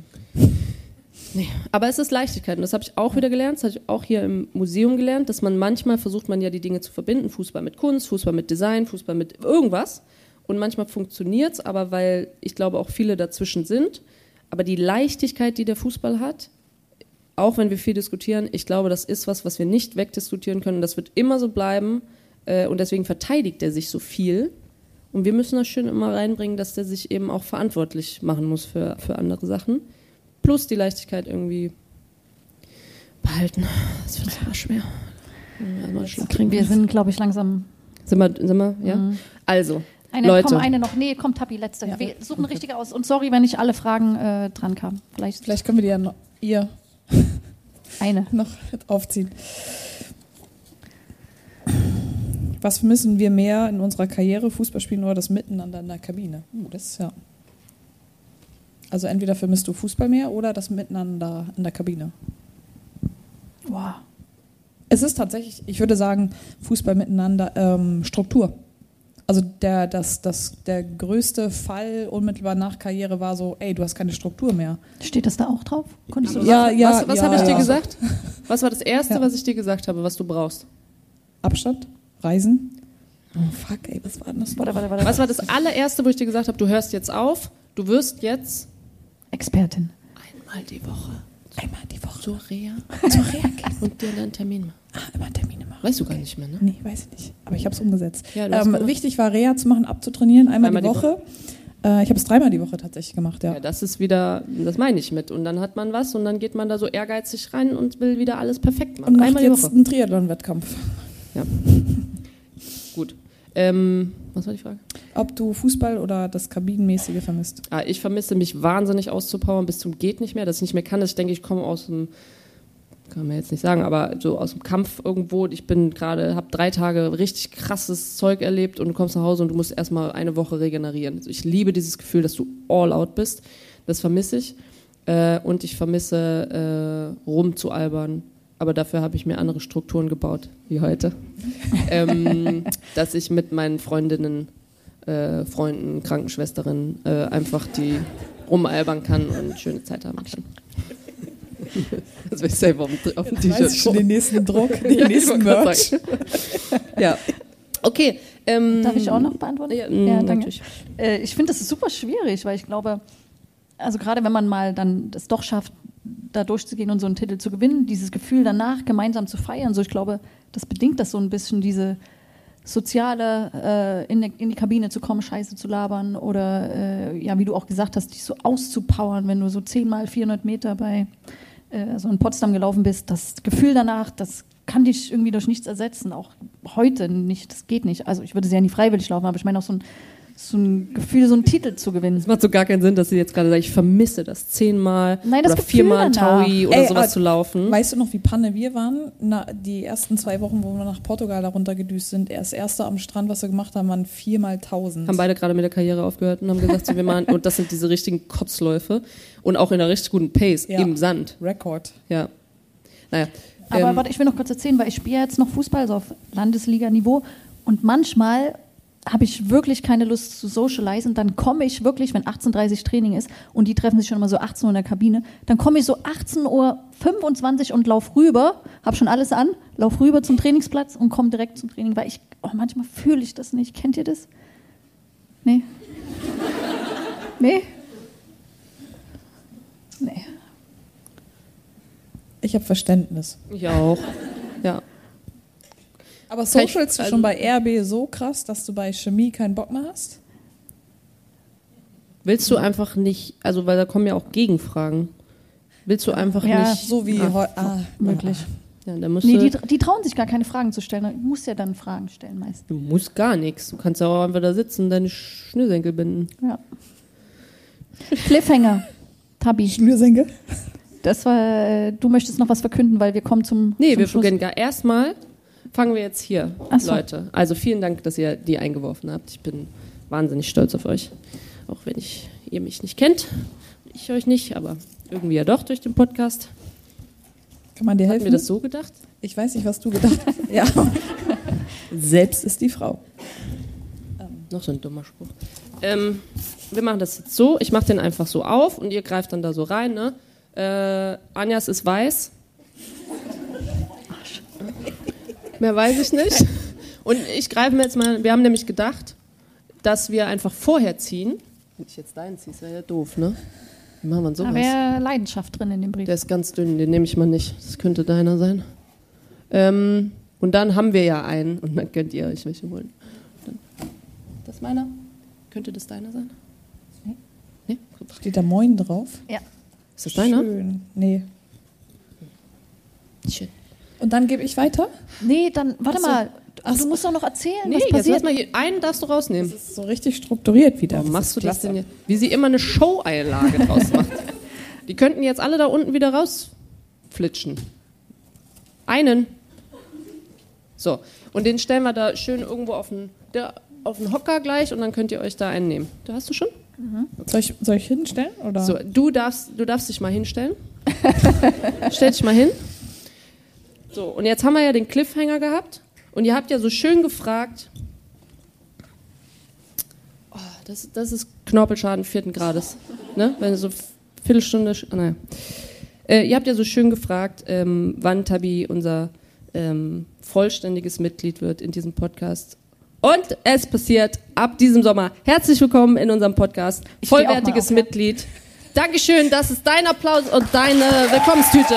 Nee, aber es ist Leichtigkeit und das habe ich auch wieder gelernt, das habe ich auch hier im Museum gelernt, dass man manchmal versucht man ja die Dinge zu verbinden, Fußball mit Kunst, Fußball mit Design, Fußball mit irgendwas und manchmal funktioniert es, aber weil ich glaube auch viele dazwischen sind, aber die Leichtigkeit, die der Fußball hat, auch wenn wir viel diskutieren, ich glaube, das ist was wir nicht wegdiskutieren können. Das wird immer so bleiben und deswegen verteidigt er sich so viel. Und wir müssen das schön immer reinbringen, dass der sich eben auch verantwortlich machen muss für andere Sachen. Plus die Leichtigkeit irgendwie behalten. Das wird immer schwer. Wir sind, glaube ich, langsam... Sind wir? Ja? Mhm. Also, Leute. Komm, eine noch. Nee, komm, Tabi, letzte. Ja. Wir suchen eine richtige aus. Und sorry, wenn nicht alle Fragen dran kamen. Vielleicht können wir die ja noch... Eine. noch aufziehen. Was müssen wir mehr in unserer Karriere, Fußball spielen oder das Miteinander in der Kabine? Das ist ja... Also entweder vermisst du Fußball mehr oder das Miteinander in der Kabine. Wow. Es ist tatsächlich, ich würde sagen, Fußball miteinander Struktur. Also der größte Fall unmittelbar nach Karriere war so, ey, du hast keine Struktur mehr. Steht das da auch drauf? Konntest du was habe ich dir gesagt? Was war das Erste, was ich dir gesagt habe, was du brauchst? Abstand, Reisen. Oh fuck, ey, was war denn das? Warte. Was war das allererste, wo ich dir gesagt habe, du hörst jetzt auf, du wirst jetzt Expertin. Einmal die Woche Zur Reha und dir einen Termin machen. Immer Termine machen. Weißt du gar nicht mehr, ne? Nee, weiß ich nicht. Aber ich habe es umgesetzt. Ja, wichtig war, Reha zu machen, abzutrainieren, einmal die Woche. Ich habe es 3-mal die Woche tatsächlich gemacht, ja. Ja, das ist wieder, das meine ich mit. Und dann hat man was und dann geht man da so ehrgeizig rein und will wieder alles perfekt machen. Und macht einmal jetzt die Woche. einen Triathlon-Wettkampf. Ja. Gut. Was war die Frage? Ob du Fußball oder das Kabinenmäßige vermisst? Ich vermisse mich wahnsinnig auszupowern bis zum geht nicht mehr, dass ich nicht mehr kann. Dass ich denke, ich komme aus dem, kann man jetzt nicht sagen, aber so aus dem Kampf irgendwo. Ich bin gerade, habe 3 Tage richtig krasses Zeug erlebt und du kommst nach Hause und du musst erstmal eine Woche regenerieren. Also ich liebe dieses Gefühl, dass du all out bist. Das vermisse ich. Und ich vermisse rumzualbern. Aber dafür habe ich mir andere Strukturen gebaut, wie heute. Dass ich mit meinen Freundinnen, Freunden, Krankenschwesterinnen einfach die rumalbern kann und schöne Zeit haben kann. Das will ich selber auf dem T-Shirt. Weiß ich schon den nächsten Druck, den nächsten Merch. Ja. Okay. Darf ich auch noch beantworten? Ja, danke. natürlich. Ich finde, das ist super schwierig, weil ich glaube, also gerade wenn man mal dann das doch schafft, da durchzugehen und so einen Titel zu gewinnen, dieses Gefühl danach gemeinsam zu feiern, so ich glaube, das bedingt das so ein bisschen, diese sozialer in die Kabine zu kommen, Scheiße zu labern oder, ja, wie du auch gesagt hast, dich so auszupowern, wenn du so 10 mal 400 Meter bei so in Potsdam gelaufen bist. Das Gefühl danach, das kann dich irgendwie durch nichts ersetzen, auch heute nicht, das geht nicht. Also ich würde sehr nie freiwillig laufen, aber ich meine auch so ein Gefühl, so einen Titel zu gewinnen. Es macht so gar keinen Sinn, dass sie jetzt gerade sagt, ich vermisse das 10-mal Nein, das oder Gefühl 4-mal ein danach. Taui oder sowas zu laufen. Weißt du noch, wie Panne wir waren? Die ersten 2 Wochen, wo wir nach Portugal da runtergedüst sind, erst Erste am Strand, was wir gemacht haben, waren 4x1000. Haben beide gerade mit der Karriere aufgehört und haben gesagt, so, wir machen, und das sind diese richtigen Kotzläufe und auch in einer richtig guten Pace, Ja. im Sand. Rekord. Ja. Naja. Aber warte, ich will noch kurz erzählen, weil ich spiele jetzt noch Fußball, so auf Landesliga-Niveau und manchmal habe ich wirklich keine Lust zu socialisen, dann komme ich wirklich, wenn 18:30 Uhr Training ist und die treffen sich schon immer so 18 Uhr in der Kabine, dann komme ich so 18:25 Uhr und lauf rüber, habe schon alles an, lauf rüber zum Trainingsplatz und komme direkt zum Training, weil manchmal fühle ich das nicht. Kennt ihr das? Nee? Nee? Nee. Ich habe Verständnis. Ich auch. Ja. Aber socialst du schon bei RB so krass, dass du bei Chemie keinen Bock mehr hast? Willst du einfach nicht, also weil da kommen ja auch Gegenfragen. Willst du einfach Ja, nicht. So wie heute. Möglich. Ja, da musst Nee, du, die trauen sich gar keine Fragen zu stellen. Du musst ja dann Fragen stellen meist. du musst gar nichts. Du kannst ja auch einfach da sitzen und deine Schnürsenkel binden. Ja. Cliffhanger. Tabi. Schnürsenkel? Das war, du möchtest noch was verkünden, weil wir kommen zum Nee, zum wir Schluss. beginnen gar erstmal. Fangen wir jetzt hier, Ach so. Leute. Also vielen Dank, dass ihr die eingeworfen habt. Ich bin wahnsinnig stolz auf euch. Auch wenn ihr mich nicht kennt. Ich euch nicht, aber irgendwie ja doch durch den Podcast. Kann man dir Habt helfen? ihr das so gedacht? Ich weiß nicht, was du gedacht hast. Ja. Selbst ist die Frau. Noch so ein dummer Spruch. Wir machen das jetzt so. Ich mache den einfach so auf und ihr greift dann da so rein. Ne? Anjas ist weiß. Mehr weiß ich nicht. Und ich greife mir jetzt mal, wir haben nämlich gedacht, dass wir einfach vorher ziehen. Wenn ich jetzt deinen ziehe, ist ja doof, ne? Wie machen wir Da sowas? wäre Leidenschaft drin in dem Brief. Der ist ganz dünn, den nehme ich mal nicht. Das könnte deiner sein. Und dann haben wir ja einen und dann könnt ihr euch welche holen. Dann, das meiner? Könnte das deiner sein? Nee? Steht da Moin drauf? Ja. Ist das deiner? Schön. Nee. Schön. Und dann gebe ich weiter? Nee, dann, warte Ach so. mal. Ach Du so. musst doch noch erzählen, Nee, was jetzt passiert. lass mal hier, einen darfst du rausnehmen. Das ist so richtig strukturiert wieder. Warum machst du das klasse. denn hier? Wie sie immer eine Show-Einlage draus macht. Die könnten jetzt alle da unten wieder rausflitschen. Einen. So, und den stellen wir da schön irgendwo auf den Hocker gleich und dann könnt ihr euch da einen nehmen. Da hast du schon? Soll ich hinstellen? Oder? So, du darfst dich mal hinstellen. Stell dich mal hin. So, und jetzt haben wir ja den Cliffhanger gehabt und ihr habt ja so schön gefragt, oh, das ist Knorpelschaden 4. Grades, ne? Wenn du so Viertelstunde, naja. Ihr habt ja so schön gefragt, wann Tabi unser vollständiges Mitglied wird in diesem Podcast. Und es passiert ab diesem Sommer. Herzlich willkommen in unserem Podcast. Ich steh auch mal Vollwertiges auf, ja. Mitglied. Dankeschön, das ist dein Applaus und deine Willkommenstüte.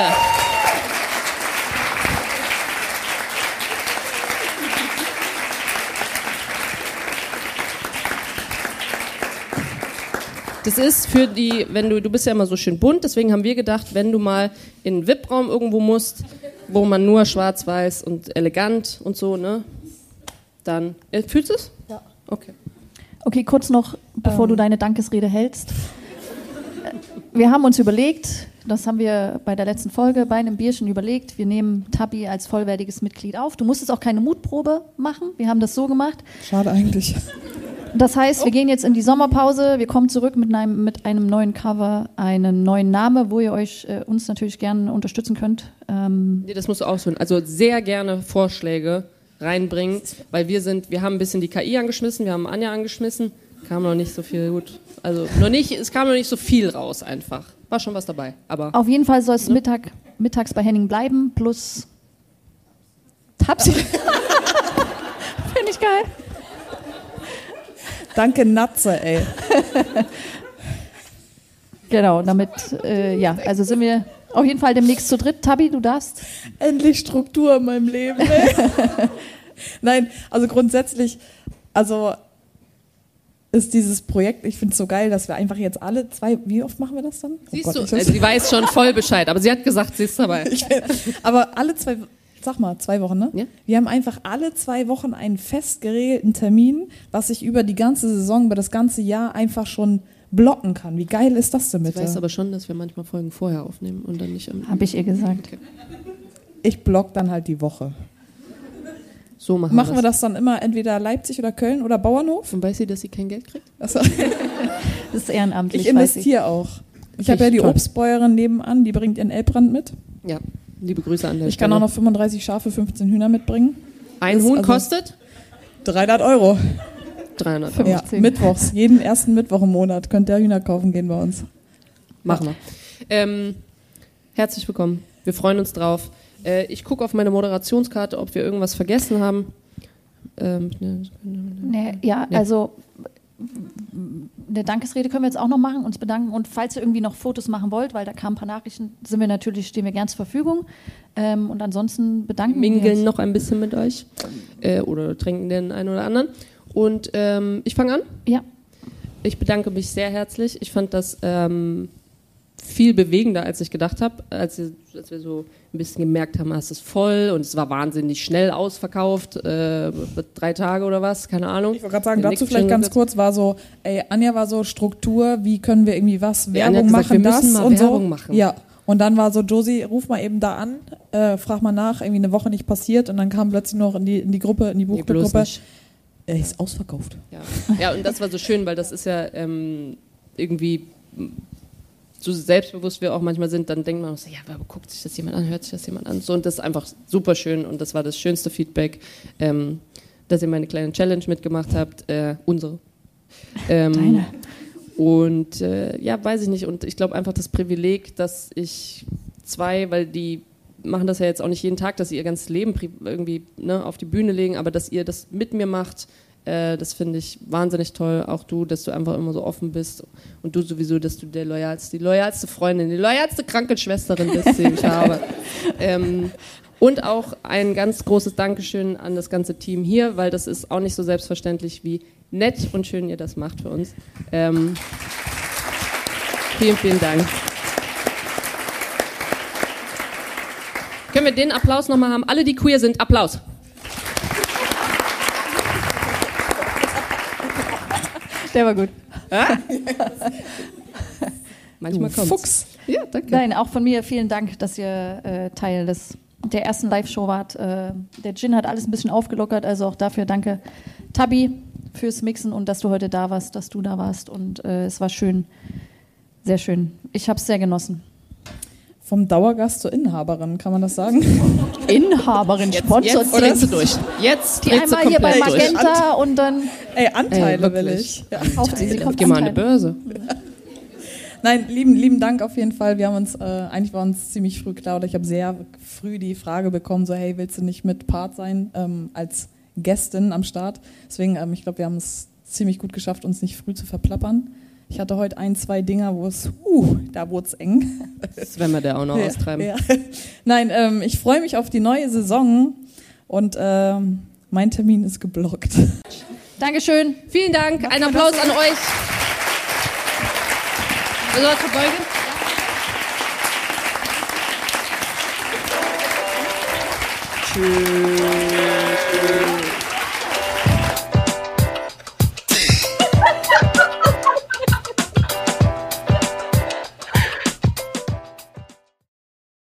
Das ist für die, du bist ja immer so schön bunt, deswegen haben wir gedacht, wenn du mal in einen VIP-Raum irgendwo musst, wo man nur schwarz-weiß und elegant und so, ne, dann, fühlst du es? Ja. Okay. Okay, kurz noch, bevor du deine Dankesrede hältst. Wir haben uns überlegt, das haben wir bei der letzten Folge bei einem Bierchen überlegt, wir nehmen Tabi als vollwertiges Mitglied auf. Du musstest auch keine Mutprobe machen, wir haben das so gemacht. Schade eigentlich. Das heißt, wir gehen jetzt in die Sommerpause, wir kommen zurück mit einem neuen Cover, einen neuen Namen, wo ihr uns natürlich gerne unterstützen könnt. Nee, das musst du ausholen. Also sehr gerne Vorschläge reinbringen, weil wir haben ein bisschen die KI angeschmissen, wir haben Anja angeschmissen, kam noch nicht so viel gut. Also es kam noch nicht so viel raus einfach. War schon was dabei, aber Auf jeden Fall soll es mittags bei Henning bleiben, plus Tapsi. Finde ich geil. Danke, Natze, ey. Genau, damit, also sind wir auf jeden Fall demnächst zu dritt. Tabi, du darfst. Endlich Struktur in meinem Leben, ey. Nein, also grundsätzlich, also ist dieses Projekt, ich finde es so geil, dass wir einfach jetzt alle 2, wie oft machen wir das dann? Siehst du, sie weiß schon voll Bescheid, aber sie hat gesagt, sie ist dabei. Aber alle 2, sag mal, 2 Wochen, ne? Ja. Wir haben einfach alle 2 Wochen einen fest geregelten Termin, was sich über die ganze Saison, über das ganze Jahr einfach schon blocken kann. Wie geil ist das denn bitte? Ich weiß aber schon, dass wir manchmal Folgen vorher aufnehmen und dann nicht am... Habe ich ihr gesagt. Okay. Ich block dann halt die Woche. So machen wir das dann immer entweder Leipzig oder Köln oder Bauernhof? Und weiß sie, dass sie kein Geld kriegt? Also, Das ist ehrenamtlich. ich investiere auch. Ich habe ja die Toll. Obstbäuerin nebenan, die bringt ihren Elbbrand mit. Ja, liebe Grüße an der Ich kann auch noch 35 Schafe, 15 Hühner mitbringen. Ein Das Huhn also kostet 300 €. 300 Fünf. Euro. Ja, 15. mittwochs. Jeden ersten Mittwoch im Monat könnt ihr Hühner kaufen gehen bei uns. Machen wir. Herzlich willkommen. Wir freuen uns drauf. Ich gucke auf meine Moderationskarte, ob wir irgendwas vergessen haben. Also eine Dankesrede können wir jetzt auch noch machen, uns bedanken. Und falls ihr irgendwie noch Fotos machen wollt, weil da kamen ein paar Nachrichten, stehen wir gern zur Verfügung. Und ansonsten bedanken wir Mingeln uns. noch ein bisschen mit euch. Oder trinken den einen oder anderen. Und ich fange an. Ja. Ich bedanke mich sehr herzlich. Ich fand das viel bewegender, als ich gedacht habe. Als wir so ein bisschen gemerkt haben, es ist voll und es war wahnsinnig schnell ausverkauft. 3 Tage oder was, keine Ahnung. Ich wollte gerade sagen, dazu vielleicht ganz kurz, war so, Anja war so Struktur, wie können wir irgendwie was, Werbung Anja hat gesagt, machen, wir das müssen mal und Werbung so. machen. Ja, und dann war so, Josie, ruf mal eben da an, frag mal nach, irgendwie eine Woche nicht passiert und dann kam plötzlich noch in die Gruppe, in die bloß Buchclub-Gruppe, nicht. Ist ausverkauft. Ja, und das war so schön, weil das ist ja irgendwie so selbstbewusst wir auch manchmal sind, dann denkt man auch so, ja, aber guckt sich das jemand an, hört sich das jemand an. So, und das ist einfach super schön und das war das schönste Feedback, dass ihr meine kleine Challenge mitgemacht habt, unsere. Deine. Und ja, weiß ich nicht. Und ich glaube einfach das Privileg, dass ich 2, weil die machen das ja jetzt auch nicht jeden Tag, dass sie ihr ganzes Leben irgendwie auf die Bühne legen, aber dass ihr das mit mir macht, das finde ich wahnsinnig toll. Auch du, dass du einfach immer so offen bist und du sowieso, dass du die loyalste Freundin, die loyalste Krankenschwesterin bist, die ich habe. Und auch ein ganz großes Dankeschön an das ganze Team hier, weil das ist auch nicht so selbstverständlich, wie nett und schön ihr das macht für uns. Vielen, vielen Dank. Können wir den Applaus nochmal haben? Alle, die queer sind, Applaus. Der war gut. Manchmal kommt's. Fuchs. Ja, danke. Nein, auch von mir vielen Dank, dass ihr Teil der ersten Live-Show wart. Der Gin hat alles ein bisschen aufgelockert, also auch dafür danke, Tabi, fürs Mixen und dass du heute da warst, dass du da warst. Und es war schön, sehr schön. Ich habe es sehr genossen. Vom Dauergast zur Inhaberin, kann man das sagen? Inhaberin, Sponsor. Jetzt drehst du durch. Jetzt Die drehst du einmal hier bei komplett durch. Magenta und dann Anteile will wirklich. ich. Ja. kauft sie kauft Geh mal an die Anteile. Börse. Nein, lieben Dank auf jeden Fall. Wir haben uns, eigentlich war uns ziemlich früh klar, oder ich habe sehr früh die Frage bekommen, so hey, willst du nicht mit Part sein, als Gästin am Start? Deswegen, ich glaube, wir haben es ziemlich gut geschafft, uns nicht früh zu verplappern. Ich hatte heute 1, 2 Dinger, da wurde es eng. Das werden wir da auch noch austreiben. Ja. Nein, ich freue mich auf die neue Saison und mein Termin ist geblockt. Dankeschön. Vielen Dank. Ein Applaus an euch. Also, verbeugen. Tschüss.